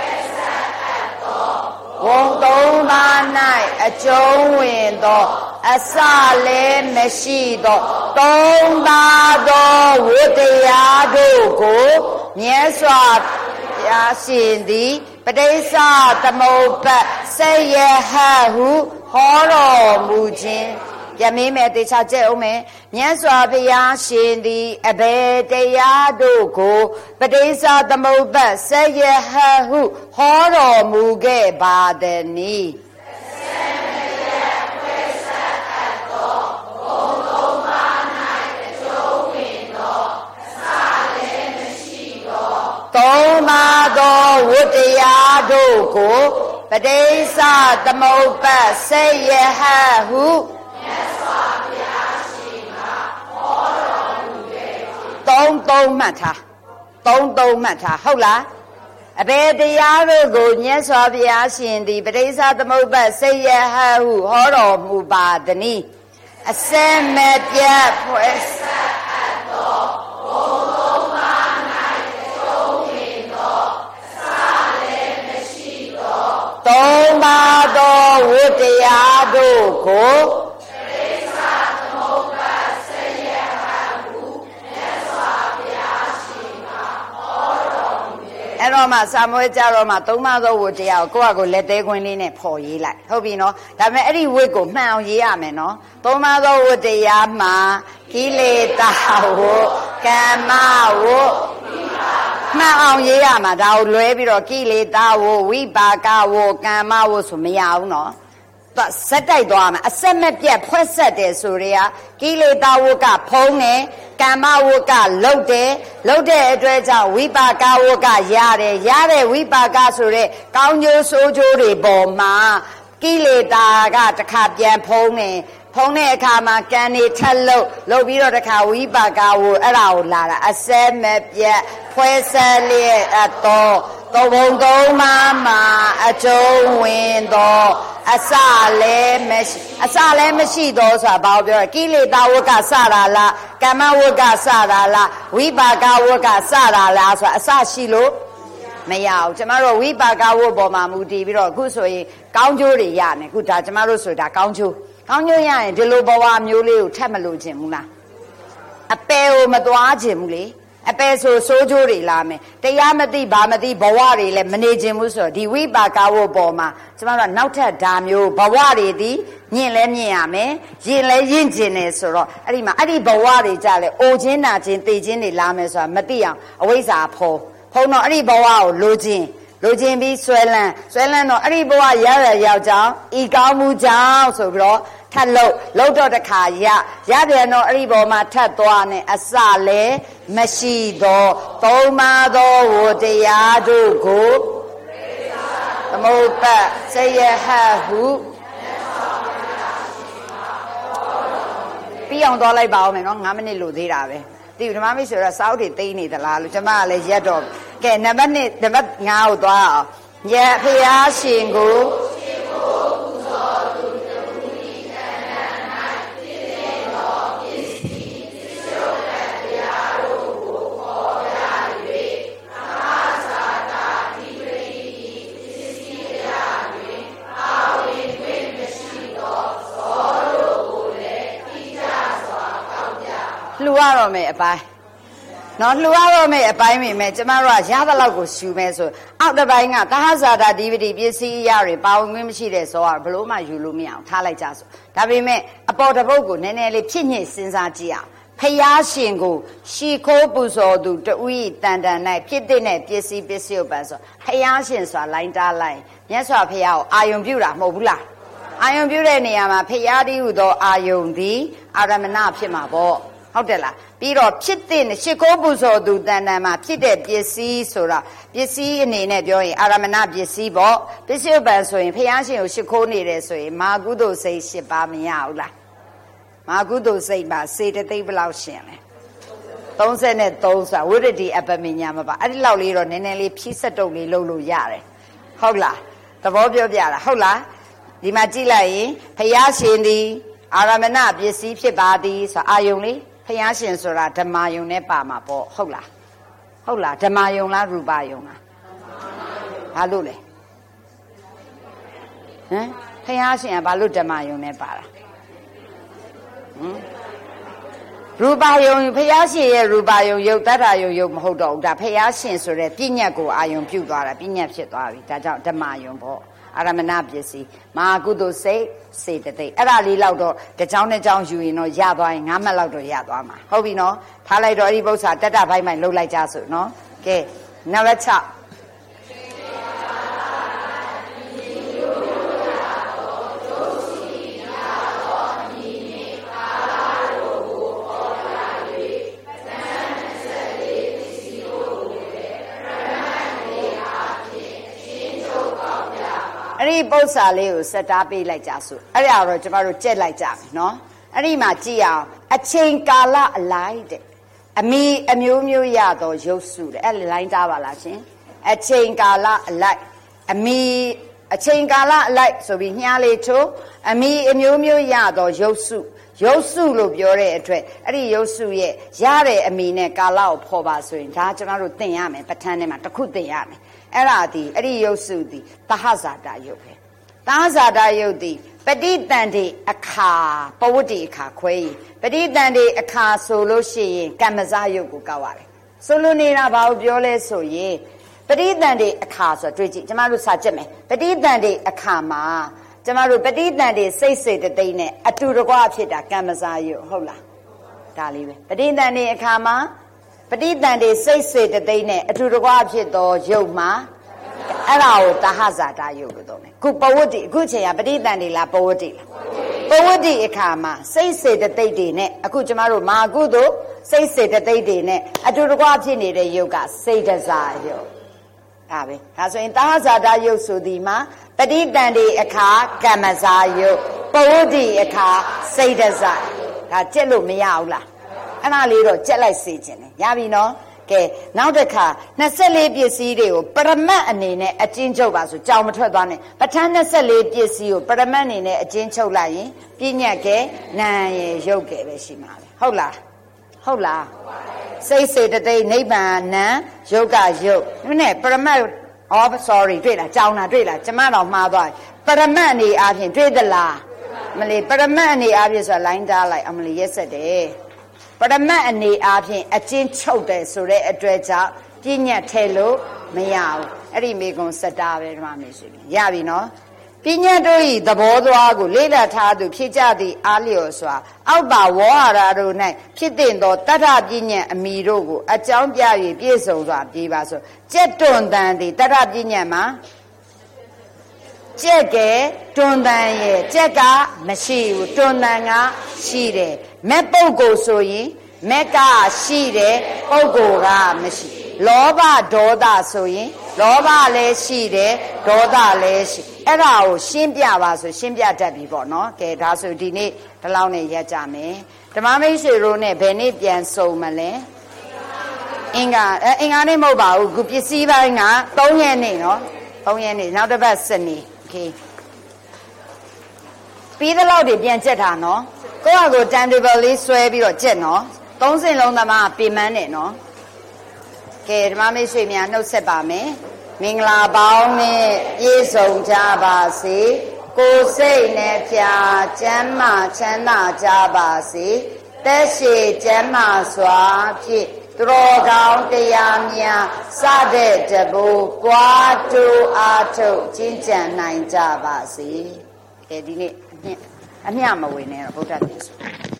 ဝုံသုံးပါး၌အကျုံးဝင်သောအစလည်းမရှိသောသုံးပါးသောဝတ္တရားတို့ကိုမြတ်စွာဘုရားရှင်သည်ပဋိစ္စသမုပ္ပါစိတ်ရဟဟုဟောတော်မူခြင်းယမေမဲ့တေချာကျက်အောင်မယ်မြတ်စွာဘုရားရှင်သည်အဘယ်တရားတို့ကိုပဋိစ္စသမုပ္ပါစိတ်ရဟဟုဟောတော်မူခဲ့ပါသည်နိသုံးပါးသောဝတ္တရားတို့ကိုပဋိစ္စသမုပ္ပါစိတ်ရဟဟုမြတ်စွာဘုရားရှင်ကဟောတော်မူခဲ့သုံးသုံးမှတ်ထားသုံးသုံးမှတ်ထားဟုတ်လားအဘယ်တရားတို့ကိုမြတ်စွာဘုရားရှင်သည်ပဋိစ္စသမုပ္ပါစိတ်ရဟဟုဟောတော်မူပါသနည်းအစမပြတ်ဖွဲ့ဆက်အပ်သောဘုံသုံးပါးသုံးပါးသောဝတ္တရားတို့ကိုပဋိစ္စသမုပ္ပါစိတ်ရဟဟုမြတ်စွာဘုရားရှင်ကဟောတော်မူခဲ့အဲ့တော့မှစာမွေးကြတော့မှသုံးပါးသောဝတ္တရားကိုကိုယ့်အကိုလက်သေးခွင်းလေးနဲ့ဖော်ရေးလိုက်ဟုတ်ပြီနော်ဒါပေမဲ့အဲ့ဒီဝတ်ကိုမှန်အောင်ရေးရမယ်နော်သုံးပါးသောဝတ္တရားမှာကိလေသာဝတ်ကမ္မဝတ်မှန်အောင်ရေးရမှာဒါကိုလွဲပြီးတော့ကိလေသာဝဝိပါကဝကမ္မဝဆိုမရဘူးနော်ဇက်တိုက်သွားမယ်အဆက်မပြတ်ဖွဲ့ဆက်တယ်ဆိုရဲကိလေသာဝတ်ကဖုံးတယ်ကမ္မဝတ်ကလှုပ်တယ်လှုပ်တဲ့အတွက်ကြောင့်ဝိပါကဝတ်ကရတယ်ရတဲ့ဝိပါကဆိုတဲ့ကောင်းကျိုးဆိုးကျိုးတွေပေါ်မှာကိလေသာကတစ်ခါပြန်ဖုံးတယ်ဖုံးတဲ့အခါမှာကံနေထက်လို့လှုပ်ပြီးတော့တစ်ခါဝိပါကဝတ်အဲ့ဒါကိုလာတာအဆက်မပြတ်ဖွဲ့ဆက်လျက်အတော်သုံးဘုံသုံးပါးမှာအကျုံးဝင်သောအစလည်းမရှိအစလည်းမရှိတော့ဆိုတာဘာပြောလဲကိလေသာဝတ်ကစတာလားကမ္မဝတ်ကစတာလားဝိပါကဝတ်ကစတာလားဆိုတာအစရှိလို့မရဘူးကျမတို့ဝိပါကဝတ်ပေါ်မှာမူတည်ပြီးတော့အခုဆိုရင်ကောင်းကျိုးတွေရနေအခုဒါကျမတို့ဆိုတာကောင်းကျိုးကောင်းကျိုးရရင်ဒီလိုဘဝမျိုးလေးကိုထပ်မလို့ခြင်းဘူးလားအပယ်ကိုမသွားခြင်းဘူးလေအပယ်ဆိုစိုးကျိုးတွေလာမယ်တရားမသိဘာမသိဘဝတွေလည်းမနေခြင်းဘူးဆိုတော့ဒီဝိပါကဝတ်ပေါ်မှာကျမတို့နောက်ထပ်ဓာမျိုးဘဝတွေဒီမြင့်လဲမြင့်ရမယ်ယဉ်လဲယဉ်ကျင်တယ်ဆိုတော့အဲ့ဒီမှာအဲ့ဒီဘဝတွေကြလဲအိုခြင်းနာခြင်းသိခြင်းတွေလာမယ်ဆိုတာမသိအောင်အဝိဇ္ဇာဖုံးဖုံးတော့အဲ့ဒီဘဝကိုလိုခြင်းလိုခြင်းပြီးဆွဲလန်းဆွဲလန်းတော့အဲ့ဒီဘဝရရရောက်ကြောင်းဤကောင်းမှုကြောင့်ဆိုပြီးတော့ထပ်လို့လို့တော့တခါရရပြန်တော့အဲ့ဒီပေါ်မှာထပ်သွားနေအစလည်းမရှိတော့သုံးပါးသောဝတ္တရားတို့ကိုသမုပ္ပါစေယဟဟုပြီးအောင်သွားလိုက်ပါဦးမယ်နော်၅မိနစ်လိုသေးတာပဲဒီဓမ္မမိတ်ဆိုတော့စောက်တွေသိနေသလားလို့ကျမကလည်းရက်တော့ကဲနံပါတ်နှစ်နံပါတ်၅ကိုသွားအောင်ယဖျားရှင်ကိုလှူရတော့မယ်အပိုင်းနော်လှူရတော့မယ်အပိုင်းမိမယ်ကျမတို့ကရသလောက်ကိုရှူမယ်ဆိုအောက်တစ်ပိုင်းကသဟဇာတာဒီပတိပစ္စည်းအရာတွေပါဝင်ခွင့်မရှိတဲ့ဇောကဘလို့မှယူလို့မရအောင်ထားလိုက်ကြဆိုဒါပေမဲ့အပေါ်တစ်ပုတ်ကိုနည်းနည်းလေးဖြစ်ညစ်စဉ်းစားကြည့်အောင်ဖယားရှင်ကိုရှီခိုးပူဇော်သူတူဤတန်တန်၌ဖြစ်တဲ့နဲ့ပစ္စည်းပစ္စည်းဥပ္ပန်ဆိုဖယားရှင်ဆိုတာလိုင်းတားလိုက်မြတ်စွာဘုရားကိုအာယုံပြုတာမဟုတ်ဘူးလားအာယုံပြုတဲ့နေရာမှာဖယားတည်းဟူသောအာယုံသည်အာရမဏဖြစ်မှာပေါ့ဟုတ်တယ်လားပြီးတော့ဖြစ်တဲ့ရှ िख ိုးပူဇော်သူတန်တန်မှာဖြစ်တဲ့ပစ္စည်းဆိုတာပစ္စည်းအနေနဲ့ပြောရင်အာရမဏပစ္စည်းပေါ့ပစ္စည်းဥပ္ပန်ဆိုရင်ဖယားရှင်ကိုရှ िख ိုးနေတယ်ဆိုရင်မာကုသိုလ်စိတ်၈ပါးမရဘူးလားမာကုသိုလ်စိတ်ပါစေတသိက်ဘယ်လောက်ရှင်လဲသုံးနဲ့သုံးဆိုတာဝိရဒိအပမညာမပါအဲ့ဒီလောက်လေးတော့နည်းနည်းလေးဖြည့်စက်တုပ်လေးလုပ်လို့ရတယ်ဟုတ်လားသဘောပြောပြတာဟုတ်လားဒီမှာကြည့်လိုက်ရင်ဖယားရှင်ဒီအာရမဏပစ္စည်းဖြစ်ပါသည်ဆိုအာယုံလေးဖယားရှင်ဆိုတာဓမ္မယုံနဲ့ပါမှာပေါ့ဟုတ်လားဟုတ်လားဓမ္မယုံလားရူပယုံလားဘာလို့လဲဟမ်ဖယားရှင်ကဘာလို့ဓမ္မယုံနဲ့ပါတာဟမ်ရူပယုံဖယားရှင်ရဲ့ရူပယုံယုတ်တတ္တယုံယုတ်မဟုတ်တော့ဘူးဒါဖယားရှင်ဆိုတဲ့ပြဉ္ညတ်ကိုအာယုံပြုတ်သွားတာပြဉ္ညတ်ဖြစ်သွားပြီဒါကြောင့်ဓမ္မယုံပေါ့အာရမဏပစ္စည်းမဟာကုသိုလ်စိတ်စေတသိက်အဲ့ဒါလေးလောက်တော့တကြောင်းတစ်ကြောင်းယူရင်တော့ရသွားရင်ငါးမှတ်လောက်တော့ရသွားမှာဟုတ်ပြီနော်ထားလိုက်တော့အဲ့ဒီပု္ပ္ပာတတ္တဘိုင်းဘိုင်းလှုပ်လိုက်ကြစို့နော်ကဲနံပါတ်၆အဲ့ဒီပု္ပ္ပာလေးကိုစက်တားပေးလိုက်ကြစို့အဲ့ဒါတော့ကျမတို့ကြက်လိုက်ကြမယ်နော်အဲ့ဒီမှာကြည့်အောင်အချိန်ကာလအလိုက်တဲ့အမီအမျိုးမျိုးရသောရုပ်စုတဲ့အဲ့လိုင်းတားပါလားရှင်အချိန်ကာလအလိုက်အမီအချိန်ကာလအလိုက်ဆိုပြီးညှားလေးထိုးအမီအမျိုးမျိုးရသောရုပ်စုရုပ်စုလို့ပြောတဲ့အတွက်အဲ့ဒီရုပ်စုရဲ့ရတဲ့အမီနဲ့ကာလကိုဖော်ပါဆိုရင်ဒါကျမတို့သင်ရမယ်ပဋ္ဌာန်းထဲမှာတစ်ခုသင်ရမယ်အဲ့ဒါဒီအဲ့ဒီရုပ်စုဒီသဟဇာတာယုတ်ပဲသဟဇာတာယုတ်ဒီပဋိတန်တိအခါပဝတ္တိအခါခွဲပဋိတန်တိအခါဆိုလို့ရှိရင်ကမ္မဇယုတ်ကိုကောက်ရတယ်ဆိုလိုနေတာဘာကိုပြောလဲဆိုရင်ပဋိတန်တိအခါဆိုတွေ့ကြည့်ကျမတို့စာကြည့်မယ်ပဋိတန်တိအခါမှာကျမတို့ပဋိတန်တိစိတ်စေတသိက်နဲ့အတူတကွဖြစ်တာကမ္မဇယုတ်ဟုတ်လားဒါလေးပဲပဋိတန်တိအခါမှာပဋိတန်တိစိတ်စေတသိက်နဲ့အတူတကွဖြစ်သောယုတ်မှာအဲ့ဒါကိုတဟဇာတယုတ်လို့သုံးတယ်ခုပဝတ္တိအခုချိန်ကပဋိသန္ဓေလားပဝတ္တိလားပဝတ္တိအခါမှာစိတ်စေတသိက်တွေနဲ့အခုကျမတို့မာကုသို့စိတ်စေတသိက်တွေနဲ့အတူတကွဖြစ်နေတဲ့ယုတ်ကစိတ်တစားယုတ်ဒါပဲဒါဆိုရင်တဟဇာတယုတ်ဆိုဒီမှာပဋိသန္ဓေအခါကမ္မဇာယုတ်ပဝတ္တိအခါစိတ်တစားဒါကြက်လို့မရဘူးလားအဲ့ဒါလေးတော့ကြက်လိုက်စေခြင်းလေရပြီနော်ကဲနောက်တစ်ခါနှစ်ဆယ့်လေးပစ္စည်းတွေကိုပရမတ်အနေနဲ့အကျဉ်းချုပ်ပါဆိုကြောင်မထွက်သွားနဲ့ပဋ္ဌာန်းနှစ်ဆယ့်လေးပစ္စည်းကိုပရမတ်အနေနဲ့အကျဉ်းချုပ်လိုက်ရင်ပြညတ်ကဲနာရယ်ရုပ်ကဲပဲရှိမှာပဲဟုတ်လားဟုတ်လားစိတ်စေတသိက်နိဗ္ဗာန်နာရုပ်ကရုပ်ဒီနဲ့ပရမတ်อ๋อ sorry တွေ့လားကြောင်တာတွေ့လားကျမတော်မှားသွားပရမတ်အနေအချင်းတွေ့သလားမလေးပရမတ်အနေအချင်းဆိုတာ line တားလိုက်အမလေးရက်ဆက်တယ်ပရမတ်အနေအားဖြင့်အကျဉ်းချုပ်တယ်ဆိုတဲ့အတွက်ကြောင့်ပြညတ်ထဲလို့မရဘူးအဲ့ဒီမိကုံစတာပဲဓမ္မမေရှိပြီရပြီနော်ပြညတ်တို့ဤသဘောသွားကိုလေ့လာထားသူဖြစ်ကြသည့်အားလျော်စွာအောက်ပါဝေါဟာရတို့၌ဖြစ်တဲ့သောတတ္ထပြညတ်အမိတို့ကိုအကြောင်းပြ၍ပြည့်စုံစွာပြေးပါဆိုကြက်တွန်တန်သည်တတ္ထပြညတ်မှာကြက်ကဲတွန်တန်ရဲ့ကြက်ကမရှိဘူးတွန်တန်ကရှိတယ်မဲ့ပုဂ္ဂိုလ်ဆိုရင်မက်ကရှိတယ်ပုဂ္ဂိုလ်ကမရှိလောဘဒေါသဆိုရင်လောဘလည်းရှိတယ်ဒေါသလည်းရှိအဲ့ဒါကိုရှင်းပြပါဆိုရှင်းပြတတ်ပြီပေါ့နော်ကဲဒါဆိုဒီနေ့ဒီလောက်နဲ့ရက်ကြမယ်ဓမ္မမိတ်ဆွေတို့နဲ့ဘယ်နေ့ပြန်ဆုံမလဲအင်္ဂါအင်္ဂါနေ့မဟုတ်ပါဘူးခုပစ္စည်းပိုင်းကသုံးရက်နေ့နော်သုံးရက်နေ့နောက်တစ်ပတ်စနေโอเคပြီးတဲ့လောက်တွေပြန်ကြက်တာနော်ကိုယ့်အကို timetable လေးဆွဲပြီးတော့ကြက်နော်သုံးစင်လုံးသမားပြင်ပန်းတယ်နော်ကဲဓမ္မမိတ်ဆွေများနှုတ်ဆက်ပါမယ်မင်္ဂလာပေါင်းနဲ့ပြည့်စုံကြပါစေကိုယ်စိတ်နဲ့ဖြာကျမ်းမာချမ်းသာကြပါစေသက်ရှိကျမ်းမာစွာဖြင့်သူတော်ကောင်းတရားများစတဲ့တဘူပွားတူအားထုတ်ကျင့်ကြံနိုင်ကြပါစေကဲဒီနေ့အမြတ်အမြတ်မဝင်နဲ့တော့ဗုဒ္ဓမြတ်စွာ